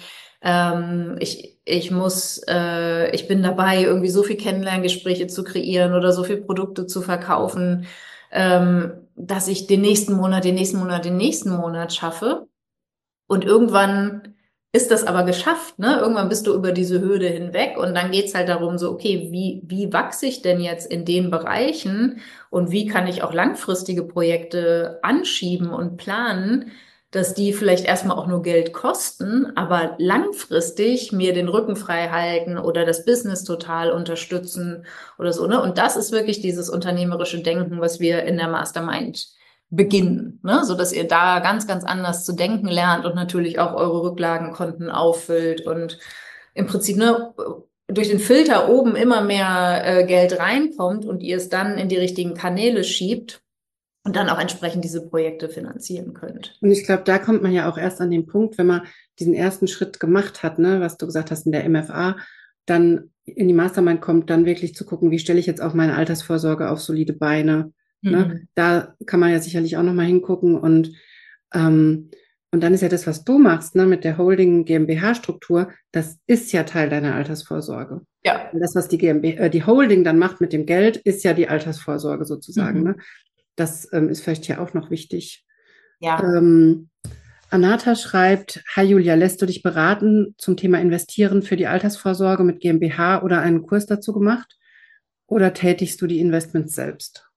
Ich bin dabei, irgendwie so viel Kennenlerngespräche zu kreieren oder so viel Produkte zu verkaufen, dass ich den nächsten Monat schaffe. Und irgendwann ist das aber geschafft, ne? Irgendwann bist du über diese Hürde hinweg und dann geht's halt darum, so, okay, wie wachse ich denn jetzt in den Bereichen und wie kann ich auch langfristige Projekte anschieben und planen, dass die vielleicht erstmal auch nur Geld kosten, aber langfristig mir den Rücken frei halten oder das Business total unterstützen oder so, ne? Und das ist wirklich dieses unternehmerische Denken, was wir in der Mastermind beginnen, ne? So dass ihr da ganz, ganz anders zu denken lernt und natürlich auch eure Rücklagenkonten auffüllt und im Prinzip, ne, durch den Filter oben immer mehr Geld reinkommt und ihr es dann in die richtigen Kanäle schiebt und dann auch entsprechend diese Projekte finanzieren könnt. Und ich glaube, da kommt man ja auch erst an den Punkt, wenn man diesen ersten Schritt gemacht hat, ne, was du gesagt hast in der MFA, dann in die Mastermind kommt, dann wirklich zu gucken, wie stelle ich jetzt auch meine Altersvorsorge auf solide Beine. Ne? Mhm. Da kann man ja sicherlich auch nochmal hingucken und dann ist ja das, was du machst, ne, mit der Holding GmbH-Struktur, das ist ja Teil deiner Altersvorsorge. Ja. Und das, was die Holding dann macht mit dem Geld, ist ja die Altersvorsorge sozusagen. Ne? Mhm. Das ist vielleicht hier auch noch wichtig. Ja. Ähm, Anata schreibt, hi Julia, lässt du dich beraten zum Thema Investieren für die Altersvorsorge mit GmbH oder einen Kurs dazu gemacht? Oder tätigst du die Investments selbst?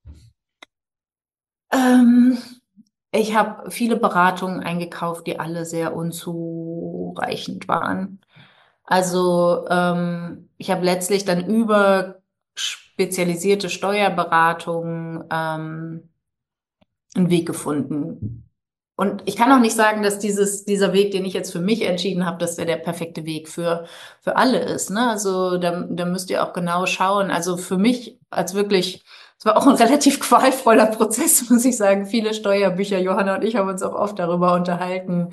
Ähm, Ich habe viele Beratungen eingekauft, die alle sehr unzureichend waren. Also ich habe letztlich dann über spezialisierte Steuerberatungen einen Weg gefunden. Und ich kann auch nicht sagen, dass dieser Weg, den ich jetzt für mich entschieden habe, dass der perfekte Weg für alle ist. Ne? Also da müsst ihr auch genau schauen. Also für mich als wirklich, es war auch ein relativ qualvoller Prozess, muss ich sagen. Viele Steuerbücher, Johanna und ich haben uns auch oft darüber unterhalten.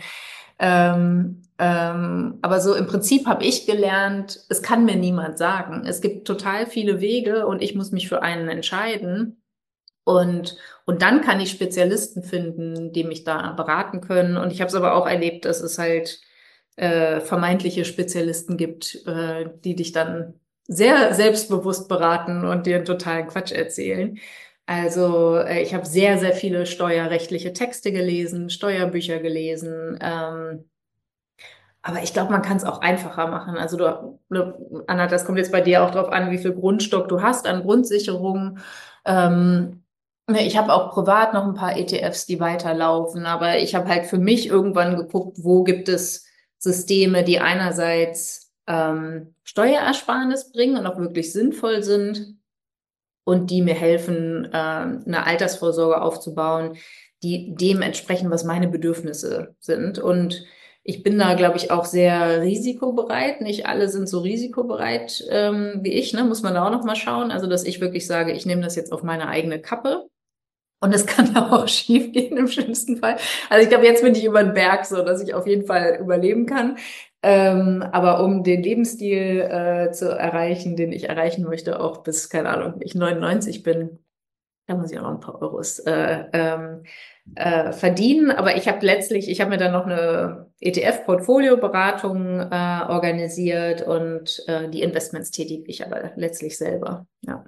Aber so im Prinzip habe ich gelernt, es kann mir niemand sagen. Es gibt total viele Wege und ich muss mich für einen entscheiden. Und dann kann ich Spezialisten finden, die mich da beraten können. Und ich habe es aber auch erlebt, dass es halt vermeintliche Spezialisten gibt, die dich dann sehr selbstbewusst beraten und dir einen totalen Quatsch erzählen. Also ich habe sehr, sehr viele steuerrechtliche Texte gelesen, Steuerbücher gelesen. Aber ich glaube, man kann es auch einfacher machen. Also Anna, das kommt jetzt bei dir auch drauf an, wie viel Grundstock du hast an Grundsicherung. Ich habe auch privat noch ein paar ETFs, die weiterlaufen, aber ich habe halt für mich irgendwann geguckt, wo gibt es Systeme, die einerseits Steuerersparnis bringen und auch wirklich sinnvoll sind und die mir helfen, eine Altersvorsorge aufzubauen, die dem entsprechen, was meine Bedürfnisse sind. Und ich bin da, glaube ich, auch sehr risikobereit. Nicht alle sind so risikobereit wie ich, ne? Muss man da auch noch mal schauen. Also, dass ich wirklich sage, ich nehme das jetzt auf meine eigene Kappe. Und es kann auch schief gehen im schlimmsten Fall. Also ich glaube, jetzt bin ich über den Berg so, dass ich auf jeden Fall überleben kann. Aber um den Lebensstil zu erreichen, den ich erreichen möchte, auch bis, keine Ahnung, ich 99 bin, da muss ich auch noch ein paar Euros verdienen. Aber ich habe mir dann noch eine ETF-Portfolio-Beratung organisiert und die Investments tätige ich aber letztlich selber. Ja.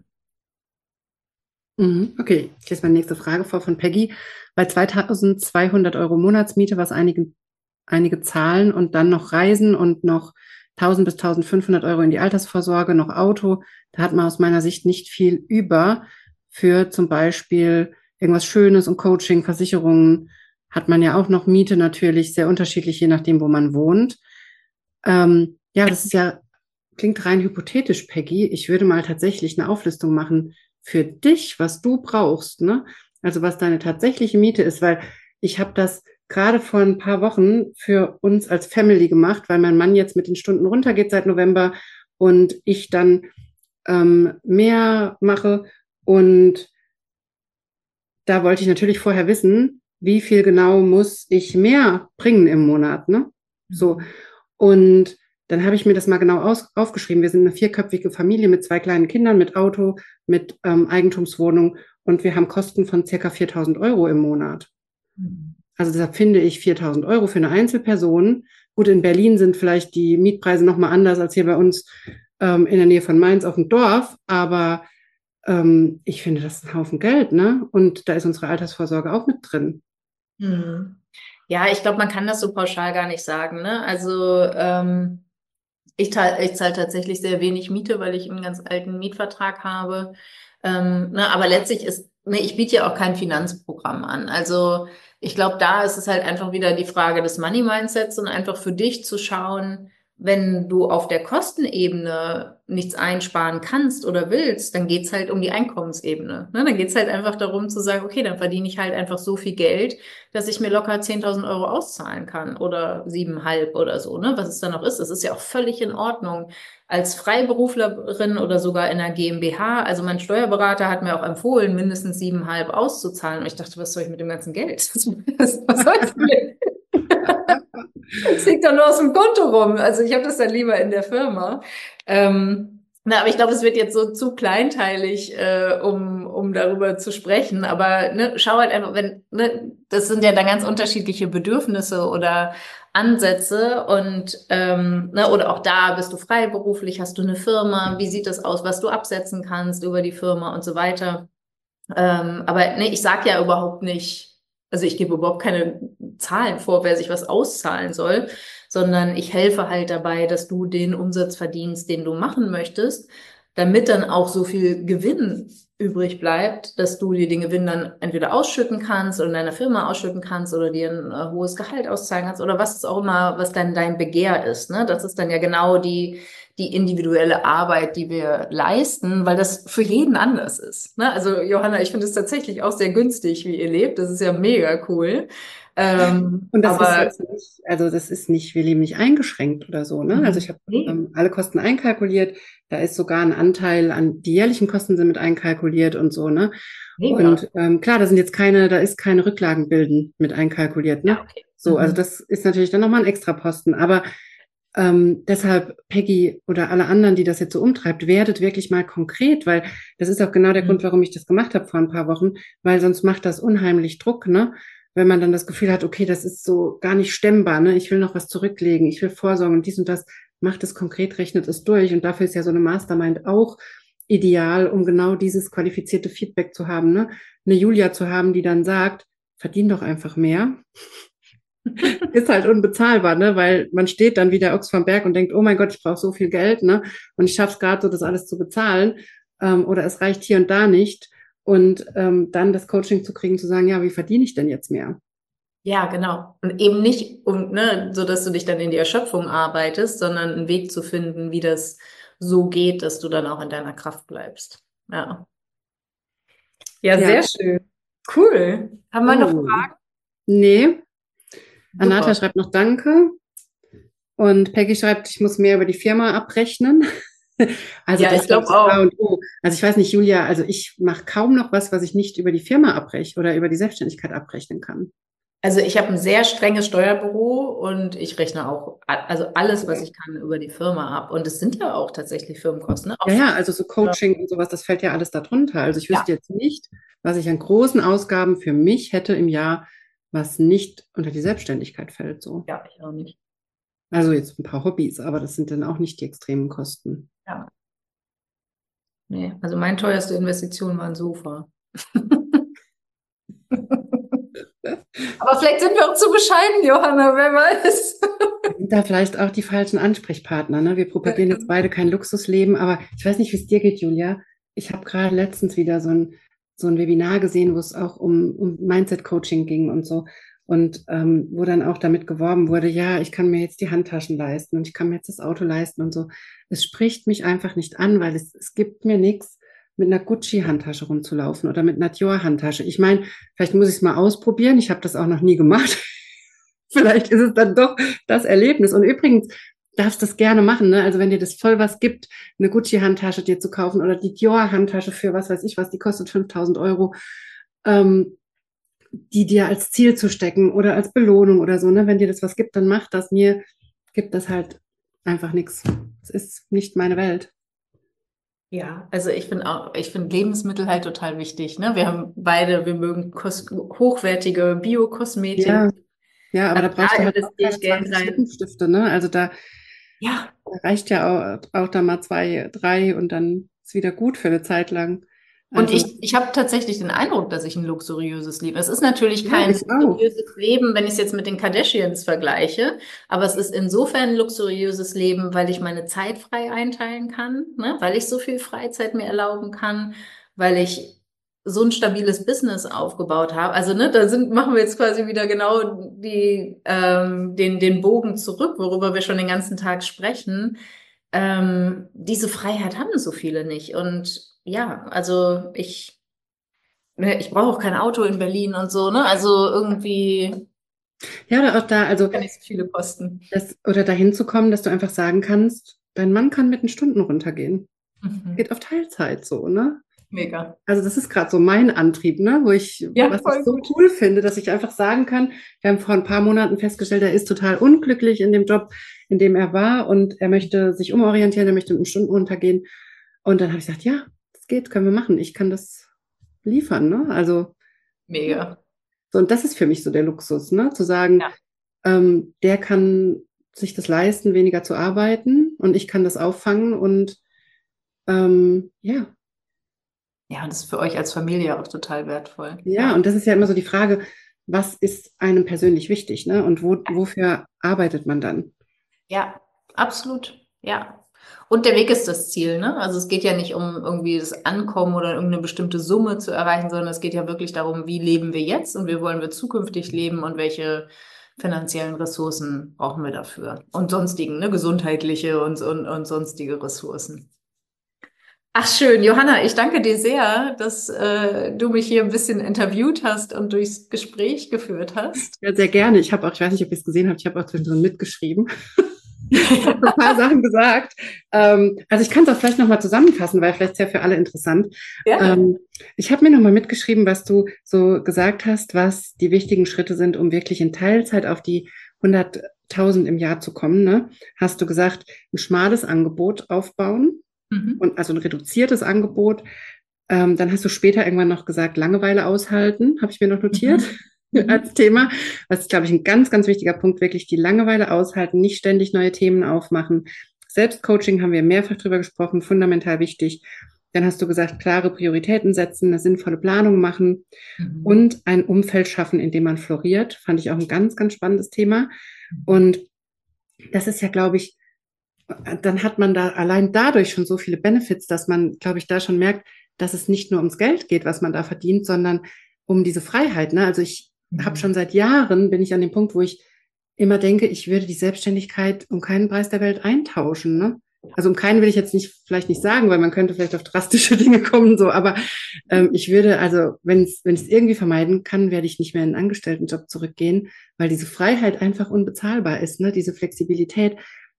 Mhm, okay, ich lese meine nächste Frage vor von Peggy. Bei 2.200 € Monatsmiete, was einige zahlen und dann noch Reisen und noch 1.000 bis 1.500 € in die Altersvorsorge, noch Auto, da hat man aus meiner Sicht nicht viel über. Für zum Beispiel irgendwas Schönes und Coaching, Versicherungen hat man ja auch noch Miete natürlich, sehr unterschiedlich, je nachdem, wo man wohnt. Ja, das ist ja, klingt rein hypothetisch, Peggy. Ich würde mal tatsächlich eine Auflistung machen für dich, was du brauchst, ne? Also was deine tatsächliche Miete ist, weil ich habe das gerade vor ein paar Wochen für uns als Family gemacht, weil mein Mann jetzt mit den Stunden runtergeht seit November und ich dann mehr mache. Und da wollte ich natürlich vorher wissen, wie viel genau muss ich mehr bringen im Monat, ne? So. Und dann habe ich mir das mal genau aufgeschrieben. Wir sind eine vierköpfige Familie mit 2 kleinen Kindern, mit Auto, mit Eigentumswohnung und wir haben Kosten von circa 4.000 Euro im Monat. Mhm. Also deshalb finde ich 4.000 Euro für eine Einzelperson. Gut, in Berlin sind vielleicht die Mietpreise nochmal anders als hier bei uns in der Nähe von Mainz auf dem Dorf, aber ich finde, das ist ein Haufen Geld, ne? Und da ist unsere Altersvorsorge auch mit drin. Hm. Ja, ich glaube, man kann das so pauschal gar nicht sagen, ne? Also ich zahle tatsächlich sehr wenig Miete, weil ich einen ganz alten Mietvertrag habe. Ne, aber letztlich ne, ich biete ja auch kein Finanzprogramm an. Also ich glaube, da ist es halt einfach wieder die Frage des Money Mindsets und einfach für dich zu schauen, wenn du auf der Kostenebene nichts einsparen kannst oder willst, dann geht's halt um die Einkommensebene. Ne? Dann geht's halt einfach darum zu sagen, okay, dann verdiene ich halt einfach so viel Geld, dass ich mir locker 10.000 Euro auszahlen kann oder 7,5 oder so, ne? Was es dann noch ist. Das ist ja auch völlig in Ordnung. Als Freiberuflerin oder sogar in einer GmbH, also mein Steuerberater hat mir auch empfohlen, mindestens 7,5 auszuzahlen. Und ich dachte, was soll ich mit dem ganzen Geld? Was soll ich damit? Es liegt doch nur aus dem Konto rum. Also ich habe das dann lieber in der Firma. Na, aber ich glaube, es wird jetzt so zu kleinteilig, um darüber zu sprechen. Aber ne, schau halt einfach, ne, das sind ja dann ganz unterschiedliche Bedürfnisse oder Ansätze und ne, oder auch da bist du freiberuflich, hast du eine Firma, wie sieht das aus, was du absetzen kannst über die Firma und so weiter. Aber nee, ich sage ja überhaupt nicht, also ich gebe überhaupt keine Zahlen vor, wer sich was auszahlen soll, sondern ich helfe halt dabei, dass du den Umsatz verdienst, den du machen möchtest, damit dann auch so viel Gewinn übrig bleibt, dass du dir den Gewinn dann entweder ausschütten kannst oder in deiner Firma ausschütten kannst oder dir ein hohes Gehalt auszahlen kannst oder was es auch immer, was dann dein Begehr ist. Ne? Das ist dann ja genau die individuelle Arbeit, die wir leisten, weil das für jeden anders ist. Ne? Also Johanna, ich finde es tatsächlich auch sehr günstig, wie ihr lebt. Das ist ja mega cool. Und das ist Aber jetzt nicht, also das ist nicht, wir leben nicht eingeschränkt oder so, ne? Also ich habe nee, alle Kosten einkalkuliert, da ist sogar ein Anteil an die jährlichen Kosten sind mit einkalkuliert und so, ne? mega. Und klar, da sind jetzt keine, da ist keine Rücklagenbilden mit einkalkuliert, Ja, ne? okay. So, also das ist natürlich dann nochmal ein extra Posten. Aber deshalb, Peggy oder alle anderen, die das jetzt so umtreibt, werdet wirklich mal konkret, weil das ist auch genau der Grund, Mhm. warum ich das gemacht habe vor ein paar Wochen, weil sonst macht das unheimlich Druck, ne? Wenn man dann das Gefühl hat, okay, das ist so gar nicht stemmbar, ne? Ich will noch was zurücklegen, ich will vorsorgen und dies und das, macht es konkret, rechnet es durch. Und dafür ist ja so eine Mastermind auch ideal, um genau dieses qualifizierte Feedback zu haben, ne? Eine Julia zu haben, die dann sagt, verdien doch einfach mehr. Ist halt unbezahlbar, ne? Weil man steht dann wie der Ochs vom Berg und denkt, oh mein Gott, ich brauche so viel Geld, ne? Und ich schaffe es gerade so, das alles zu bezahlen. Oder es reicht hier und da nicht. Und dann das Coaching zu kriegen, zu sagen, ja, wie verdiene ich denn jetzt mehr? Ja, genau. Und eben nicht, ne, so dass du dich dann in die Erschöpfung arbeitest, sondern einen Weg zu finden, wie das so geht, dass du dann auch in deiner Kraft bleibst. Ja. Ja, Ja. sehr schön. Cool. Haben wir noch Oh. Fragen? Nee. Anata Super. schreibt noch Danke. Und Peggy schreibt, ich muss mehr über die Firma abrechnen. Also Ja, das ich ist, glaube glaube ich, das A auch. und O. Also ich weiß nicht, Julia, also ich mache kaum noch was, was ich nicht über die Firma abrechne oder über die Selbstständigkeit abrechnen kann. Also ich habe ein sehr strenges Steuerbüro und ich rechne auch, also alles, was ich kann, über die Firma ab. Und es sind ja auch tatsächlich Firmenkosten, ne? Auch Ja, für, ja, also so Coaching und sowas, das fällt ja alles darunter. Also ich ja, wüsste jetzt nicht, was ich an großen Ausgaben für mich hätte im Jahr, was nicht unter die Selbstständigkeit fällt, so. ja, ich auch nicht. Also jetzt ein paar Hobbys, aber das sind dann auch nicht die extremen Kosten. Ja, nee. Also meine teuerste Investition war ein Sofa. Aber vielleicht sind wir auch zu bescheiden, Johanna, wer weiß. Sind da vielleicht auch die falschen Ansprechpartner, ne? Wir propagieren jetzt beide kein Luxusleben, aber ich weiß nicht, wie es dir geht, Julia. Ich habe gerade letztens wieder so ein Webinar gesehen, wo es auch um Mindset-Coaching ging und so. Und wo dann auch damit geworben wurde, ja, ich kann mir jetzt die Handtaschen leisten und ich kann mir jetzt das Auto leisten und so. Es spricht mich einfach nicht an, weil es gibt mir nichts, mit einer Gucci-Handtasche rumzulaufen oder mit einer Dior-Handtasche. Ich meine, vielleicht muss ich es mal ausprobieren. Ich habe das auch noch nie gemacht. Vielleicht ist es dann doch das Erlebnis. Und übrigens darfst du das gerne machen, ne? Also wenn dir das voll was gibt, eine Gucci-Handtasche dir zu kaufen oder die Dior-Handtasche für was weiß ich was, die kostet 5.000 Euro, die dir als Ziel zu stecken oder als Belohnung oder so, ne? Wenn dir das was gibt, dann mach das. Mir gibt es halt einfach nichts. Es ist nicht meine Welt. Ja, also ich finde Lebensmittel halt total wichtig, ne? Wir mögen hochwertige Biokosmetik. Ja, ja, aber da Also brauchst da du halt auch investiere keine ich Geld 20 rein. Lippenstifte, ne? Also Ja, da reicht ja auch da mal 2, 3 und dann ist wieder gut für eine Zeit lang. und Also, ich habe tatsächlich den Eindruck, dass ich ein luxuriöses Leben. Es ist natürlich ja, kein ich auch. luxuriöses Leben, wenn ich es jetzt mit den Kardashians vergleiche, aber es ist insofern ein luxuriöses Leben, weil ich meine Zeit frei einteilen kann, ne? Weil ich so viel Freizeit mir erlauben kann, weil ich so ein stabiles Business aufgebaut habe. Also, ne, machen wir jetzt quasi wieder genau den Bogen zurück, worüber wir schon den ganzen Tag sprechen. Diese Freiheit haben so viele nicht. Und ja, also ich brauche auch kein Auto in Berlin und so, ne? Also irgendwie Ja, oder auch da, also kann ich so viele kosten. oder dahin zu kommen, dass du einfach sagen kannst, dein Mann kann mit den Stunden runtergehen. Mhm. Geht auf Teilzeit so, ne? Mega. Also das ist gerade so mein Antrieb, ne? Ja, Was ich voll so gut. cool finde, dass ich einfach sagen kann, wir haben vor ein paar Monaten festgestellt, er ist total unglücklich in dem Job, in dem er war und er möchte sich umorientieren, er möchte mit den Stunden runtergehen. Und dann habe ich gesagt, ja, das geht, können wir machen. Ich kann das liefern, ne? Also Mega. so, und das ist für mich so der Luxus, ne? Zu sagen, Ja. der kann sich das leisten, weniger zu arbeiten und ich kann das auffangen und ja, Ja, und das ist für euch als Familie auch total wertvoll. ja, Ja. und das ist ja immer so die Frage, was ist einem persönlich wichtig, ne? Und wofür arbeitet man dann? Ja, absolut. Ja. Und der Weg ist das Ziel, ne? Also es geht ja nicht um irgendwie das Ankommen oder irgendeine bestimmte Summe zu erreichen, sondern es geht ja wirklich darum, wie leben wir jetzt und wie wollen wir zukünftig leben und welche finanziellen Ressourcen brauchen wir dafür. Und sonstigen, ne? Gesundheitliche und sonstige Ressourcen. Ach schön, Johanna, ich danke dir sehr, dass du mich hier ein bisschen interviewt hast und durchs Gespräch geführt hast. Ja, sehr gerne. Ich weiß nicht, ob ihr es gesehen habt, ich habe auch zwischendrin mitgeschrieben. Ich habe so ein paar Sachen gesagt. Also ich kann es auch vielleicht nochmal zusammenfassen, weil vielleicht ist ja für alle interessant. Gerne. Ich habe mir nochmal mitgeschrieben, was du so gesagt hast, was die wichtigen Schritte sind, um wirklich in Teilzeit auf die 100.000 im Jahr zu kommen. Ne? Hast du gesagt, ein schmales Angebot aufbauen Mhm. und also ein reduziertes Angebot. Dann hast du später irgendwann noch gesagt, Langeweile aushalten, habe ich mir noch notiert Mhm. als Mhm. Thema. Das ist, glaube ich, ein ganz, ganz wichtiger Punkt, wirklich die Langeweile aushalten, nicht ständig neue Themen aufmachen. Selbstcoaching haben wir mehrfach drüber gesprochen, fundamental wichtig. Dann hast du gesagt, klare Prioritäten setzen, eine sinnvolle Planung machen Mhm. und ein Umfeld schaffen, in dem man floriert. Fand ich auch ein ganz, ganz spannendes Thema. Und das ist ja, glaube ich, dann hat man da allein dadurch schon so viele Benefits, dass man, glaube ich, da schon merkt, dass es nicht nur ums Geld geht, was man da verdient, sondern um diese Freiheit. Ne? Also ich habe Mhm. schon seit Jahren, bin ich an dem Punkt, wo ich immer denke, ich würde die Selbstständigkeit um keinen Preis der Welt eintauschen. Ne? Also um keinen will ich jetzt nicht, vielleicht nicht sagen, weil man könnte vielleicht auf drastische Dinge kommen, so, aber ich würde, also wenn ich es irgendwie vermeiden kann, werde ich nicht mehr in einen Angestelltenjob zurückgehen, weil diese Freiheit einfach unbezahlbar ist, ne? Diese Flexibilität,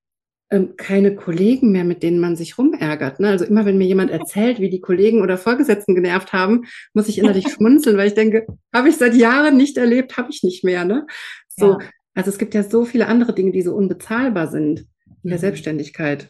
keine Kollegen mehr, mit denen man sich rumärgert. Ne? Also immer, wenn mir jemand erzählt, wie die Kollegen oder Vorgesetzten genervt haben, muss ich innerlich schmunzeln, weil ich denke, habe ich seit Jahren nicht erlebt, habe ich nicht mehr. Ne? So, Ja. also es gibt ja so viele andere Dinge, die so unbezahlbar sind in der Mhm. Selbstständigkeit.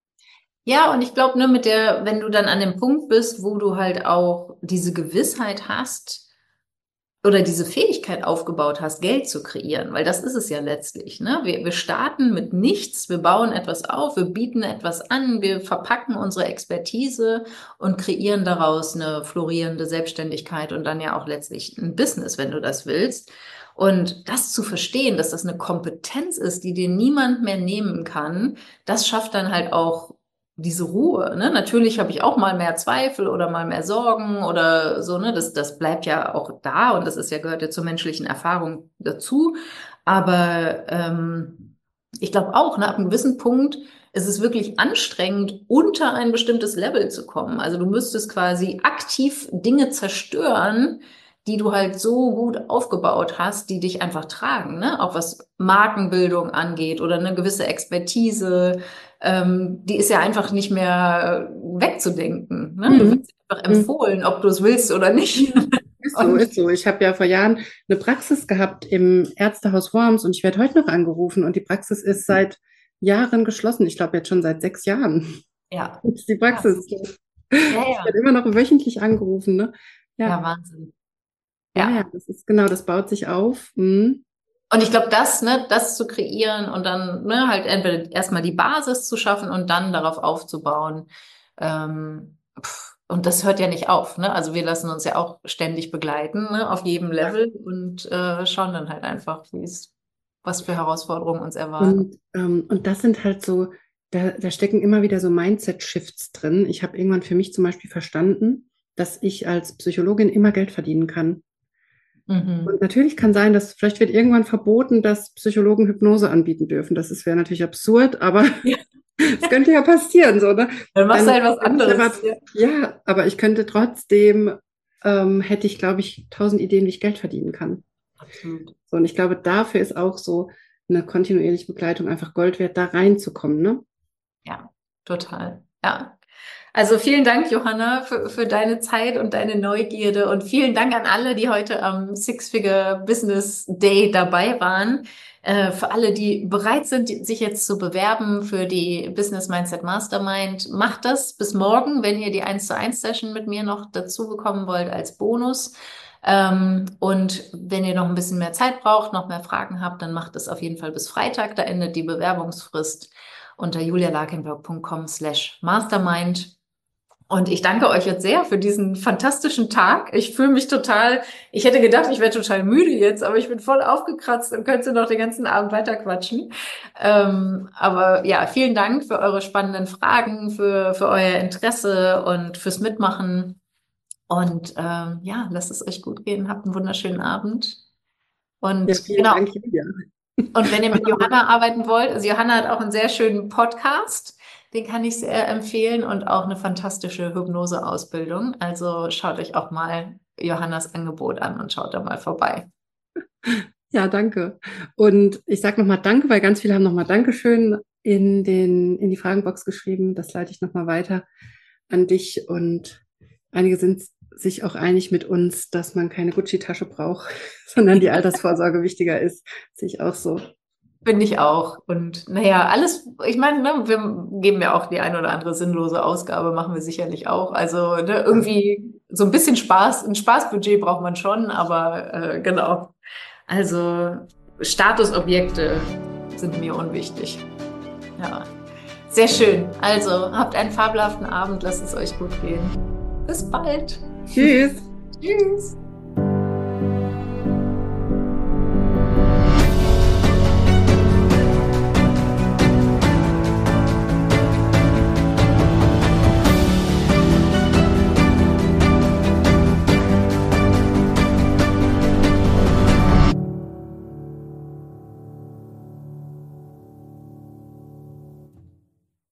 Ja, und ich glaube, ne, wenn du dann an dem Punkt bist, wo du halt auch diese Gewissheit hast, oder diese Fähigkeit aufgebaut hast, Geld zu kreieren, weil das ist es ja letztlich, ne? Wir starten mit nichts, wir bauen etwas auf, wir bieten etwas an, wir verpacken unsere Expertise und kreieren daraus eine florierende Selbstständigkeit und dann ja auch letztlich ein Business, wenn du das willst. Und das zu verstehen, dass das eine Kompetenz ist, die dir niemand mehr nehmen kann, das schafft dann halt auch diese Ruhe, ne? Natürlich habe ich auch mal mehr Zweifel oder mal mehr Sorgen oder so, ne? Das bleibt ja auch da und das ist ja, gehört ja zur menschlichen Erfahrung dazu. Aber ich glaube auch, ne, ab einem gewissen Punkt ist es wirklich anstrengend, unter ein bestimmtes Level zu kommen. Also du müsstest quasi aktiv Dinge zerstören, die du halt so gut aufgebaut hast, die dich einfach tragen, ne? Auch was Markenbildung angeht oder eine gewisse Expertise, die ist ja einfach nicht mehr wegzudenken. Ne? Du Mhm. wirst einfach Mhm. empfohlen, ob du es willst oder nicht. Mhm. So ist so. Ich habe ja vor Jahren eine Praxis gehabt im Ärztehaus Worms und ich werde heute noch angerufen und die Praxis ist seit Jahren geschlossen. Ich glaube jetzt schon seit 6 Jahren. Ja, Das ist die krass. Praxis. Ja, Ich ja. werde immer noch wöchentlich angerufen, ne? Ja, Ja, Wahnsinn. ja, Ja. das ist genau, das baut sich auf. Mhm. Und ich glaube, das zu kreieren und dann, halt entweder erstmal die Basis zu schaffen und dann darauf aufzubauen. Und das hört ja nicht auf, ne? Also wir lassen uns ja auch ständig begleiten, ne? Auf jedem Level und schauen dann halt einfach, was für Herausforderungen uns erwarten. Und das sind halt so, da stecken immer wieder so Mindset-Shifts drin. Ich habe irgendwann für mich zum Beispiel verstanden, dass ich als Psychologin immer Geld verdienen kann. Und Mhm. natürlich kann sein, dass vielleicht wird irgendwann verboten, dass Psychologen Hypnose anbieten dürfen. Wäre natürlich absurd, aber Ja, es könnte ja passieren, so, ne? dann machst du Dann halt was hätte ich aber, anderes. Ja, ja, aber ich könnte trotzdem, hätte ich, glaube ich, 1.000 Ideen, wie ich Geld verdienen kann. absolut. So, und ich glaube, dafür ist auch so eine kontinuierliche Begleitung einfach Gold wert, da reinzukommen, ne? Ja, total. Ja. Also vielen Dank, Johanna, für deine Zeit und deine Neugierde und vielen Dank an alle, die heute am Six-Figure Business Day dabei waren. Für alle, die bereit sind, sich jetzt zu bewerben für die Business Mindset Mastermind, macht das bis morgen, wenn ihr die 1:1 Session mit mir noch dazu bekommen wollt als Bonus. Und wenn ihr noch ein bisschen mehr Zeit braucht, noch mehr Fragen habt, dann macht es auf jeden Fall bis Freitag. Da endet die Bewerbungsfrist unter julialarkenberg.com/mastermind. Und ich danke euch jetzt sehr für diesen fantastischen Tag. Ich fühle mich ich hätte gedacht, ich wäre total müde jetzt, aber ich bin voll aufgekratzt und könnte noch den ganzen Abend weiterquatschen. Aber ja, vielen Dank für eure spannenden Fragen, für euer Interesse und fürs Mitmachen. Und ja, lasst es euch gut gehen. Habt einen wunderschönen Abend. Ja, Und vielen genau, Dank, Julia. und wenn ihr mit Johanna arbeiten wollt, also Johanna hat auch einen sehr schönen Podcast, den kann ich sehr empfehlen und auch eine fantastische Hypnose-Ausbildung. Also schaut euch auch mal Johannas Angebot an und schaut da mal vorbei. Ja, danke. Und ich sage nochmal Danke, weil ganz viele haben nochmal Dankeschön in die Fragenbox geschrieben. Das leite ich nochmal weiter an dich. Und einige sind sich auch einig mit uns, dass man keine Gucci-Tasche braucht, sondern die Altersvorsorge wichtiger ist. Sehe ich auch so. Finde ich auch. Und naja, alles, ich meine, ne, wir geben ja auch die eine oder andere sinnlose Ausgabe, machen wir sicherlich auch. Also ne, irgendwie so ein bisschen Spaß, ein Spaßbudget braucht man schon, aber genau. Also Statusobjekte sind mir unwichtig. Ja, sehr schön. Also habt einen fabelhaften Abend, lasst es euch gut gehen. Bis bald. Tschüss. Tschüss.